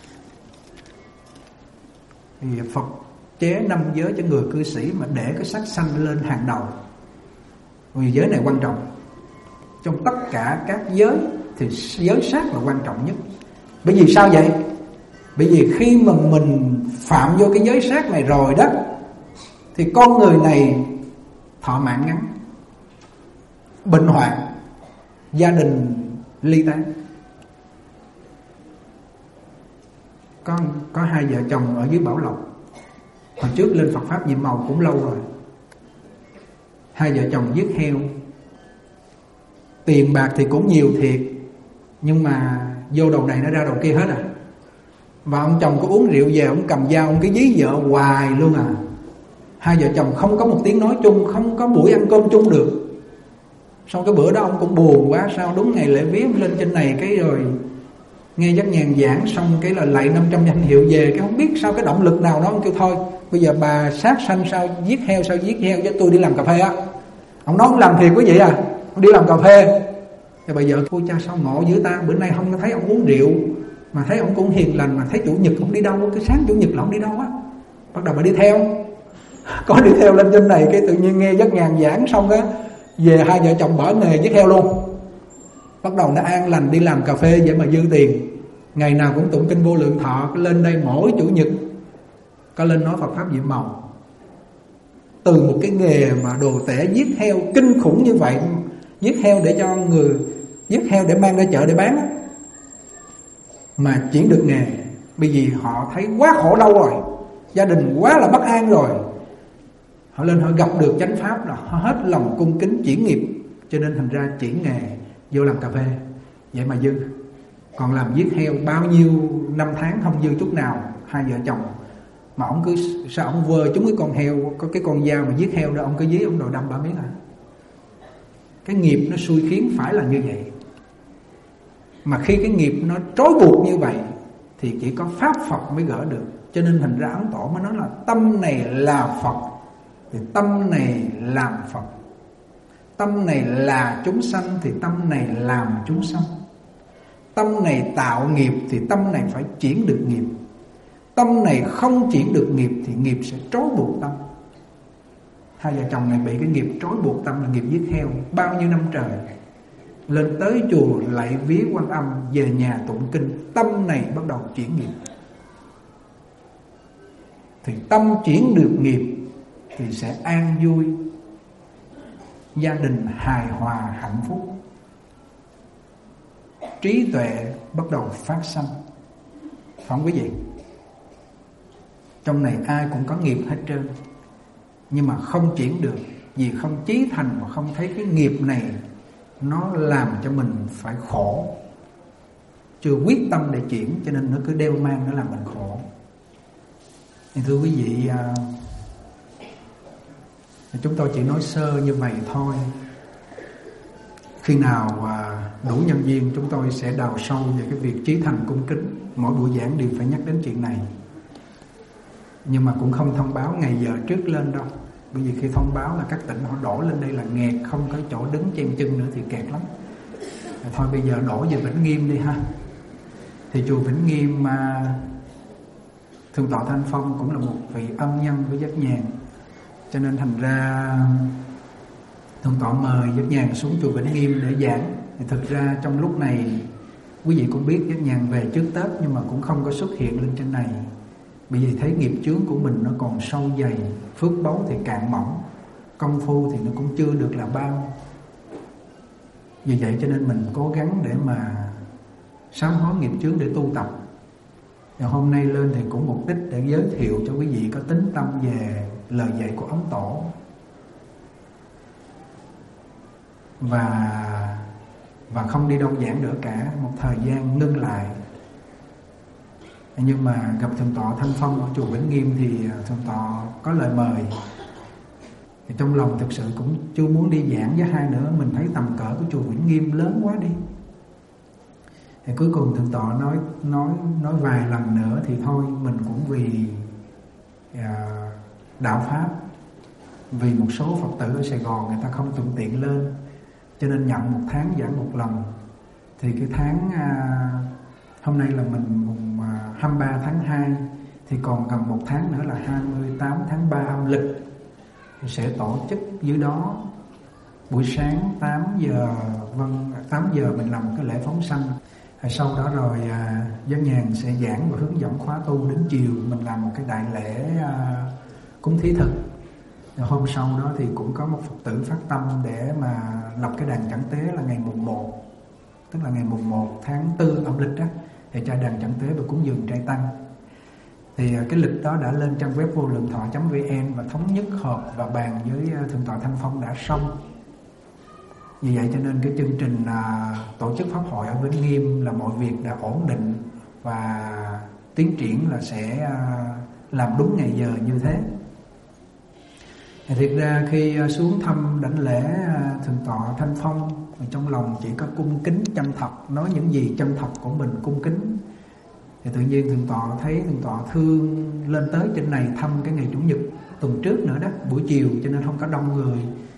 Thì Phật chế 5 giới cho người cư sĩ mà để cái sát sanh lên hàng đầu, vì giới này quan trọng. Trong tất cả các giới thì giới sát là quan trọng nhất. Bởi vì sao vậy? Bởi vì khi mà mình phạm vô cái giới sát này rồi đó, thì con người này thọ mạng ngắn, bệnh hoạn, gia đình ly tán. Có 2 vợ chồng ở dưới Bảo Lộc, hồi trước lên Phật Pháp Nhiệm Màu cũng lâu rồi. 2 vợ chồng giết heo, tiền bạc thì cũng nhiều thiệt, nhưng mà vô đầu này nó ra đầu kia hết à. Và ông chồng có uống rượu về, ông cầm dao ông cứ dí vợ hoài luôn à. 2 vợ chồng không có một tiếng nói chung, không có buổi ăn cơm chung được. Sau cái bữa đó ông cũng buồn quá, sao đúng ngày lễ vía lên trên này cái rồi nghe Giác Nhàn giảng xong cái là lạy 500 danh hiệu về, cái không biết sao cái động lực nào đó, ông kêu thôi bây giờ bà sát sanh sao giết heo cho tôi đi làm cà phê á. Ông nói ông làm thiệt quý vị à, ông đi làm cà phê. Thì bây giờ thôi cha sao ngộ dữ ta, bữa nay không thấy ông uống rượu mà thấy ông cũng hiền lành, mà thấy chủ nhật ông đi đâu, cái sáng chủ nhật là ông đi đâu á. Bắt đầu bà đi theo, có đi theo lên trên này, cái tự nhiên nghe Giác Nhàn giảng xong á, về 2 vợ chồng bỏ nghề giết heo luôn. Bắt đầu nó an lành đi làm cà phê vậy mà dư tiền, ngày nào cũng tụng kinh Vô Lượng Thọ, lên đây mỗi chủ nhật có lên nói Phật Pháp Nhiệm Màu. Từ một cái nghề mà đồ tể giết heo kinh khủng như vậy, giết heo để cho người, giết heo để mang ra chợ để bán á, mà chuyển được nghề. Bởi vì họ thấy quá khổ đau rồi, gia đình quá là bất an rồi, họ lên họ gặp được chánh pháp là họ hết lòng cung kính chuyển nghiệp, cho nên thành ra chuyển nghề vô làm cà phê vậy mà dư. Còn làm giết heo bao nhiêu năm tháng không dư chút nào. 2 vợ chồng mà ông cứ sao ông vơ chúng cái con heo, có cái con dao mà giết heo đó, ông cứ dí ông đòi đâm 3 miếng à. Cái nghiệp nó xui khiến phải là như vậy. Mà khi cái nghiệp nó trói buộc như vậy thì chỉ có pháp Phật mới gỡ được. Cho nên thành ra Ấn Tổ mới nói là tâm này là Phật thì tâm này làm Phật, tâm này là chúng sanh thì tâm này làm chúng sanh, tâm này tạo nghiệp thì tâm này phải chuyển được nghiệp, tâm này không chuyển được nghiệp thì nghiệp sẽ trói buộc tâm. 2 vợ chồng này bị cái nghiệp trói buộc tâm là nghiệp giết heo bao nhiêu năm trời. Lên tới chùa lạy vía Quan Âm, về nhà tụng kinh, tâm này bắt đầu chuyển nghiệp. Thì tâm chuyển được nghiệp thì sẽ an vui, gia đình hài hòa hạnh phúc, trí tuệ bắt đầu phát sanh. Phải không quý vị? Trong này ai cũng có nghiệp hết trơn, nhưng mà không chuyển được vì không chí thành và không thấy cái nghiệp này nó làm cho mình phải khổ, chưa quyết tâm để chuyển, cho nên nó cứ đeo mang, nó làm mình khổ. Thì thưa quý vị, chúng tôi chỉ nói sơ như vậy thôi. Khi nào đủ nhân viên, chúng tôi sẽ đào sâu về cái việc chí thành cung kính. Mỗi buổi giảng đều phải nhắc đến chuyện này, nhưng mà cũng không thông báo ngày giờ trước lên đâu. Bởi vì khi thông báo là các tỉnh họ đổ lên đây là nghẹt, không có chỗ đứng chen chân nữa thì kẹt lắm. Thôi bây giờ đổ về Vĩnh Nghiêm đi ha. Thì chùa Vĩnh Nghiêm Thượng tọa Thanh Phong cũng là một vị ân nhân với Giác Nhàn, cho nên thành ra Thượng tọa mời Giác Nhàn xuống chùa Vĩnh Nghiêm để giảng. Thì thực ra trong lúc này quý vị cũng biết Giác Nhàn về trước Tết nhưng mà cũng không có xuất hiện lên trên này, bởi vì thấy nghiệp chướng của mình nó còn sâu dày, phước báu thì càng mỏng, công phu thì nó cũng chưa được là bao. Vì vậy cho nên mình cố gắng để mà sám hối nghiệp chướng để tu tập. Và hôm nay lên thì cũng mục đích để giới thiệu cho quý vị có tín tâm về lời dạy của Ấn Tổ. Và không đi đâu giảng nữa cả, một thời gian ngưng lại Nhưng mà gặp Thượng tọa Thanh Phong ở chùa Vĩnh Nghiêm thì Thượng tọa có lời mời. Thì trong lòng thực sự cũng chưa muốn đi giảng với hai nữa, mình thấy tầm cỡ của chùa Vĩnh Nghiêm lớn quá đi. Thì cuối cùng Thượng tọa nói vài lần nữa thì thôi, mình cũng vì đạo pháp, vì một số Phật tử ở Sài Gòn người ta không thuận tiện lên, cho nên nhận 1 tháng giảng 1 lần. Thì cái tháng hôm nay là mình mùng 23 tháng 2, thì còn gần 1 tháng nữa là 28 tháng 3 âm lịch thì sẽ tổ chức dưới đó buổi sáng 8 giờ. Vâng, 8 giờ mình làm một cái lễ phóng sanh. Sau đó rồi Giác Nhàn sẽ giảng và hướng dẫn khóa tu. Đến chiều mình làm một cái đại lễ cúng thí thực. Hôm sau đó thì cũng có một Phật tử phát tâm để mà lập cái đàn chẳng tế là ngày mùng 1, tức là ngày mùng 1 tháng 4 âm lịch đó, để cho đàn chẳng tế và cúng dường trai tăng. Thì cái lịch đó đã lên trang web vô lượng thọ.vn và thống nhất họp và bàn với Thượng tọa Thanh Phong đã xong. Vì vậy cho nên cái chương trình tổ chức pháp hội ở Vĩnh Nghiêm là mọi việc đã ổn định và tiến triển là sẽ làm đúng ngày giờ như thế. Thì thiệt ra khi xuống thăm đảnh lễ Thượng tọa Thanh Phong, trong lòng chỉ có cung kính chân thật, nói những gì chân thật của mình cung kính. Thì tự nhiên Thượng tọa thấy Thượng tọa thương lên tới trên này thăm cái ngày Chủ nhật tuần trước nữa đó, buổi chiều, cho nên không có đông người.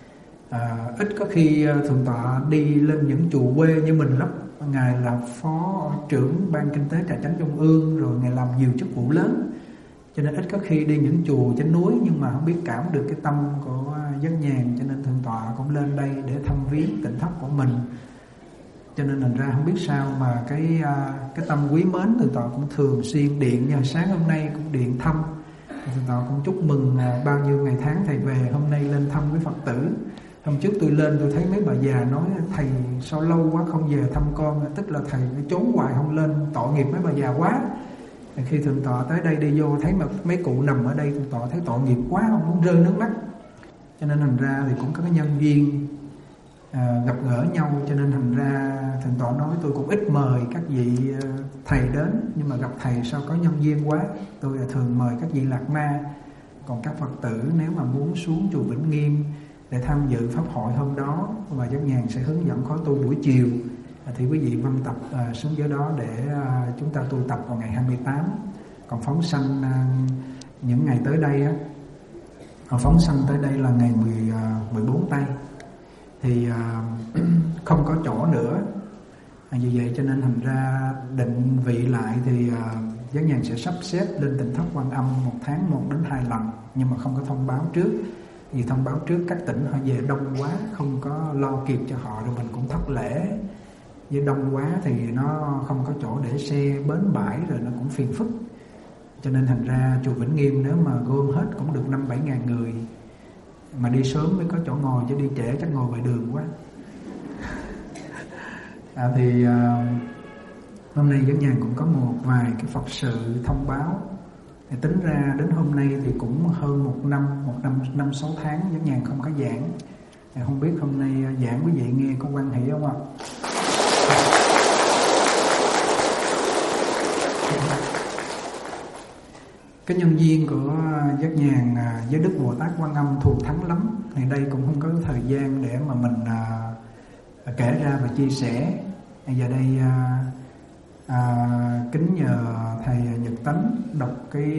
Ít có khi Thượng tọa đi lên những chùa quê như mình lắm. Ngài là phó trưởng ban kinh tế Trà Chánh Trung ương, rồi Ngài làm nhiều chức vụ lớn, cho nên ít có khi đi những chùa trên núi. Nhưng mà không biết cảm được cái tâm của Giác Nhàn, cho nên Thượng tọa cũng lên đây để thăm viếng tỉnh thất của mình. Cho nên thành ra không biết sao mà cái tâm quý mến Thượng tọa cũng thường xuyên điện. Như sáng hôm nay cũng điện thăm, Thượng tọa cũng chúc mừng bao nhiêu ngày tháng thầy về, hôm nay lên thăm với Phật tử. Hôm trước tôi lên tôi thấy mấy bà già nói thầy sao lâu quá không về thăm con, tức là thầy trốn hoài không lên, tội nghiệp mấy bà già quá. Khi Thượng tọa tới đây đi vô thấy mà mấy cụ nằm ở đây, Thượng tọa thấy tội nghiệp quá, không muốn rơi nước mắt. Cho nên thành ra thì cũng có cái nhân duyên gặp gỡ nhau, cho nên thành ra Thượng tọa nói tôi cũng ít mời các vị thầy đến, nhưng mà gặp thầy sao có nhân duyên quá, tôi thường mời các vị Lạc Ma. Còn các Phật tử nếu mà muốn xuống chùa Vĩnh Nghiêm để tham dự pháp hội hôm đó, và Giác Nhàn sẽ hướng dẫn khóa tu buổi chiều, thì quý vị vân tập xuống dưới đó để chúng ta tu tập vào ngày 28. Còn phóng sanh những ngày tới đây á, phóng sanh tới đây là ngày 14 tây thì không có chỗ nữa. Vì vậy cho nên thành ra định vị lại thì Giác Nhàn sẽ sắp xếp lên tỉnh thất Quan Âm 1 tháng 1 đến 2 lần, nhưng mà không có thông báo trước. Vì thông báo trước các tỉnh họ về đông quá, không có lo kịp cho họ, rồi mình cũng thất lễ. Với đông quá thì nó không có chỗ để xe bến bãi, rồi nó cũng phiền phức. Cho nên thành ra chùa Vĩnh Nghiêm nếu mà gom hết cũng được 5-7 ngàn người, mà đi sớm mới có chỗ ngồi, chứ đi trễ chắc ngồi ngoài đường quá. Thì hôm nay Giác Nhàn cũng có một vài cái Phật sự thông báo. Thì tính ra đến hôm nay thì cũng hơn một năm 6 tháng Giác Nhàn không có giảng. Thì không biết hôm nay giảng quý vị nghe có quan hỷ không ạ? Cái nhân duyên của Giác Nhàn với Đức Bồ Tát Quan Âm thù thắng lắm. Thì đây cũng không có thời gian để mà mình kể ra và chia sẻ. Giờ đây kính nhờ thầy Nhật Tấn đọc cái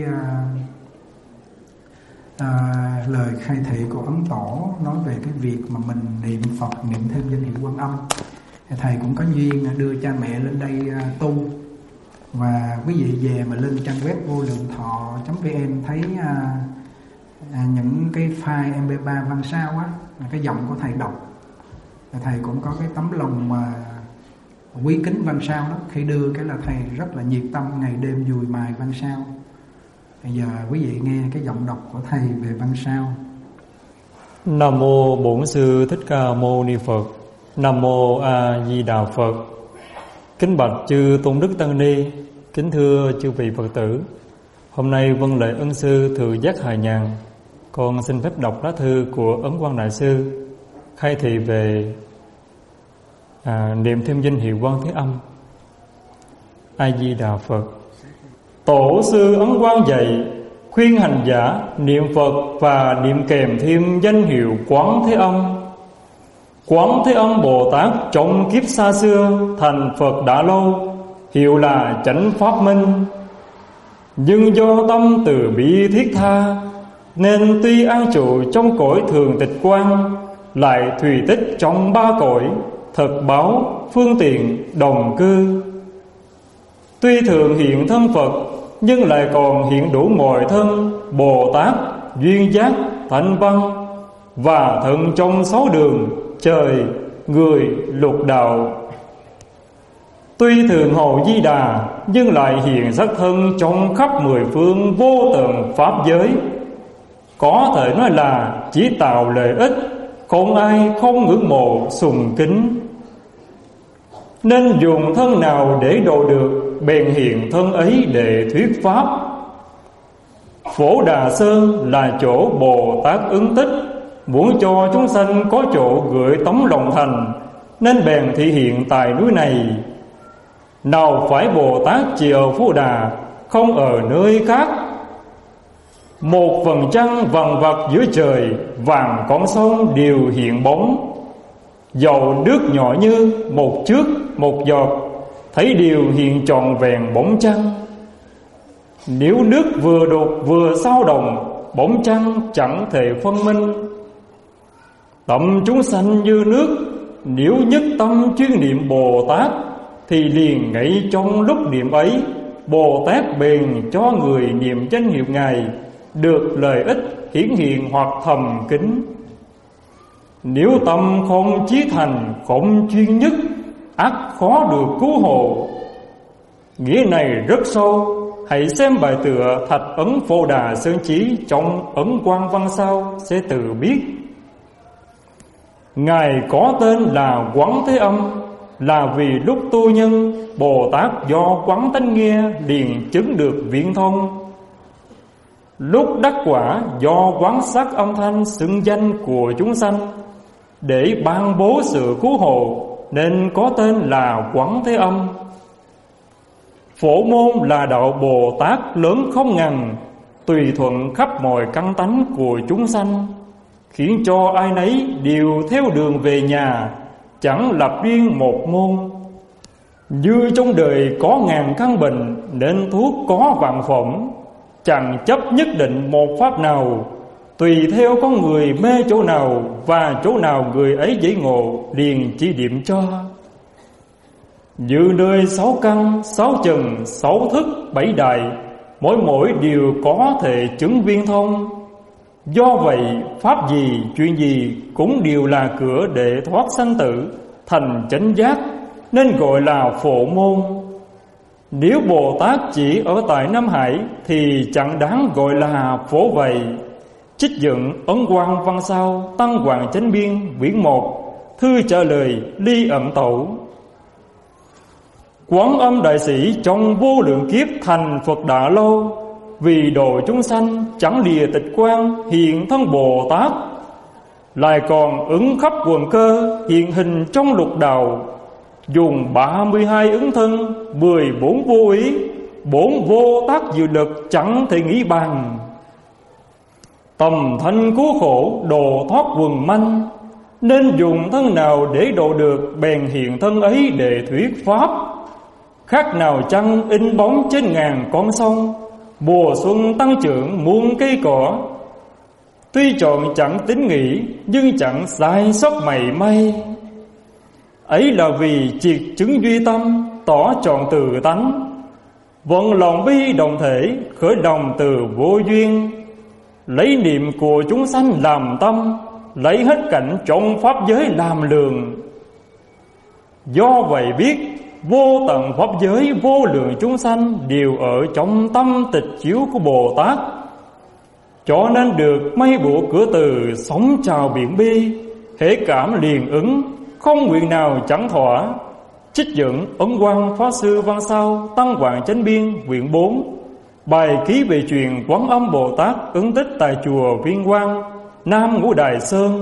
lời khai thị của Ấn Tổ nói về cái việc mà mình niệm Phật, niệm thêm danh hiệu Quan Âm. Thầy cũng có duyên đưa cha mẹ lên đây tu, và quý vị về mà lên trang web vô lượng thọ.vn thấy những cái file MP3 văn sao á, cái giọng của thầy đọc. Thầy cũng có cái tấm lòng mà quý kính văn sao đó, khi đưa cái là thầy rất là nhiệt tâm, ngày đêm dùi mài văn sao. Bây giờ quý vị nghe cái giọng đọc của thầy về văn sao. Nam mô Bổn Sư Thích Ca Mâu Ni Phật. Nam mô A Di Đà Phật. Kính bạch chư tôn đức tăng ni, kính thưa chư vị Phật tử. Hôm nay vâng lễ ân sư Thừa Giác Hà Nhàn, con xin phép đọc lá thư của Ấn Quang Đại Sư khai thị về niệm thêm danh hiệu Quan Thế Âm. A Di Đà Phật. Tổ sư Ấn Quang dạy khuyên hành giả niệm Phật và niệm kèm thêm danh hiệu Quán Thế Âm. Quán Thế Âm Bồ Tát trong kiếp xa xưa thành Phật đã lâu, hiệu là Chánh Pháp Minh. Nhưng do tâm từ bi thiết tha, nên tuy an trụ trong cõi thường tịch quan, lại thùy tích trong ba cõi thực báo, phương tiện, đồng cư. Tuy thường hiện thân Phật, nhưng lại còn hiện đủ mọi thân Bồ Tát, duyên giác, thánh văn và thân trong 6 đường trời, người, lục đạo. Tuy thường hầu Di Đà, nhưng lại hiện sắc thân trong khắp 10 phương vô tận pháp giới. Có thể nói là chỉ tạo lợi ích, không ai không ngưỡng mộ sùng kính. Nên dùng thân nào để độ được, bèn hiện thân ấy để thuyết pháp. Phổ Đà Sơn là chỗ Bồ Tát ứng tích, muốn cho chúng sanh có chỗ gửi tấm lòng thành, nên bèn thị hiện tại núi này. Nào phải Bồ Tát chỉ ở Phổ Đà, không ở nơi khác. Một vầng trăng vằn vặt giữa trời, vàng con sông đều hiện bóng. Dầu nước nhỏ như một trước một giọt, thấy đều hiện trọn vẹn bóng trăng. Nếu nước vừa đục vừa sao động, bóng trăng chẳng thể phân minh. Tâm chúng sanh như nước, nếu nhất tâm chuyên niệm Bồ Tát, thì liền ngay trong lúc niệm ấy, Bồ Tát bèn cho người niệm danh hiệu Ngài được lợi ích hiển hiện hoặc thầm kính. Nếu tâm không chí thành, không chuyên nhất, ắt khó được cứu hộ. Nghĩa này rất sâu, hãy xem bài tựa Thạch Ấn Phổ Đà Sơn Chí trong Ấn Quang Văn sau sẽ tự biết. Ngài có tên là Quán Thế Âm, là vì lúc tu nhân, Bồ Tát do quán tánh nghe liền chứng được viễn thông. Lúc đắc quả do quán sát âm thanh xưng danh của chúng sanh, để ban bố sự cứu hộ, nên có tên là Quán Thế Âm. Phổ môn là đạo Bồ Tát lớn không ngần, tùy thuận khắp mọi căn tánh của chúng sanh, khiến cho ai nấy đều theo đường về nhà, chẳng lập riêng một môn. Như trong đời có ngàn căn bệnh, nên thuốc có vạn phẩm, chẳng chấp nhất định một pháp nào. Tùy theo con người mê chỗ nào, và chỗ nào người ấy dễ ngộ, liền chỉ điểm cho. Như nơi 6 căn, 6 trần, 6 thức, 7 đại, mỗi đều có thể chứng viên thông. Do vậy, pháp gì, chuyện gì cũng đều là cửa để thoát sanh tử, thành chánh giác, nên gọi là phổ môn. Nếu Bồ Tát chỉ ở tại Nam Hải thì chẳng đáng gọi là phổ vậy. Trích dựng Ấn Quang Văn Sao, Tăng Hoàng Chánh Biên, quyển 1, thư trả lời Ly Ẩn Tẩu. Quán Âm Đại Sĩ trong vô lượng kiếp thành Phật đã lâu, vì độ chúng sanh chẳng lìa tịch quan hiện thân Bồ Tát, lại còn ứng khắp quần cơ hiện hình trong lục đạo, dùng 32 ứng thân, 14 vô ý, 4 vô tác dự lực chẳng thể nghĩ bằng. Tầm thanh cứu khổ độ thoát quần manh, nên dùng thân nào để độ được, bèn hiện thân ấy để thuyết pháp. Khác nào chăng in bóng trên ngàn con sông, mùa xuân tăng trưởng muôn cây cỏ. Tuy chọn chẳng tính nghĩ, nhưng chẳng sai sót mảy may. Ấy là vì triệt chứng duy tâm, tỏ trọn từ tánh. Vận lòng bi đồng thể, khởi đồng từ vô duyên. Lấy niệm của chúng sanh làm tâm, lấy hết cảnh trong pháp giới làm lường. Do vậy biết, vô tận pháp giới vô lượng chúng sanh đều ở trong tâm tịch chiếu của Bồ Tát. Cho nên được mây bộ cửa từ sóng trào biển bi, hễ cảm liền ứng, không nguyện nào chẳng thỏa. Trích dẫn Ấn Quang Pháp Sư Văn Sao, Tăng Hoàng Chánh Biên, quyển 4, bài ký về truyền Quán Âm Bồ Tát ứng tích tại chùa Viên Quang, Nam Ngũ Đài Sơn.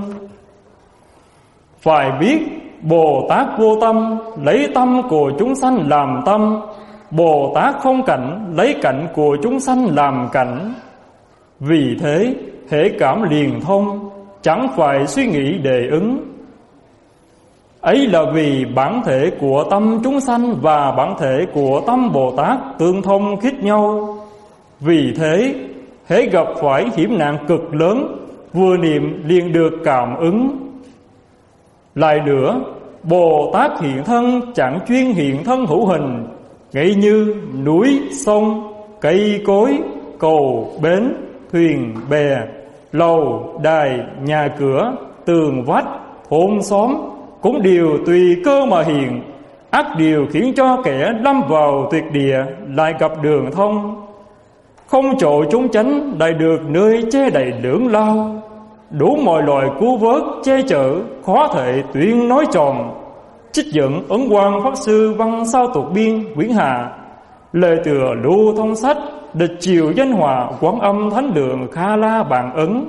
Phải biết Bồ Tát vô tâm, lấy tâm của chúng sanh làm tâm, Bồ Tát không cảnh lấy cảnh của chúng sanh làm cảnh. Vì thế hễ cảm liền thông, chẳng phải suy nghĩ đề ứng. Ấy là vì bản thể của tâm chúng sanh và bản thể của tâm Bồ Tát tương thông khít nhau. Vì thế hễ gặp phải hiểm nạn cực lớn, vừa niệm liền được cảm ứng. Lại nữa, Bồ Tát hiện thân chẳng chuyên hiện thân hữu hình, ngay như núi, sông, cây cối, cầu, bến, thuyền, bè, lầu, đài, nhà cửa, tường vách, thôn xóm cũng đều tùy cơ mà hiện, ắt điều khiến cho kẻ lâm vào tuyệt địa lại gặp đường thông. Không chỗ trốn tránh lại được nơi che đậy lưỡng lao, đủ mọi loại cứu vớt che chở, khó thể tuyên nói tròn. Trích dẫn Ấn Quang Pháp Sư văn sao tục biên quyển hạ, lời tựa lưu thông sách, địch chiều danh hòa Quán Âm Thánh Lượng Kha La Bản Ấn.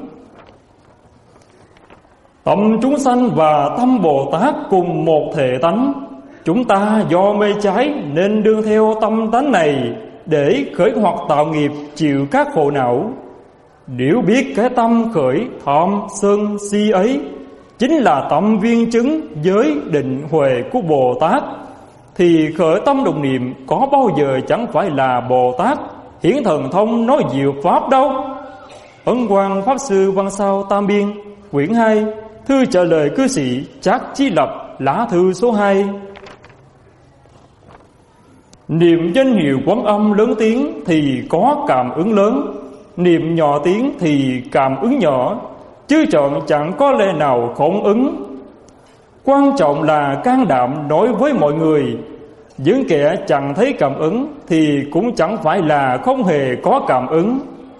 Tâm chúng sanh và tâm Bồ Tát cùng một thể tánh. Chúng ta do mê trái nên đương theo tâm tánh này để khởi hoặc tạo nghiệp chịu các khổ não. Nếu biết cái tâm khởi tham sân si ấy chính là tâm viên chứng giới định huệ của Bồ Tát, thì khởi tâm đồng niệm có bao giờ chẳng phải là Bồ Tát hiển thần thông nói diệu pháp đâu. Ấn Quang Pháp Sư văn sao tam biên quyển 2, thư trả lời cư sĩ Trác Chí Lập, lá thư số 2. Niệm danh hiệu Quán Âm lớn tiếng thì có cảm ứng lớn, niệm nhỏ tiếng thì cảm ứng nhỏ, chứ chọn chẳng có lẽ nào không ứng. Quan trọng là can đảm nói với mọi người. Những kẻ chẳng thấy cảm ứng thì cũng chẳng phải là không hề có cảm ứng.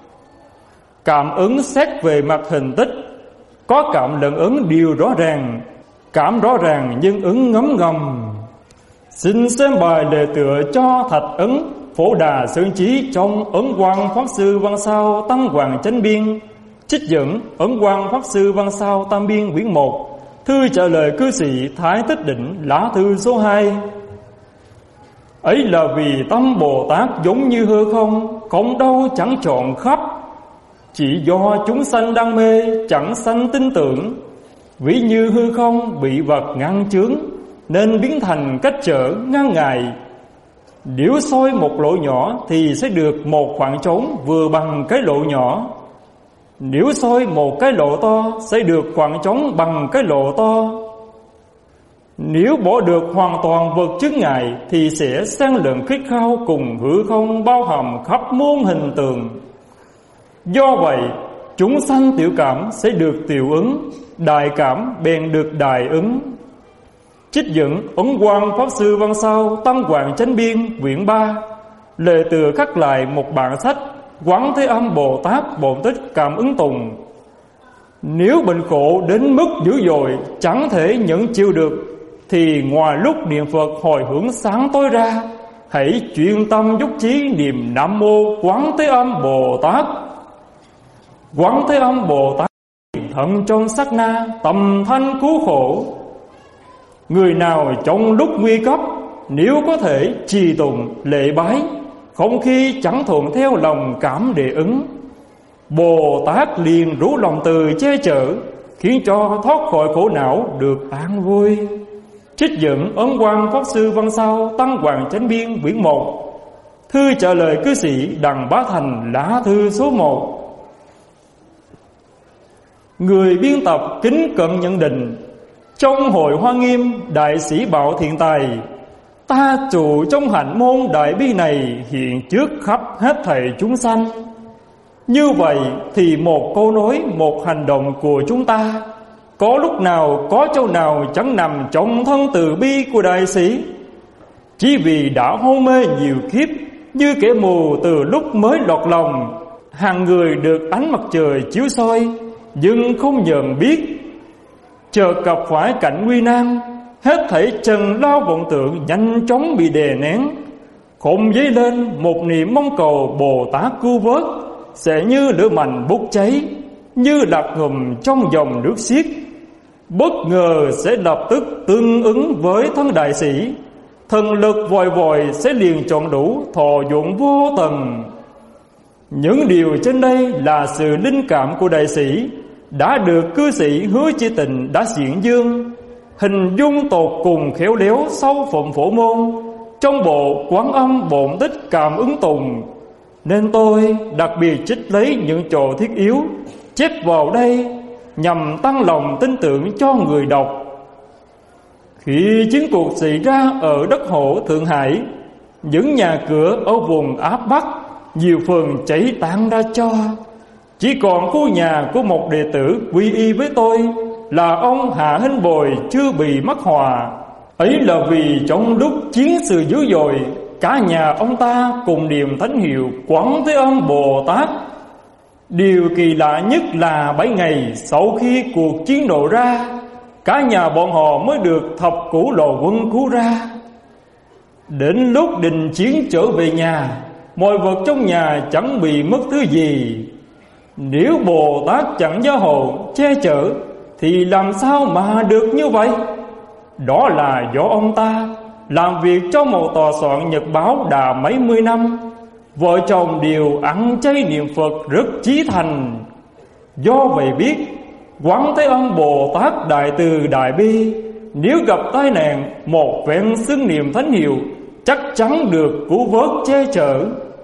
Cảm ứng xét về mặt hình tích, có cảm lẫn ứng đều rõ ràng, cảm rõ ràng nhưng ứng ngấm ngầm. Xin xem bài đề tựa cho thạch ấn Phổ Đà Sơn Chí trong Ấn Quang Pháp Sư văn sao Tăng Hoàng Chánh Biên. Trích dẫn Ấn Quang Pháp Sư văn sao tam biên quyển 1, thư trả lời cư sĩ Thái Tích Định, lá thư số 2. Ấy là vì tâm Bồ Tát giống như hư không đâu chẳng trọn khắp. Chỉ do chúng sanh đam mê chẳng sanh tin tưởng, ví như hư không bị vật ngăn chướng nên biến thành cách trở ngăn ngại. Nếu soi một lỗ nhỏ thì sẽ được một khoảng trống vừa bằng cái lỗ nhỏ. Nếu soi một cái lỗ to sẽ được khoảng trống bằng cái lỗ to. Nếu bỏ được hoàn toàn vật chướng ngại thì sẽ xen lẫn khít khao cùng hư không bao hàm khắp muôn hình tượng. Do vậy chúng sanh tiểu cảm sẽ được tiểu ứng, đại cảm bèn được đại ứng. Trích dẫn Ấn Quang Pháp Sư văn sao Tăng Hoàng Chánh Biên quyển 3, lời tựa khắc lại một bản sách Quán Thế Âm Bồ Tát Bổn Tích Cảm Ứng Tùng. Nếu bệnh khổ đến mức dữ dội chẳng thể nhẫn chịu được thì ngoài lúc niệm Phật hồi hướng sáng tối ra, hãy chuyên tâm dốc chí niệm Nam Mô Quán Thế Âm Bồ Tát. Quán Thế Âm Bồ Tát thận trong sát na tầm thanh cứu khổ. Người nào trong lúc nguy cấp nếu có thể trì tụng lễ bái, không khi chẳng thuận theo lòng cảm để ứng, Bồ Tát liền rủ lòng từ che chở, khiến cho thoát khỏi khổ não được an vui. Trích dẫn Ấn Quang Pháp Sư văn sao Tăng Hoàng Chánh Biên quyển 1, thư trả lời cư sĩ Đặng Bá Thành, lá thư số 1. Người biên tập kính cận nhận định: trong hội Hoa Nghiêm đại sĩ Bảo Thiện Tài, ta trụ trong hạnh môn đại bi này hiện trước khắp hết thảy chúng sanh. Như vậy thì một câu nói, một hành động của chúng ta có lúc nào, có chỗ nào chẳng nằm trong thân từ bi của đại sĩ. Chỉ vì đã hôn mê nhiều kiếp, như kẻ mù từ lúc mới lọt lòng, hàng người được ánh mặt trời chiếu soi nhưng không nhận biết. Chợt gặp phải cảnh nguy nan, hết thảy trần lao vọng tưởng nhanh chóng bị đè nén, không dấy lên một niệm mong cầu Bồ Tát cứu vớt, sẽ như lửa mạnh bốc cháy, như lạc ngùm trong dòng nước xiết. Bất ngờ sẽ lập tức tương ứng với thân đại sĩ, thần lực vòi vòi sẽ liền trọn đủ, thọ dụng vô tận. Những điều trên đây là sự linh cảm của đại sĩ, đã được cư sĩ Hứa Chi Tịnh đã diễn dương, hình dung tột cùng khéo léo sâu phụng phổ môn trong bộ Quán Âm Bổn Tích Cảm Ứng Tùng. Nên tôi đặc biệt trích lấy những chỗ thiết yếu chép vào đây nhằm tăng lòng tin tưởng cho người đọc. Khi chiến cuộc xảy ra ở đất Hổ Thượng Hải, những nhà cửa ở vùng Áp Bắc nhiều phần cháy tan ra cho. Chỉ còn khu nhà của một đệ tử quy y với tôi là ông Hạ Hinh Bồi chưa bị mắc họa. Ấy là vì trong lúc chiến sự dữ dội, cả nhà ông ta cùng niệm thánh hiệu Quán Thế Âm Bồ Tát. Điều kỳ lạ nhất là 7 ngày sau khi cuộc chiến nổ ra, cả nhà bọn họ mới được thập cửu lò quân cứu ra. Đến lúc đình chiến trở về nhà, mọi vật trong nhà chẳng bị mất thứ gì. Nếu Bồ Tát chẳng gia hộ che chở thì làm sao mà được như vậy? Đó là do ông ta làm việc trong một tòa soạn nhật báo đã mấy mươi năm. Vợ chồng đều ăn chay niệm Phật rất chí thành. Do vậy biết Quán Thế Âm Bồ Tát đại từ đại bi, nếu gặp tai nạn một vẹn xưng niệm thánh hiệu chắc chắn được cứu vớt che chở.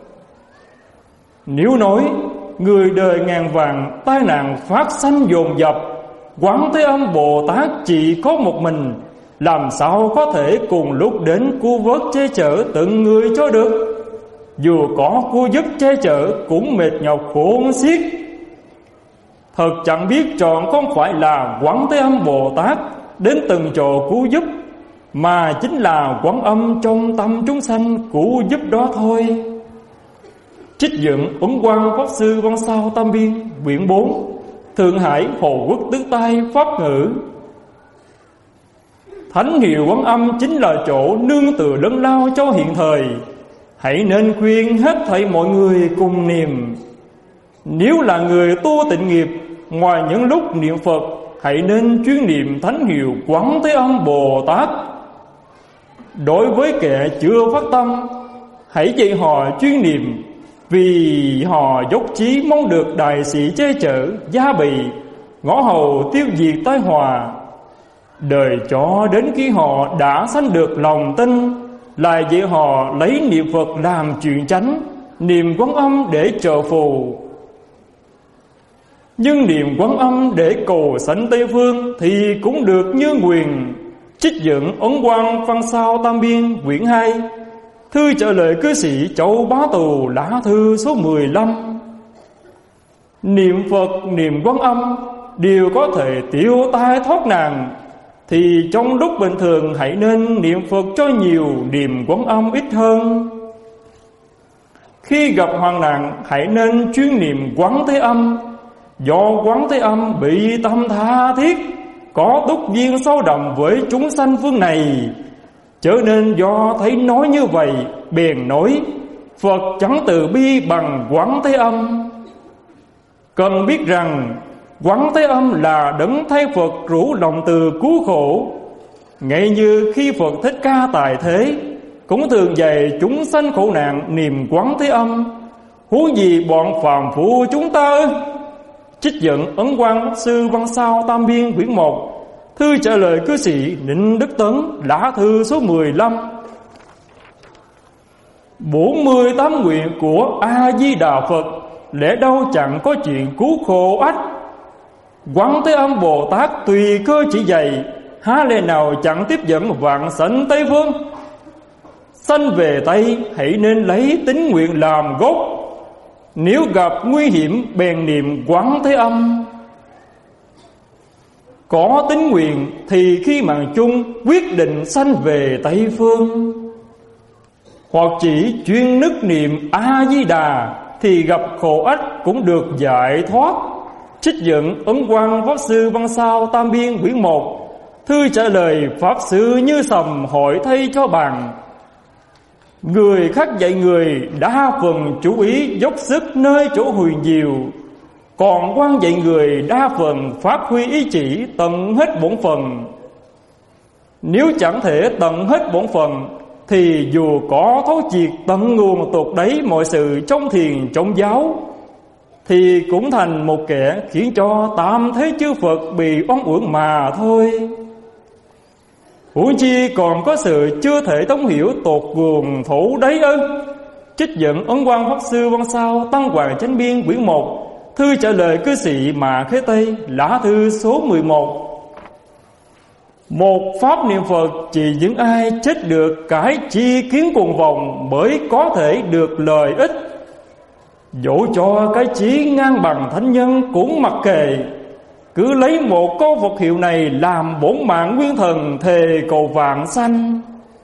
Nếu nói người đời ngàn vàng tai nạn phát sanh dồn dập, Quán Thế Âm Bồ Tát chỉ có một mình, làm sao có thể cùng lúc đến cứu vớt che chở từng người cho được? Dù có cứu giúp che chở cũng mệt nhọc khôn xiết. Thật chẳng biết chọn không phải là Quán Thế Âm Bồ Tát đến từng chỗ cứu giúp, mà chính là Quán Âm trong tâm chúng sanh cứu giúp đó thôi. Trích dẫn Uẩn Quang Pháp Sư Văn Sao Tam Biên, quyển 4, Thượng Hải Hồ Quốc Tứ Tai Pháp ngữ. Thánh hiệu Quán Âm chính là chỗ nương tựa lớn lao cho hiện thời. Hãy nên khuyên hết thảy mọi người cùng niệm. Nếu là người tu tịnh nghiệp, ngoài những lúc niệm Phật, hãy nên chuyên niệm thánh hiệu Quán Thế Âm Bồ Tát. Đối với kẻ chưa phát tâm, hãy dạy họ chuyên niệm, vì họ dốc chí mong được đại sĩ che chở, gia bì, ngõ hầu tiêu diệt tai họa. Đời cho đến khi họ đã sanh được lòng tin, lại dạy họ lấy niệm Phật làm chuyện chánh, niệm Quán Âm để trợ phù. Nhưng niệm Quán Âm để cầu sanh Tây Phương thì cũng được như nguyền. Trích dẫn Ấn Quang Văn Sao Tam Biên, quyển 2, thư trả lời cư sĩ Châu Bá Tù, lá thư số 15. Niệm Phật, niệm Quán Âm đều có thể tiêu tai thoát nạn, thì trong lúc bình thường hãy nên niệm Phật cho nhiều, niệm Quán Âm ít hơn. Khi gặp hoạn nạn hãy nên chuyên niệm Quán Thế Âm. Do Quán Thế Âm bị tâm tha thiết, có túc duyên sâu đậm với chúng sanh phương này, chớ nên do thấy nói như vậy bèn nói Phật chẳng từ bi bằng Quán Thế Âm. Cần biết rằng Quán Thế Âm là đấng thay Phật rủ lòng từ cứu khổ. Ngay như khi Phật Thích Ca tại thế cũng thường dạy chúng sanh khổ nạn niệm Quán Thế Âm, huống gì bọn phàm phu chúng ta. Trích dẫn Ấn Quang Pháp Sư Văn Sao Tam Biên, quyển 1, thư trả lời cư sĩ Ninh Đức Tấn, lá thư số 15. 48 nguyện của A Di Đà Phật lẽ đâu chẳng có chuyện cứu khổ ách. Quán Thế Âm Bồ Tát tùy cơ chỉ dạy, há lẽ nào chẳng tiếp dẫn vạn sanh Tây Phương. Sanh về Tây hãy nên lấy tín nguyện làm gốc, nếu gặp nguy hiểm bèn niệm Quán Thế Âm. Có tín nguyện thì khi mạng chung quyết định sanh về Tây Phương. Hoặc chỉ chuyên nức niệm A Di Đà thì gặp khổ ách cũng được giải thoát. Trích dẫn Ấn Quang Pháp Sư Văn Sao Tam Biên, quyển 1, thư trả lời Pháp Sư Như Sầm hỏi thay cho bạn. Người khác dạy người đa phần chú ý dốc sức nơi chỗ huyền diệu, còn quan dạy người đa phần phát huy ý chỉ tận hết bổn phần. Nếu chẳng thể tận hết bổn phần thì dù có thấu triệt tận nguồn tột đáy mọi sự trong thiền trong giáo, thì cũng thành một kẻ khiến cho tam thế chư Phật bị oan uổng mà thôi. Huống chi còn có sự chưa thể thông hiểu tột nguồn thấu đáy ư? Trích dẫn Ấn Quang Pháp Sư Văn Sao Tăng Hoàng Chánh Biên quyển 1, thư trả lời cư sĩ Mà Khế Tây, lá thư số 11. Một pháp niệm Phật chỉ những ai chết được cái chi kiến cuồng vọng mới có thể được lợi ích. Dẫu cho cái chí ngang bằng thánh nhân cũng mặc kệ, cứ lấy một câu Phật hiệu này làm bổn mạng nguyên thần thề cầu vạn sanh.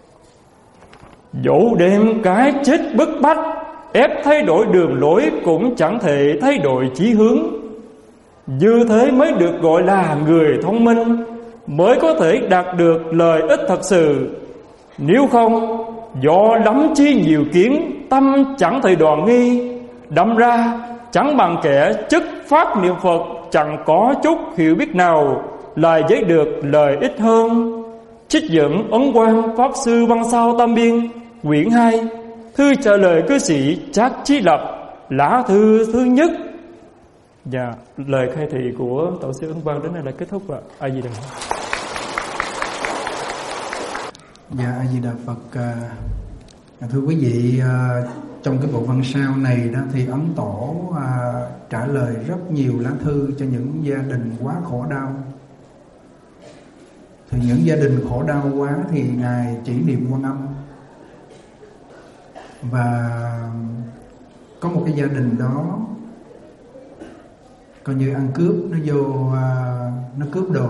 Dẫu đem cái chết bức bách, ép thay đổi đường lối cũng chẳng thể thay đổi chí hướng. Như thế mới được gọi là người thông minh, mới có thể đạt được lợi ích thật sự. Nếu không, do lắm chi nhiều kiến, tâm chẳng thể đoạn nghi, đâm ra chẳng bằng kẻ chức pháp niệm Phật chẳng có chút hiểu biết nào, lại dễ được lợi ích hơn. Trích dẫn Ấn Quang Pháp Sư Văn Sao Tam Biên quyển 2, thư trả lời cư sĩ Trác Chí Lập, lá thư thứ nhất. Dạ, lời khai thị của tổ sư Ấn Quang đến đây là kết thúc ạ. A Di Đà. Dạ, A Di Đà Phật. Thưa quý vị, trong cái bộ văn sao này đó thì Ấn Tổ trả lời rất nhiều lá thư cho những gia đình quá khổ đau. Thì những gia đình khổ đau quá thì Ngài chỉ niệm Quan Âm. Và có một cái gia đình đó coi như ăn cướp, nó vô nó cướp đồ.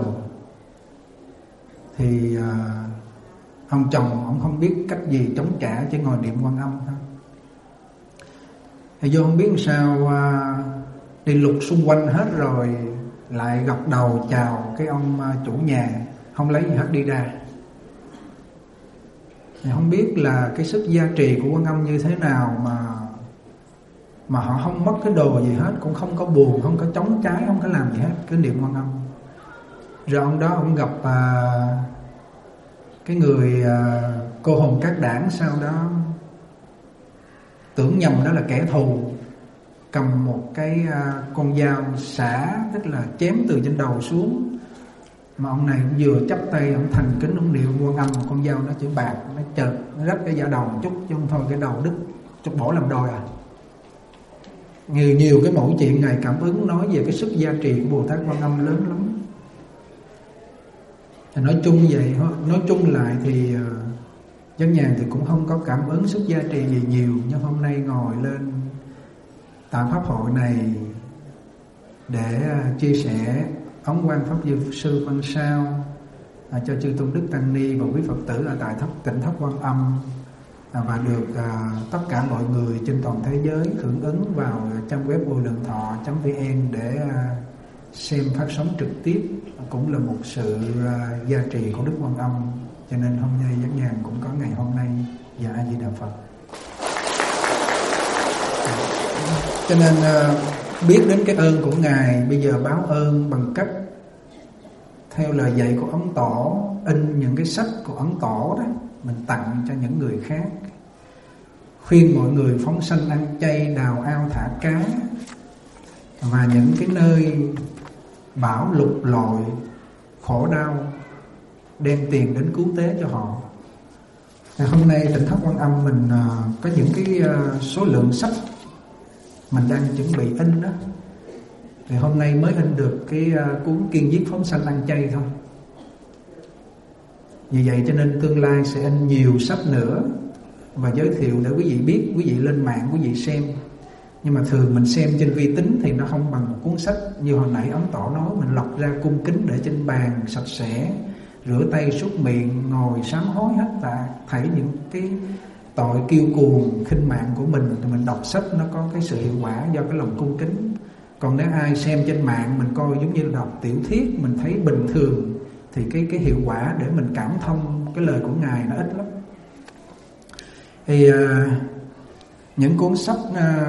Thì ông chồng ông không biết cách gì chống trả, chỉ ngồi niệm Quan Âm thôi. Thì vô không biết sao đi lục xung quanh hết rồi, lại gật đầu chào cái ông chủ nhà, không lấy gì hết đi ra. Thì không biết là cái sức gia trì của Quan Âm như thế nào mà họ không mất cái đồ gì hết, cũng không có buồn, không có chống trái, không có làm gì hết, cứ niệm Quan Âm. Rồi ông đó ông gặp cái người cô hồn cát đảng, sau đó tưởng nhầm đó là kẻ thù, cầm một cái con dao xả, tức là chém từ trên đầu xuống. Mà ông này cũng vừa chắp tay, ông thành kính, ông niệm Quan Âm, con dao nó chữ bạc, nó chợt nó rách cái da đầu một chút, chứ không thôi cái đầu đứt chút bổ làm đôi à. Nhiều cái mẫu chuyện Ngài cảm ứng nói về cái sức gia trì của Bồ Tát Quan Âm lớn lắm. Thì nói chung vậy, nói chung lại thì Dân Nhàn thì cũng không có cảm ứng sức gia trì gì nhiều, nhưng hôm nay ngồi lên tại pháp hội này để chia sẻ Ấn Quang Pháp Sư Văn Sao cho chư tôn đức tăng ni và quý Phật tử ở tại tỉnh Thất Quan Âm, và được tất cả mọi người trên toàn thế giới hưởng ứng vào trang web vô lượng thọ.vn để xem phát sóng trực tiếp, cũng là một sự gia trì của Đức Quan Âm. Cho nên hôm nay Giác Nhàn cũng có ngày hôm nay. Dạ A Di Đà Phật. Cho nên biết đến cái ơn của Ngài, bây giờ báo ơn bằng cách theo lời dạy của Ấn Tổ, in những cái sách của Ấn Tổ đó, mình tặng cho những người khác, khuyên mọi người phóng sanh ăn chay, đào ao thả cá, và những cái nơi bão lụt lội khổ đau đem tiền đến cứu tế cho họ. Hôm nay tỉnh Thất Quan Âm mình có những cái số lượng sách mình đang chuẩn bị in đó. Thì hôm nay mới in được cái cuốn Kiên Giết Phóng Sanh Ăn Chay thôi. Vì vậy cho nên tương lai sẽ in nhiều sách nữa và giới thiệu để quý vị biết, quý vị lên mạng quý vị xem. Nhưng mà thường mình xem trên vi tính thì nó không bằng một cuốn sách. Như hồi nãy Ấn Tổ nói, mình lọc ra cung kính để trên bàn sạch sẽ, rửa tay súc miệng, ngồi sám hối hết và thấy những cái tội kiêu cuồng khinh mạng của mình, thì mình đọc sách nó có cái sự hiệu quả do cái lòng cung kính. Còn nếu ai xem trên mạng mình coi giống như là đọc tiểu thuyết, mình thấy bình thường, thì cái hiệu quả để mình cảm thông cái lời của Ngài nó ít lắm. Thì những cuốn sách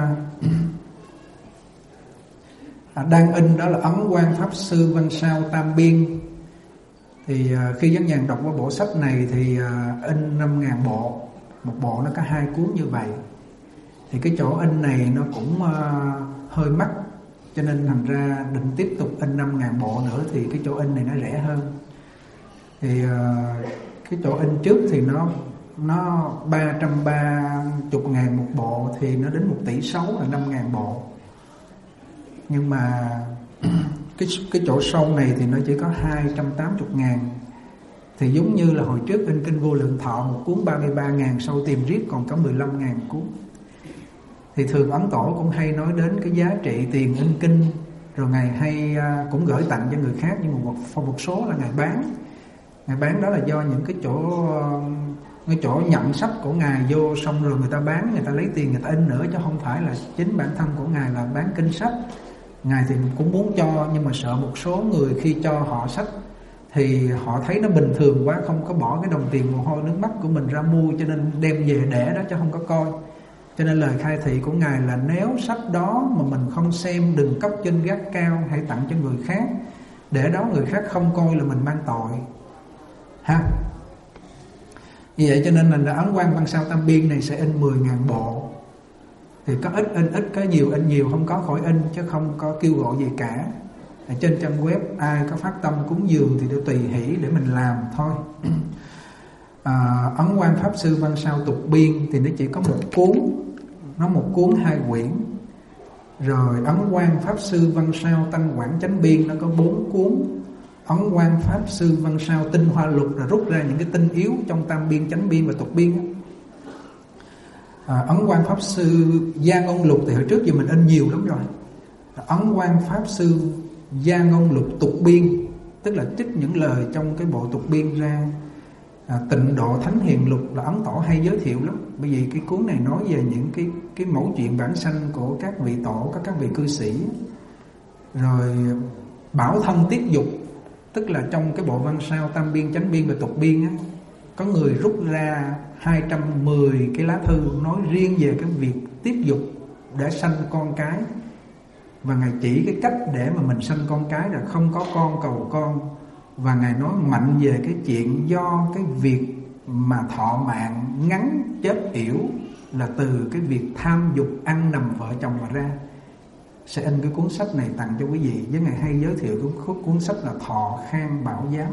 đang in đó là Ấn Quang Pháp Sư Văn Sao Tam Biên. Thì khi Giác Nhàn đọc qua bộ sách này thì in 5.000 bộ, một bộ nó có 2 cuốn như vậy. Thì cái chỗ in này nó cũng hơi mắc, cho nên thành ra định tiếp tục in 5.000 bộ nữa thì cái chỗ in này nó rẻ hơn. Thì cái chỗ in trước thì nó 330.000 một bộ, thì nó đến 1,6 tỷ là 5.000 bộ. Nhưng mà cái chỗ sau này thì nó chỉ có 280.000. Thì giống như là hồi trước in Kinh Vô Lượng Thọ một cuốn 33.000, sau tìm riết còn có 15.000 cuốn. Thì thường Ấn Tổ cũng hay nói đến cái giá trị tiền in kinh, rồi Ngài hay cũng gửi tặng cho người khác, nhưng mà một số là Ngài bán. Ngài bán đó là do những cái chỗ nhận sách của Ngài vô, xong rồi người ta bán, người ta lấy tiền người ta in nữa, chứ không phải là chính bản thân của Ngài là bán kinh sách. Ngài thì cũng muốn cho, nhưng mà sợ một số người khi cho họ sách thì họ thấy nó bình thường quá, không có bỏ cái đồng tiền mồ hôi nước mắt của mình ra mua, cho nên đem về để đó chứ không có coi. Cho nên lời khai thị của Ngài là nếu sách đó mà mình không xem, đừng cất trên gác cao, hãy tặng cho người khác, để đó người khác không coi là mình mang tội ha. Vì vậy cho nên là Ấn Quang Văn Sao Tam Biên này sẽ in 10.000 bộ. Thì có ít in ít, có nhiều in nhiều, không có khỏi in, chứ không có kêu gọi gì cả. Ở trên trang web ai có phát tâm cúng dường thì đều tùy hỷ để mình làm thôi. Ấn Quang Pháp Sư Văn Sao Tục Biên thì nó chỉ có một cuốn, nó một cuốn 2 quyển. Rồi Ấn Quang Pháp Sư Văn Sao Tăng Quảng Chánh Biên nó có 4 cuốn. Ấn Quang Pháp Sư Văn Sao Tinh Hoa Lục là rút ra những cái tinh yếu trong Tam Biên, Chánh Biên và Tục Biên. Ấn Quang Pháp Sư Gia Ngôn Lục thì hồi trước giờ mình in nhiều lắm rồi. Ấn Quang Pháp Sư Gia Ngôn Lục Tục Biên, tức là trích những lời trong cái bộ Tục Biên ra. Tịnh Độ Thánh Hiền Lục là Ấn Tổ hay giới thiệu lắm, bởi vì cái cuốn này nói về những cái mẫu chuyện bản sanh của các vị tổ, các vị cư sĩ. Rồi Bảo Thân Tiết Dục, tức là trong cái bộ Văn Sao Tam Biên, Chánh Biên và Tục Biên á, có người rút ra 210 cái lá thư nói riêng về cái việc tiết dục để sanh con cái. Và Ngài chỉ cái cách để mà mình sanh con cái là không có con cầu con. Và Ngài nói mạnh về cái chuyện do cái việc mà thọ mạng ngắn chết yểu là từ cái việc tham dục ăn nằm vợ chồng mà ra. Sẽ in cái cuốn sách này tặng cho quý vị. Với Ngài hay giới thiệu cuốn sách là Thọ Khang Bảo Giám.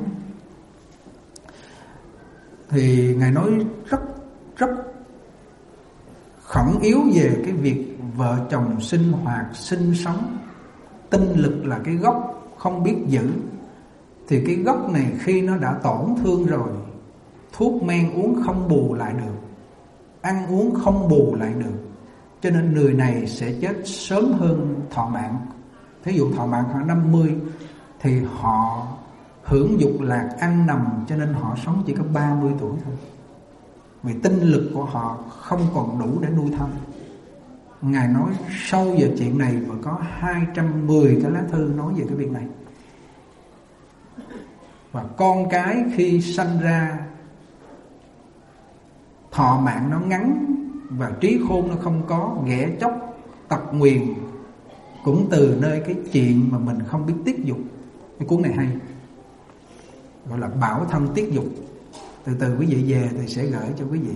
Thì Ngài nói rất khẩn yếu về cái việc vợ chồng sinh hoạt, sinh sống. Tinh lực là cái gốc, không biết giữ. Thì cái gốc này khi nó đã tổn thương rồi, thuốc men uống không bù lại được, ăn uống không bù lại được, cho nên người này sẽ chết sớm hơn thọ mạng. Thí dụ thọ mạng khoảng 50 thì họ hưởng dục lạc ăn nằm, cho nên họ sống chỉ có 30 tuổi thôi. Vì tinh lực của họ không còn đủ để nuôi thân. Ngài nói sâu về chuyện này và có 210 cái lá thư nói về cái việc này. Và con cái khi sanh ra thọ mạng nó ngắn và trí khôn nó không có, ghẻ chóc tật nguyền cũng từ nơi cái chuyện mà mình không biết tiết dục. Cái cuốn này hay, gọi là Bảo Thân Tiết Dục. Từ từ quý vị về thì sẽ gửi cho quý vị.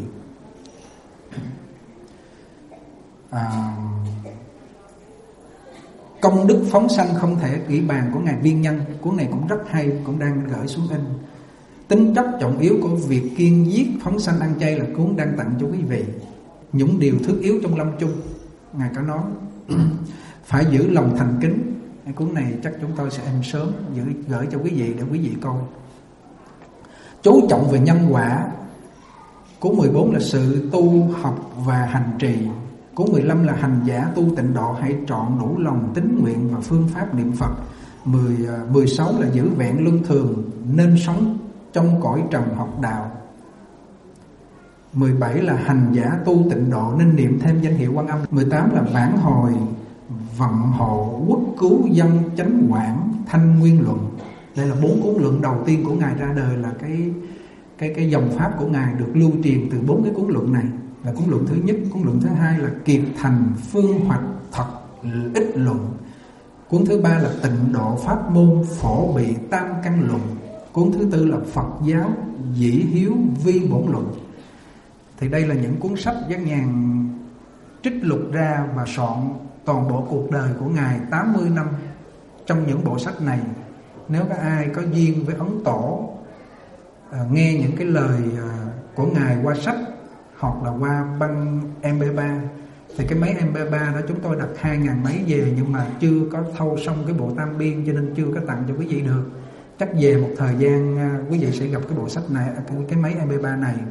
Công đức phóng sanh không thể kỹ bàn của Ngài Viên Nhân. Cuốn này cũng rất hay, cũng đang gửi xuống in. Tính chất trọng yếu của việc kiêng giết phóng sanh ăn chay là cuốn đang tặng cho quý vị. Những điều thiết yếu trong lâm chung Ngài có nói. Phải giữ lòng thành kính. Cái cuốn này chắc chúng tôi sẽ in sớm, gửi cho quý vị để quý vị coi. Chú trọng về nhân quả. Cuốn 14 là sự tu học và hành trì. Cuốn 15 là hành giả tu tịnh độ, hãy trọn đủ lòng tín nguyện và phương pháp niệm Phật. 16 là giữ vẹn luân thường, nên sống trong cõi trần học đạo. 17 là hành giả tu tịnh độ, nên niệm thêm danh hiệu Quan Âm. 18 là vãn hồi vận hộ quốc cứu dân chánh quảng thanh nguyên luận. Đây là 4 cuốn luận đầu tiên của Ngài ra đời, là cái dòng pháp của Ngài được lưu truyền từ 4 cái cuốn luận này. Là cuốn luận thứ nhất. Cuốn luận thứ hai là Kiệt Thành Phương Hoạch Thật Ích Luận. Cuốn thứ ba là Tịnh Độ Pháp Môn Phổ Bị Tam Căn Luận. Cuốn thứ tư là Phật Giáo Dĩ Hiếu Vi Bổn Luận. Thì đây là những cuốn sách Giác Nhàn trích lục ra và soạn toàn bộ cuộc đời của Ngài 80 năm trong những bộ sách này. Nếu có ai có duyên với Ấn Tổ, nghe những cái lời của Ngài qua sách hoặc là qua băng MP3, thì cái máy MP3 đó chúng tôi đặt 2.000 máy về, nhưng mà chưa có thâu xong cái bộ tam biên, cho nên chưa có tặng cho quý vị được. Chắc về một thời gian quý vị sẽ gặp cái bộ sách này, cái máy MP3 này.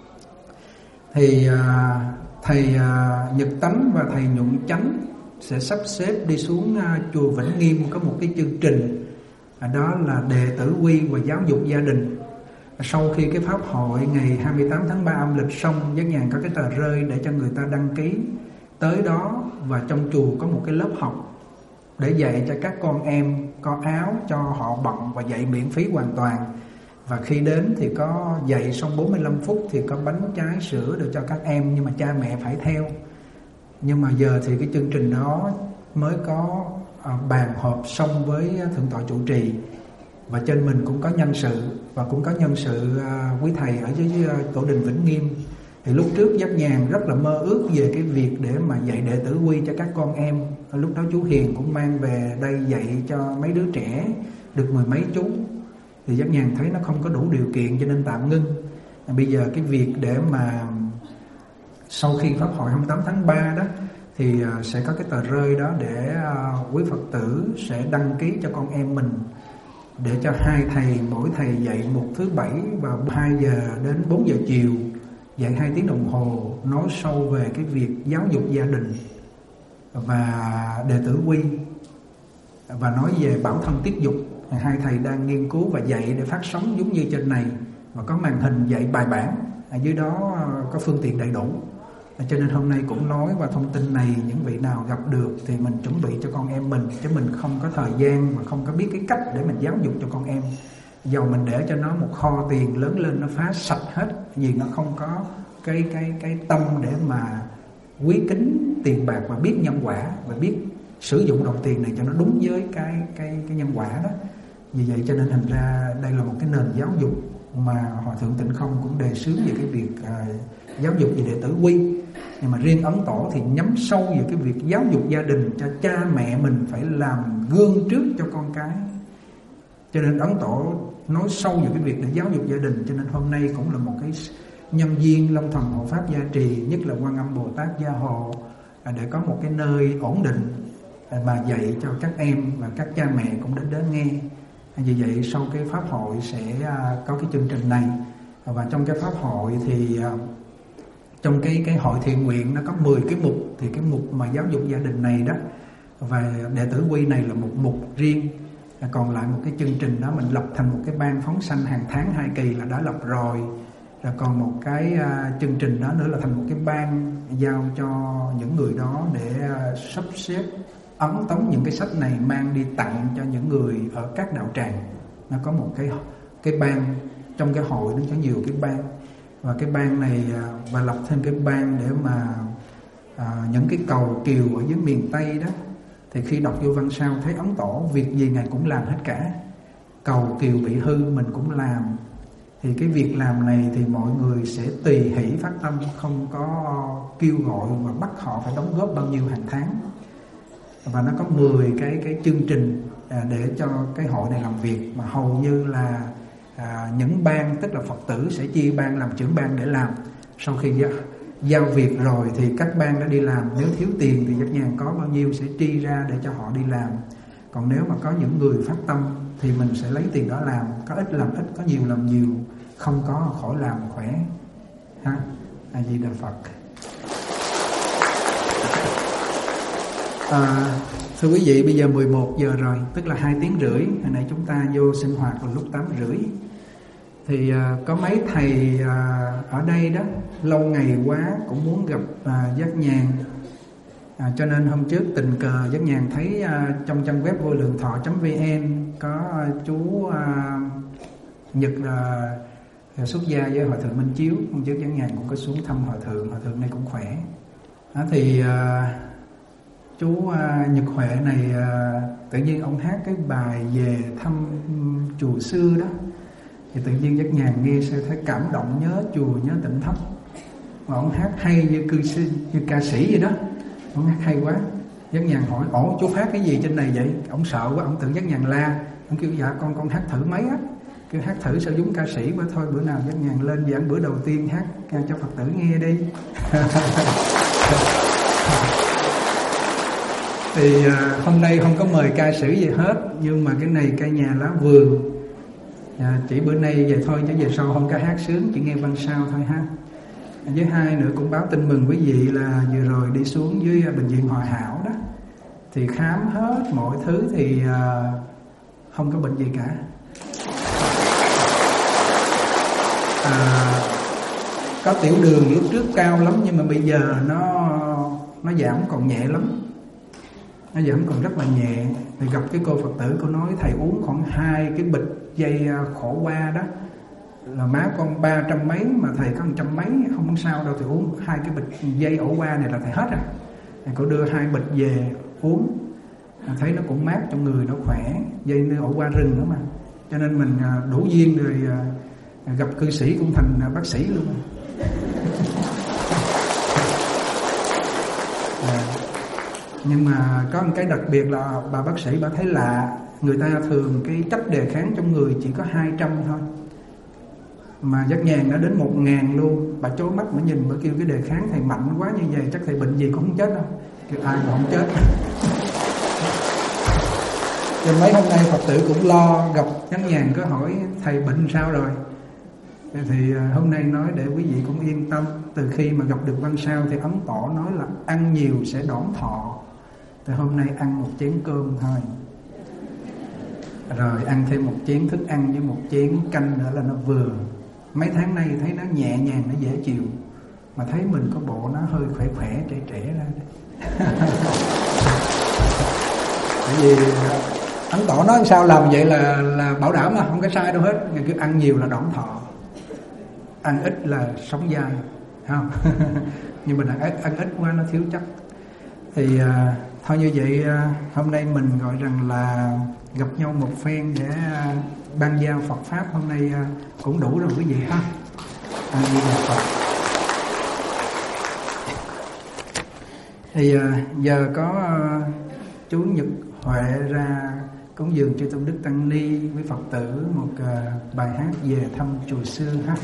Thì thầy Nhật Tánh và thầy Nhuận Chánh sẽ sắp xếp đi xuống chùa Vĩnh Nghiêm có một cái chương trình, đó là đệ tử quy và giáo dục gia đình. Sau khi cái pháp hội ngày 28 tháng 3 âm lịch xong, Giác Nhàn có cái tờ rơi để cho người ta đăng ký tới đó, và trong chùa có một cái lớp học để dạy cho các con em, có áo cho họ bận và dạy miễn phí hoàn toàn. Và khi đến thì có dạy xong 45 phút thì có bánh trái sữa được cho các em, nhưng mà cha mẹ phải theo. Nhưng mà giờ thì cái chương trình đó mới có bàn họp xong với Thượng tọa trụ trì, và trên mình cũng có nhân sự, và cũng có nhân sự quý thầy ở dưới tổ đình Vĩnh Nghiêm. Thì lúc trước Giác Nhàn rất là mơ ước về cái việc để mà dạy đệ tử quy cho các con em. Lúc đó chú Hiền cũng mang về đây dạy cho mấy đứa trẻ được 10 mấy chú. Thì Giác Nhàn thấy nó không có đủ điều kiện cho nên tạm ngưng. Bây giờ cái việc để mà sau khi pháp hội 28 tháng 3 đó thì sẽ có cái tờ rơi đó để quý Phật tử sẽ đăng ký cho con em mình, để cho 2 thầy, mỗi thầy dạy một thứ Bảy vào 2 giờ đến 4 giờ chiều, dạy 2 tiếng đồng hồ, nói sâu về cái việc giáo dục gia đình và đệ tử quy, và nói về bảo thân tiết dục. 2 thầy đang nghiên cứu và dạy để phát sóng giống như trên này, và có màn hình dạy bài bản, ở dưới đó có phương tiện đầy đủ. Cho nên hôm nay cũng nói qua thông tin này, những vị nào gặp được thì mình chuẩn bị cho con em mình, chứ mình không có thời gian và không có biết cái cách để mình giáo dục cho con em. Dầu mình để cho nó một kho tiền lớn lên nó phá sạch hết, vì nó không có cái tâm để mà quý kính tiền bạc và biết nhân quả, và biết sử dụng đồng tiền này cho nó đúng với cái nhân quả đó. Vì vậy cho nên thành ra đây là một cái nền giáo dục mà Hòa Thượng Tịnh Không cũng đề xướng về cái việc giáo dục về đệ tử quy. Nhưng mà riêng Ấn Tổ thì nhắm sâu về cái việc giáo dục gia đình, cho cha mẹ mình phải làm gương trước cho con cái. Cho nên Ấn Tổ nói sâu về cái việc để giáo dục gia đình. Cho nên hôm nay cũng là một cái nhân duyên Long Thần Hộ Pháp gia trì, nhất là Quan Âm Bồ Tát gia hộ, để có một cái nơi ổn định mà dạy cho các em, và các cha mẹ cũng đến nghe. Vì vậy sau cái pháp hội sẽ có cái chương trình này. Và trong cái pháp hội thì trong cái hội thiện nguyện nó có 10 cái mục. Thì cái mục mà giáo dục gia đình này đó và đệ tử quy này là một mục riêng. Còn lại một cái chương trình đó mình lập thành một cái ban phóng sanh hàng tháng 2 kỳ là đã lập rồi. Rồi còn một cái chương trình đó nữa là thành một cái ban giao cho những người đó để sắp xếp ấn tống những cái sách này mang đi tặng cho những người ở các đạo tràng. Nó có một cái ban, trong cái hội nó có nhiều cái ban, và cái ban này và lập thêm cái ban để mà những cái cầu kiều ở dưới miền Tây đó, thì khi đọc vô văn sao thấy Ấn Tổ việc gì Ngài cũng làm hết cả. Cầu kiều bị hư mình cũng làm. Thì cái việc làm này thì mọi người sẽ tùy hỷ phát tâm, không có kêu gọi và bắt họ phải đóng góp bao nhiêu hàng tháng. Và nó có 10 cái chương trình để cho cái hội này làm việc, mà hầu như là những ban, tức là Phật tử sẽ chia ban làm trưởng ban để làm. Sau khi giao việc rồi thì các ban đã đi làm. Nếu thiếu tiền thì Giác Nhàn có bao nhiêu sẽ tri ra để cho họ đi làm. Còn nếu mà có những người phát tâm thì mình sẽ lấy tiền đó làm. Có ít làm ít, có nhiều làm nhiều. Không có khỏi làm khỏe ha. A Di Đà Phật. Thưa quý vị, bây giờ 11 giờ rồi, tức là 2 tiếng rưỡi. Hồi nãy chúng ta vô sinh hoạt vào lúc 8 rưỡi. Thì có mấy thầy ở đây đó lâu ngày quá cũng muốn gặp Giác Nhàn. Cho nên hôm trước tình cờ Giác Nhàn thấy trong trang web vô lượng thọ.vn có chú Nhật xuất gia với Hòa Thượng Minh Chiếu. Hôm trước Giác Nhàn cũng có xuống thăm Hòa Thượng này cũng khỏe. Thì chú Nhật Huệ này tự nhiên ông hát cái bài về thăm chùa xưa đó, thì tự nhiên Giác Nhàn nghe sẽ thấy cảm động, nhớ chùa, nhớ Tỉnh Thất. mà ông hát hay như ca sĩ vậy đó. Ông hát hay quá. Giác Nhàn hỏi: ủa chú phát cái gì trên này vậy? Ông sợ quá, ông tưởng Giác Nhàn la. Ông kêu: dạ con hát thử mấy á. Kêu hát thử sao giống ca sĩ quá, thôi bữa nào Giác Nhàn lên giảng bữa đầu tiên hát cho Phật tử nghe đi. Thì hôm nay không có mời ca sĩ gì hết, nhưng mà cái này cây nhà lá vườn, chỉ bữa nay về thôi, chứ về sau không có hát sướng, chỉ nghe văn sao thôi ha. Với hai nữa cũng báo tin mừng quý vị là vừa rồi đi xuống dưới bệnh viện Hòa Hảo đó, thì khám hết mọi thứ thì không có bệnh gì cả. Có tiểu đường lúc trước cao lắm, nhưng mà bây giờ nó giảm còn nhẹ lắm. Nó giảm còn rất là nhẹ. Thì gặp cái cô Phật tử, cô nói thầy uống khoảng 2 cái bịch dây khổ qua đó, là má con 300 mấy mà thầy có 100 mấy, không sao đâu, thì uống 2 cái bịch dây ổ qua này là thầy hết rồi. Thì cô đưa 2 bịch về uống, thấy nó cũng mát trong người, nó khỏe. Dây ổ qua rừng đó mà, cho nên mình đủ duyên rồi gặp cư sĩ cũng thành bác sĩ luôn. Nhưng mà có một cái đặc biệt là bà bác sĩ bà thấy lạ. Người ta thường cái chất đề kháng trong người chỉ có 200 thôi, mà Giác Nhàn đã đến 1000 luôn. Bà chố mắt mà nhìn, bà kêu cái đề kháng thầy mạnh quá như vậy, chắc thầy bệnh gì cũng không chết đâu. Kêu ai mà không chết. Cho mấy hôm nay Phật tử cũng lo, gặp Giác Nhàn có hỏi thầy bệnh sao rồi. Thì hôm nay nói để quý vị cũng yên tâm. Từ khi mà gặp được văn sao thì Ấn Tổ nói là ăn nhiều sẽ đỏn thọ. Thì hôm nay ăn 1 chén cơm thôi, rồi ăn thêm 1 chén thức ăn với 1 chén canh nữa là nó vừa. Mấy tháng nay thấy nó nhẹ nhàng, nó dễ chịu, mà thấy mình có bộ nó hơi khỏe khỏe, trẻ trẻ ra. Tại vì Ấn Tổ nói sao làm vậy là bảo đảm mà không có sai đâu hết. Người cứ ăn nhiều là đỏn thọ, ăn ít là sống dai, không? Nhưng mình ăn ít quá nó thiếu chất. Thì thôi như vậy hôm nay mình gọi rằng là gặp nhau một phen để ban giao Phật pháp, hôm nay cũng đủ rồi quý vị ha. Phật. Thì giờ có chú Nhật Huệ ra cúng dường chư tôn đức tăng ni với Phật tử một bài hát về thăm chùa xưa ha.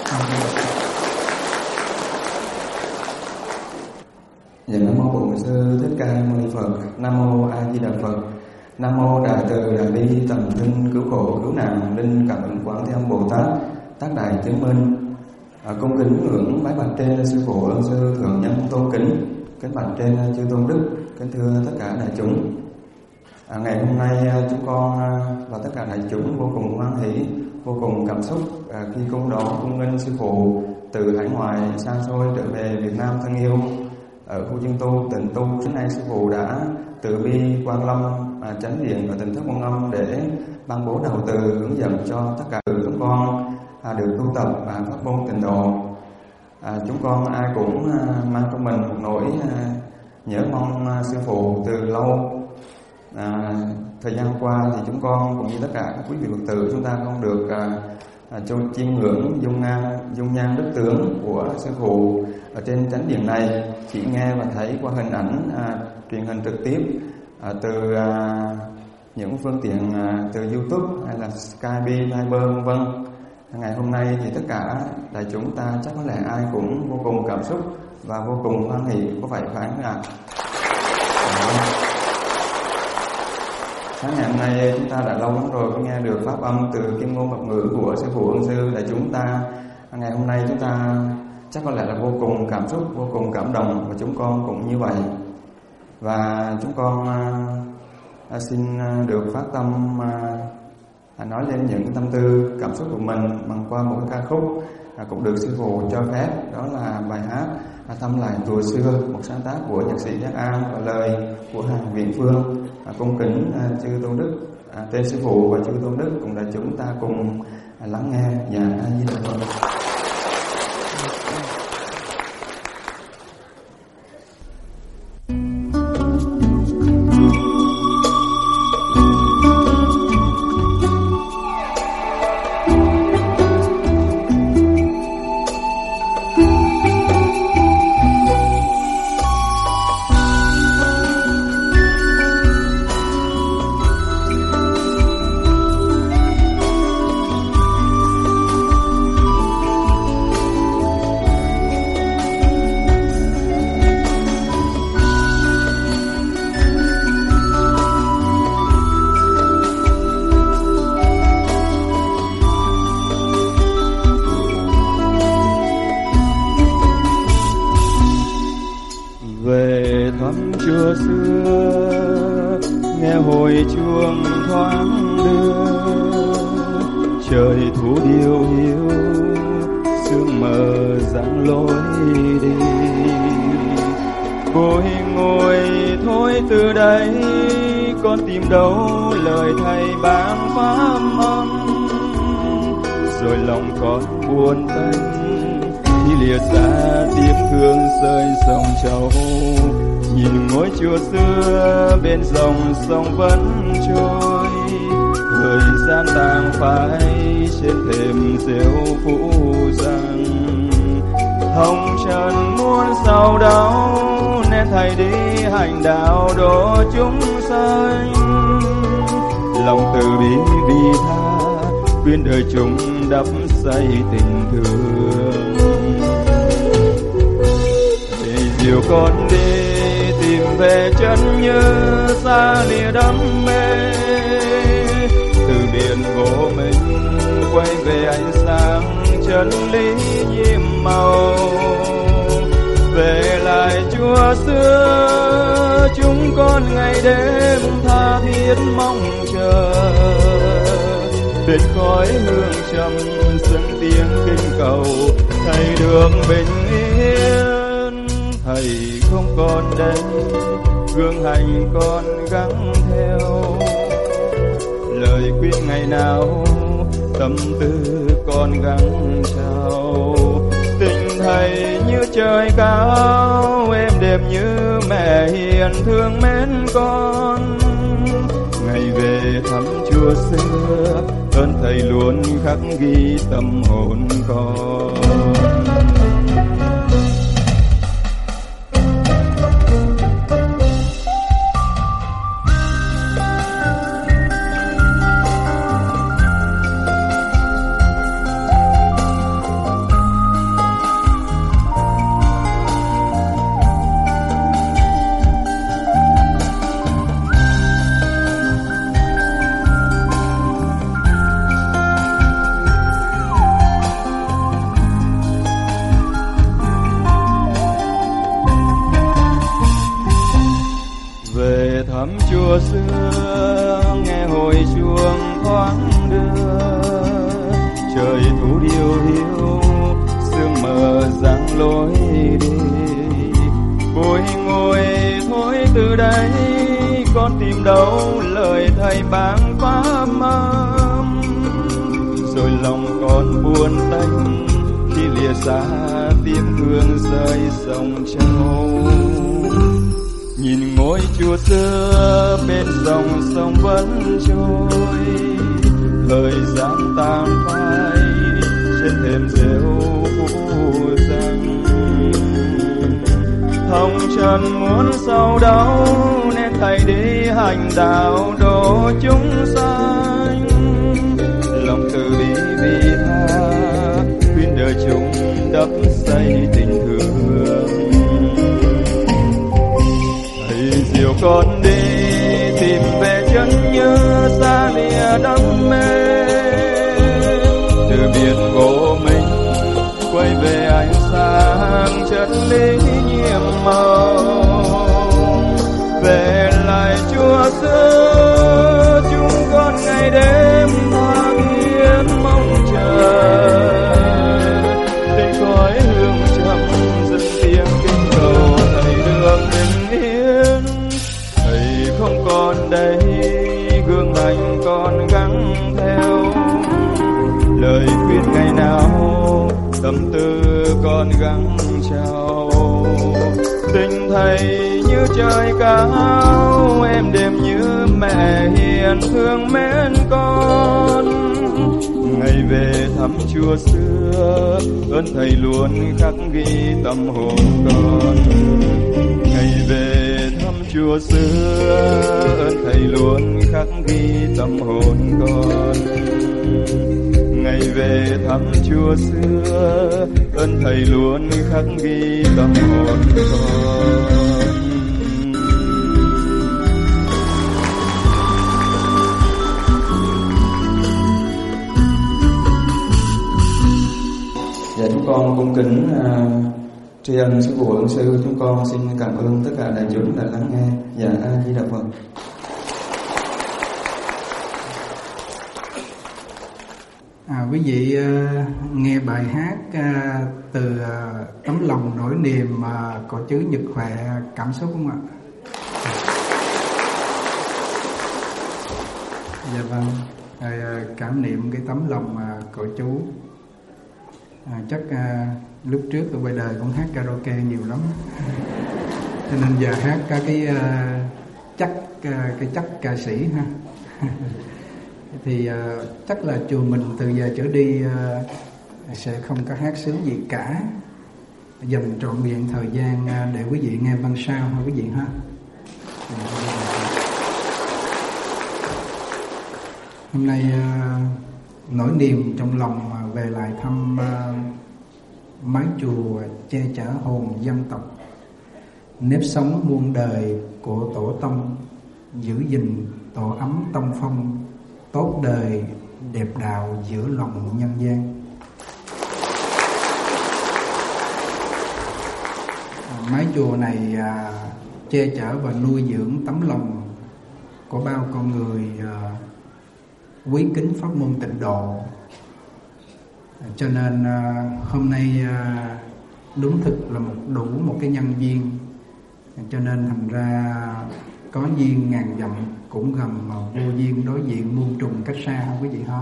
Dạ, Nam mô Bổn Sư Thích Ca Mâu Ni Phật. Nam mô A Di Đà Phật. Nam mô Đại Từ Đại Bi Tầm Thân Cứu Khổ Cứu Nạn Linh Cảm Ứng Quán Thế Âm Bồ Tát Tác Đại Chứng Minh. Cung kính ngưỡng bái bạch trên sư phụ ân sư thượng nhân tôn kính, kính bạch trên chư tôn đức, kính thưa tất cả đại chúng. Ngày hôm nay chúng con và tất cả đại chúng vô cùng hoan hỷ, vô cùng cảm xúc khi cung đón cung nghênh sư phụ từ hải ngoại xa xôi trở về Việt Nam thân yêu. Ở khu dân tu tịnh tu, trước nay sư phụ đã từ bi Quan Lâm chánh điện và tỉnh thức Quan Âm để ban bố đầu từ hướng dẫn cho tất cả chúng con được tu tập và pháp môn tịnh độ. Chúng con ai cũng mang trong mình một nỗi nhớ mong sư phụ từ lâu. Thời gian qua thì chúng con cũng như tất cả các quý vị Phật tử chúng ta không được chiêm ngưỡng dung nhan đức tướng của sư phụ ở trên chánh điện này, chỉ nghe và thấy qua hình ảnh truyền hình trực tiếp từ những phương tiện từ YouTube hay là Skype, Viber v.v. Ngày hôm nay thì tất cả đại chúng ta chắc có lẽ ai cũng vô cùng cảm xúc và vô cùng hoan hỷ, có phải không ạ? Sáng ngày hôm nay chúng ta đã lâu lắm rồi mới nghe được pháp âm từ kim ngôn Phật ngữ của sư phụ ân sư đại chúng ta. Ngày hôm nay chúng ta chắc có lẽ là vô cùng cảm xúc, vô cùng cảm động, và chúng con cũng như vậy. Và chúng con xin được phát tâm nói lên những tâm tư cảm xúc của mình bằng qua một ca khúc cũng được sư phụ cho phép, đó là bài hát Thăm Lại Tuổi Xưa, một sáng tác của nhạc sĩ Giác An và lời của Hàng Viện Phương. Cung kính chư tôn đức, tên sư phụ và chư tôn đức cùng đại chúng ta cùng lắng nghe. Dạ, A Di Đà Phật. chùa xưa, nghe hồi chuông thoáng đưa, trời thu điều hiu, sương mờ dáng lối đi. Bồi ngồi thôi từ đây, con tìm đâu lời thầy ban pháp âm, rồi lòng con buồn tênh khi lìa xa tiếng thương rơi sông trầu. Nhìn ngôi chùa xưa bên dòng sông vẫn trôi, thời gian tàn phai trên thềm rêu phủ rằng hồng trần muôn sầu đau, nên thầy đi hành đạo độ chúng sanh. Lòng từ bi vì tha, khuyên đời chúng đắp xây tình thương. Để dìu con đi tìm về chân như xa lìa đam mê, từ biển vô minh quay về ánh sáng chân lý nhiệm màu. Về lại chùa xưa, chúng con ngày đêm tha thiết mong chờ, bên khói hương trầm dâng tiếng kinh cầu thầy được bình yên. Thầy không còn đây, gương hành con gắng theo, lời khuyên ngày nào tâm tư con gắng trao. Tình thầy như trời cao, êm đềm như mẹ hiền thương mến con. Ngày về thăm chùa xưa, ơn thầy luôn khắc ghi tâm hồn con. Chùa xưa nghe hồi chuông thoáng đưa, trời thu điều hiu, sương mờ dáng lối đi. Bồi ngồi thôi từ đây, con tìm đâu lời thầy ban pháp âm, rồi lòng con buồn tênh khi lìa xa tiếng thương rơi sông trầu. Nhìn ngôi chùa xưa bên dòng sông vẫn trôi, thời gian tàn phai trên thềm rêu phủ danh. Hồng trần muốn sầu đau, nên thầy đi hành đạo độ chúng sanh. Lòng từ bi vì tha, khuyên đời chúng đắp xây tình thương. Dìu con đi tìm về chân như xa lìa đam mê, từ biển vô minh quay về ánh sáng chân lý nhiệm màu. Về lại chùa xưa, chúng con ngày đêm tha thiết mong chờ, để khói hương trầm dâng tiếng kinh cầu thầy được bình yên. Không còn đây, gương hành con gắng theo, lời khuyên ngày nào tâm tư con gắng trao. Tình thầy như trời cao, êm đềm như mẹ hiền thương mến con. Ngày về thăm chùa xưa, ơn thầy luôn khắc ghi tâm hồn con. Ngày về thăm chùa xưa, ơn thầy luôn khắc ghi tâm hồn con. Ngày về thăm chùa xưa, ơn thầy luôn khắc ghi tâm hồn con. Dạ chúng con cung kính Tri ân sư phụ ân sư, chúng con xin cảm ơn tất cả đại chúng đã lắng nghe. Dạ A Di Đà Phật. Quý vị nghe bài hát từ tấm lòng nỗi niềm có chứa Nhật Huệ cảm xúc không ạ? Dạ vâng. Cảm niệm cái tấm lòng của chú. Chắc lúc trước ở ngoài đời cũng hát karaoke nhiều lắm, cho nên giờ hát cái chất ca sĩ ha. Thì chắc là chùa mình từ giờ trở đi sẽ không có hát sướng gì cả, dành trọn vẹn thời gian để quý vị nghe băng sao ha quý vị ha. Hôm nay nỗi niềm trong lòng về lại thăm mái chùa che chở hồn dân tộc, nếp sống muôn đời của tổ tông, giữ gìn tổ ấm tông phong, tốt đời đẹp đạo giữa lòng nhân gian. Mái chùa này che chở và nuôi dưỡng tấm lòng của bao con người quý kính pháp môn tịnh độ. Cho nên hôm nay đúng thực là đủ một cái nhân duyên, cho nên thành ra có duyên ngàn dặm cũng gần, mà vô duyên đối diện muôn trùng cách xa ha quý vị ha.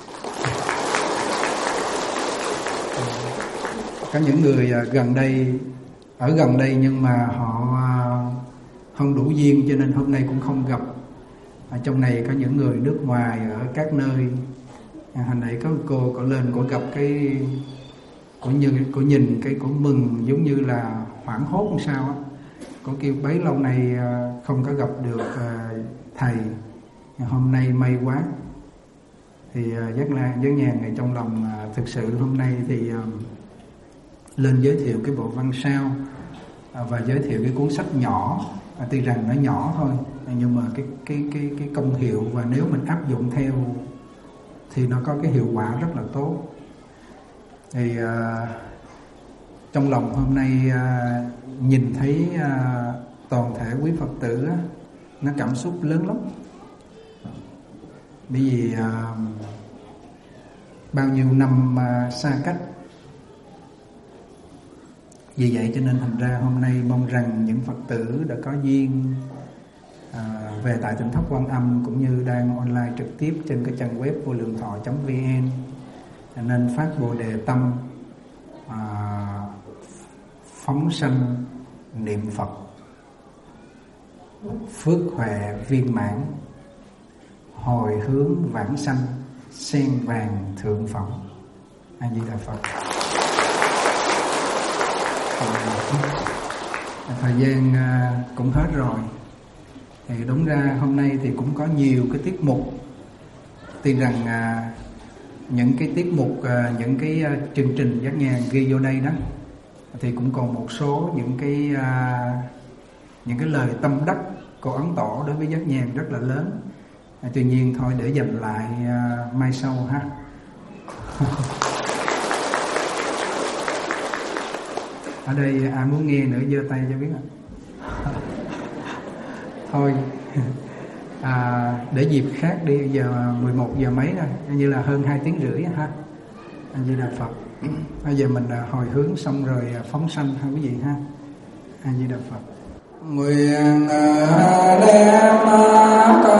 Có những người ở gần đây nhưng mà họ không đủ duyên, cho nên hôm nay cũng không gặp. Ở trong này có những người nước ngoài ở các nơi. Hồi nãy có cô lên cô gặp cái cô nhìn cái cô mừng giống như là hoảng hốt làm sao á. Cô kêu bấy lâu nay không có gặp được thầy, hôm nay may quá. Thì rất nhàn này trong lòng. Thực sự hôm nay thì lên giới thiệu cái bộ văn sao và giới thiệu cái cuốn sách nhỏ. Tuy rằng nó nhỏ thôi nhưng mà cái công hiệu và nếu mình áp dụng theo thì nó có cái hiệu quả rất là tốt. Thì trong lòng hôm nay nhìn thấy toàn thể quý Phật tử nó cảm xúc lớn lắm. Bởi vì bao nhiêu năm xa cách, vì vậy cho nên thành ra hôm nay mong rằng những Phật tử đã có duyên về tại Tỉnh Thất Quan Âm cũng như đang online trực tiếp trên cái trang web vô lượng thọ.vn nên phát Bồ Đề tâm, phóng sanh niệm Phật, phước huệ viên mãn, hồi hướng vãng sanh, sen vàng thượng phẩm. A Di Đà Phật. Thời gian cũng hết rồi. Thì đúng ra hôm nay thì cũng có nhiều cái tiết mục. Tuy rằng những cái tiết mục, những cái chương trình giác nhàn ghi vô đây đó thì cũng còn một số những cái lời tâm đắc của Ấn Tổ đối với giác nhàn rất là lớn. Tuy nhiên thôi để dành lại mai sau ha. Ở đây ai muốn nghe nữa giơ tay cho biết ạ. Thôi để dịp khác đi, giờ 11 giờ mấy rồi, như là hơn 2 tiếng rưỡi ha. A Di Đà Phật. Bây giờ mình hồi hướng xong rồi phóng sanh ha quý vị ha. A Di Đà Phật. Nguyện đem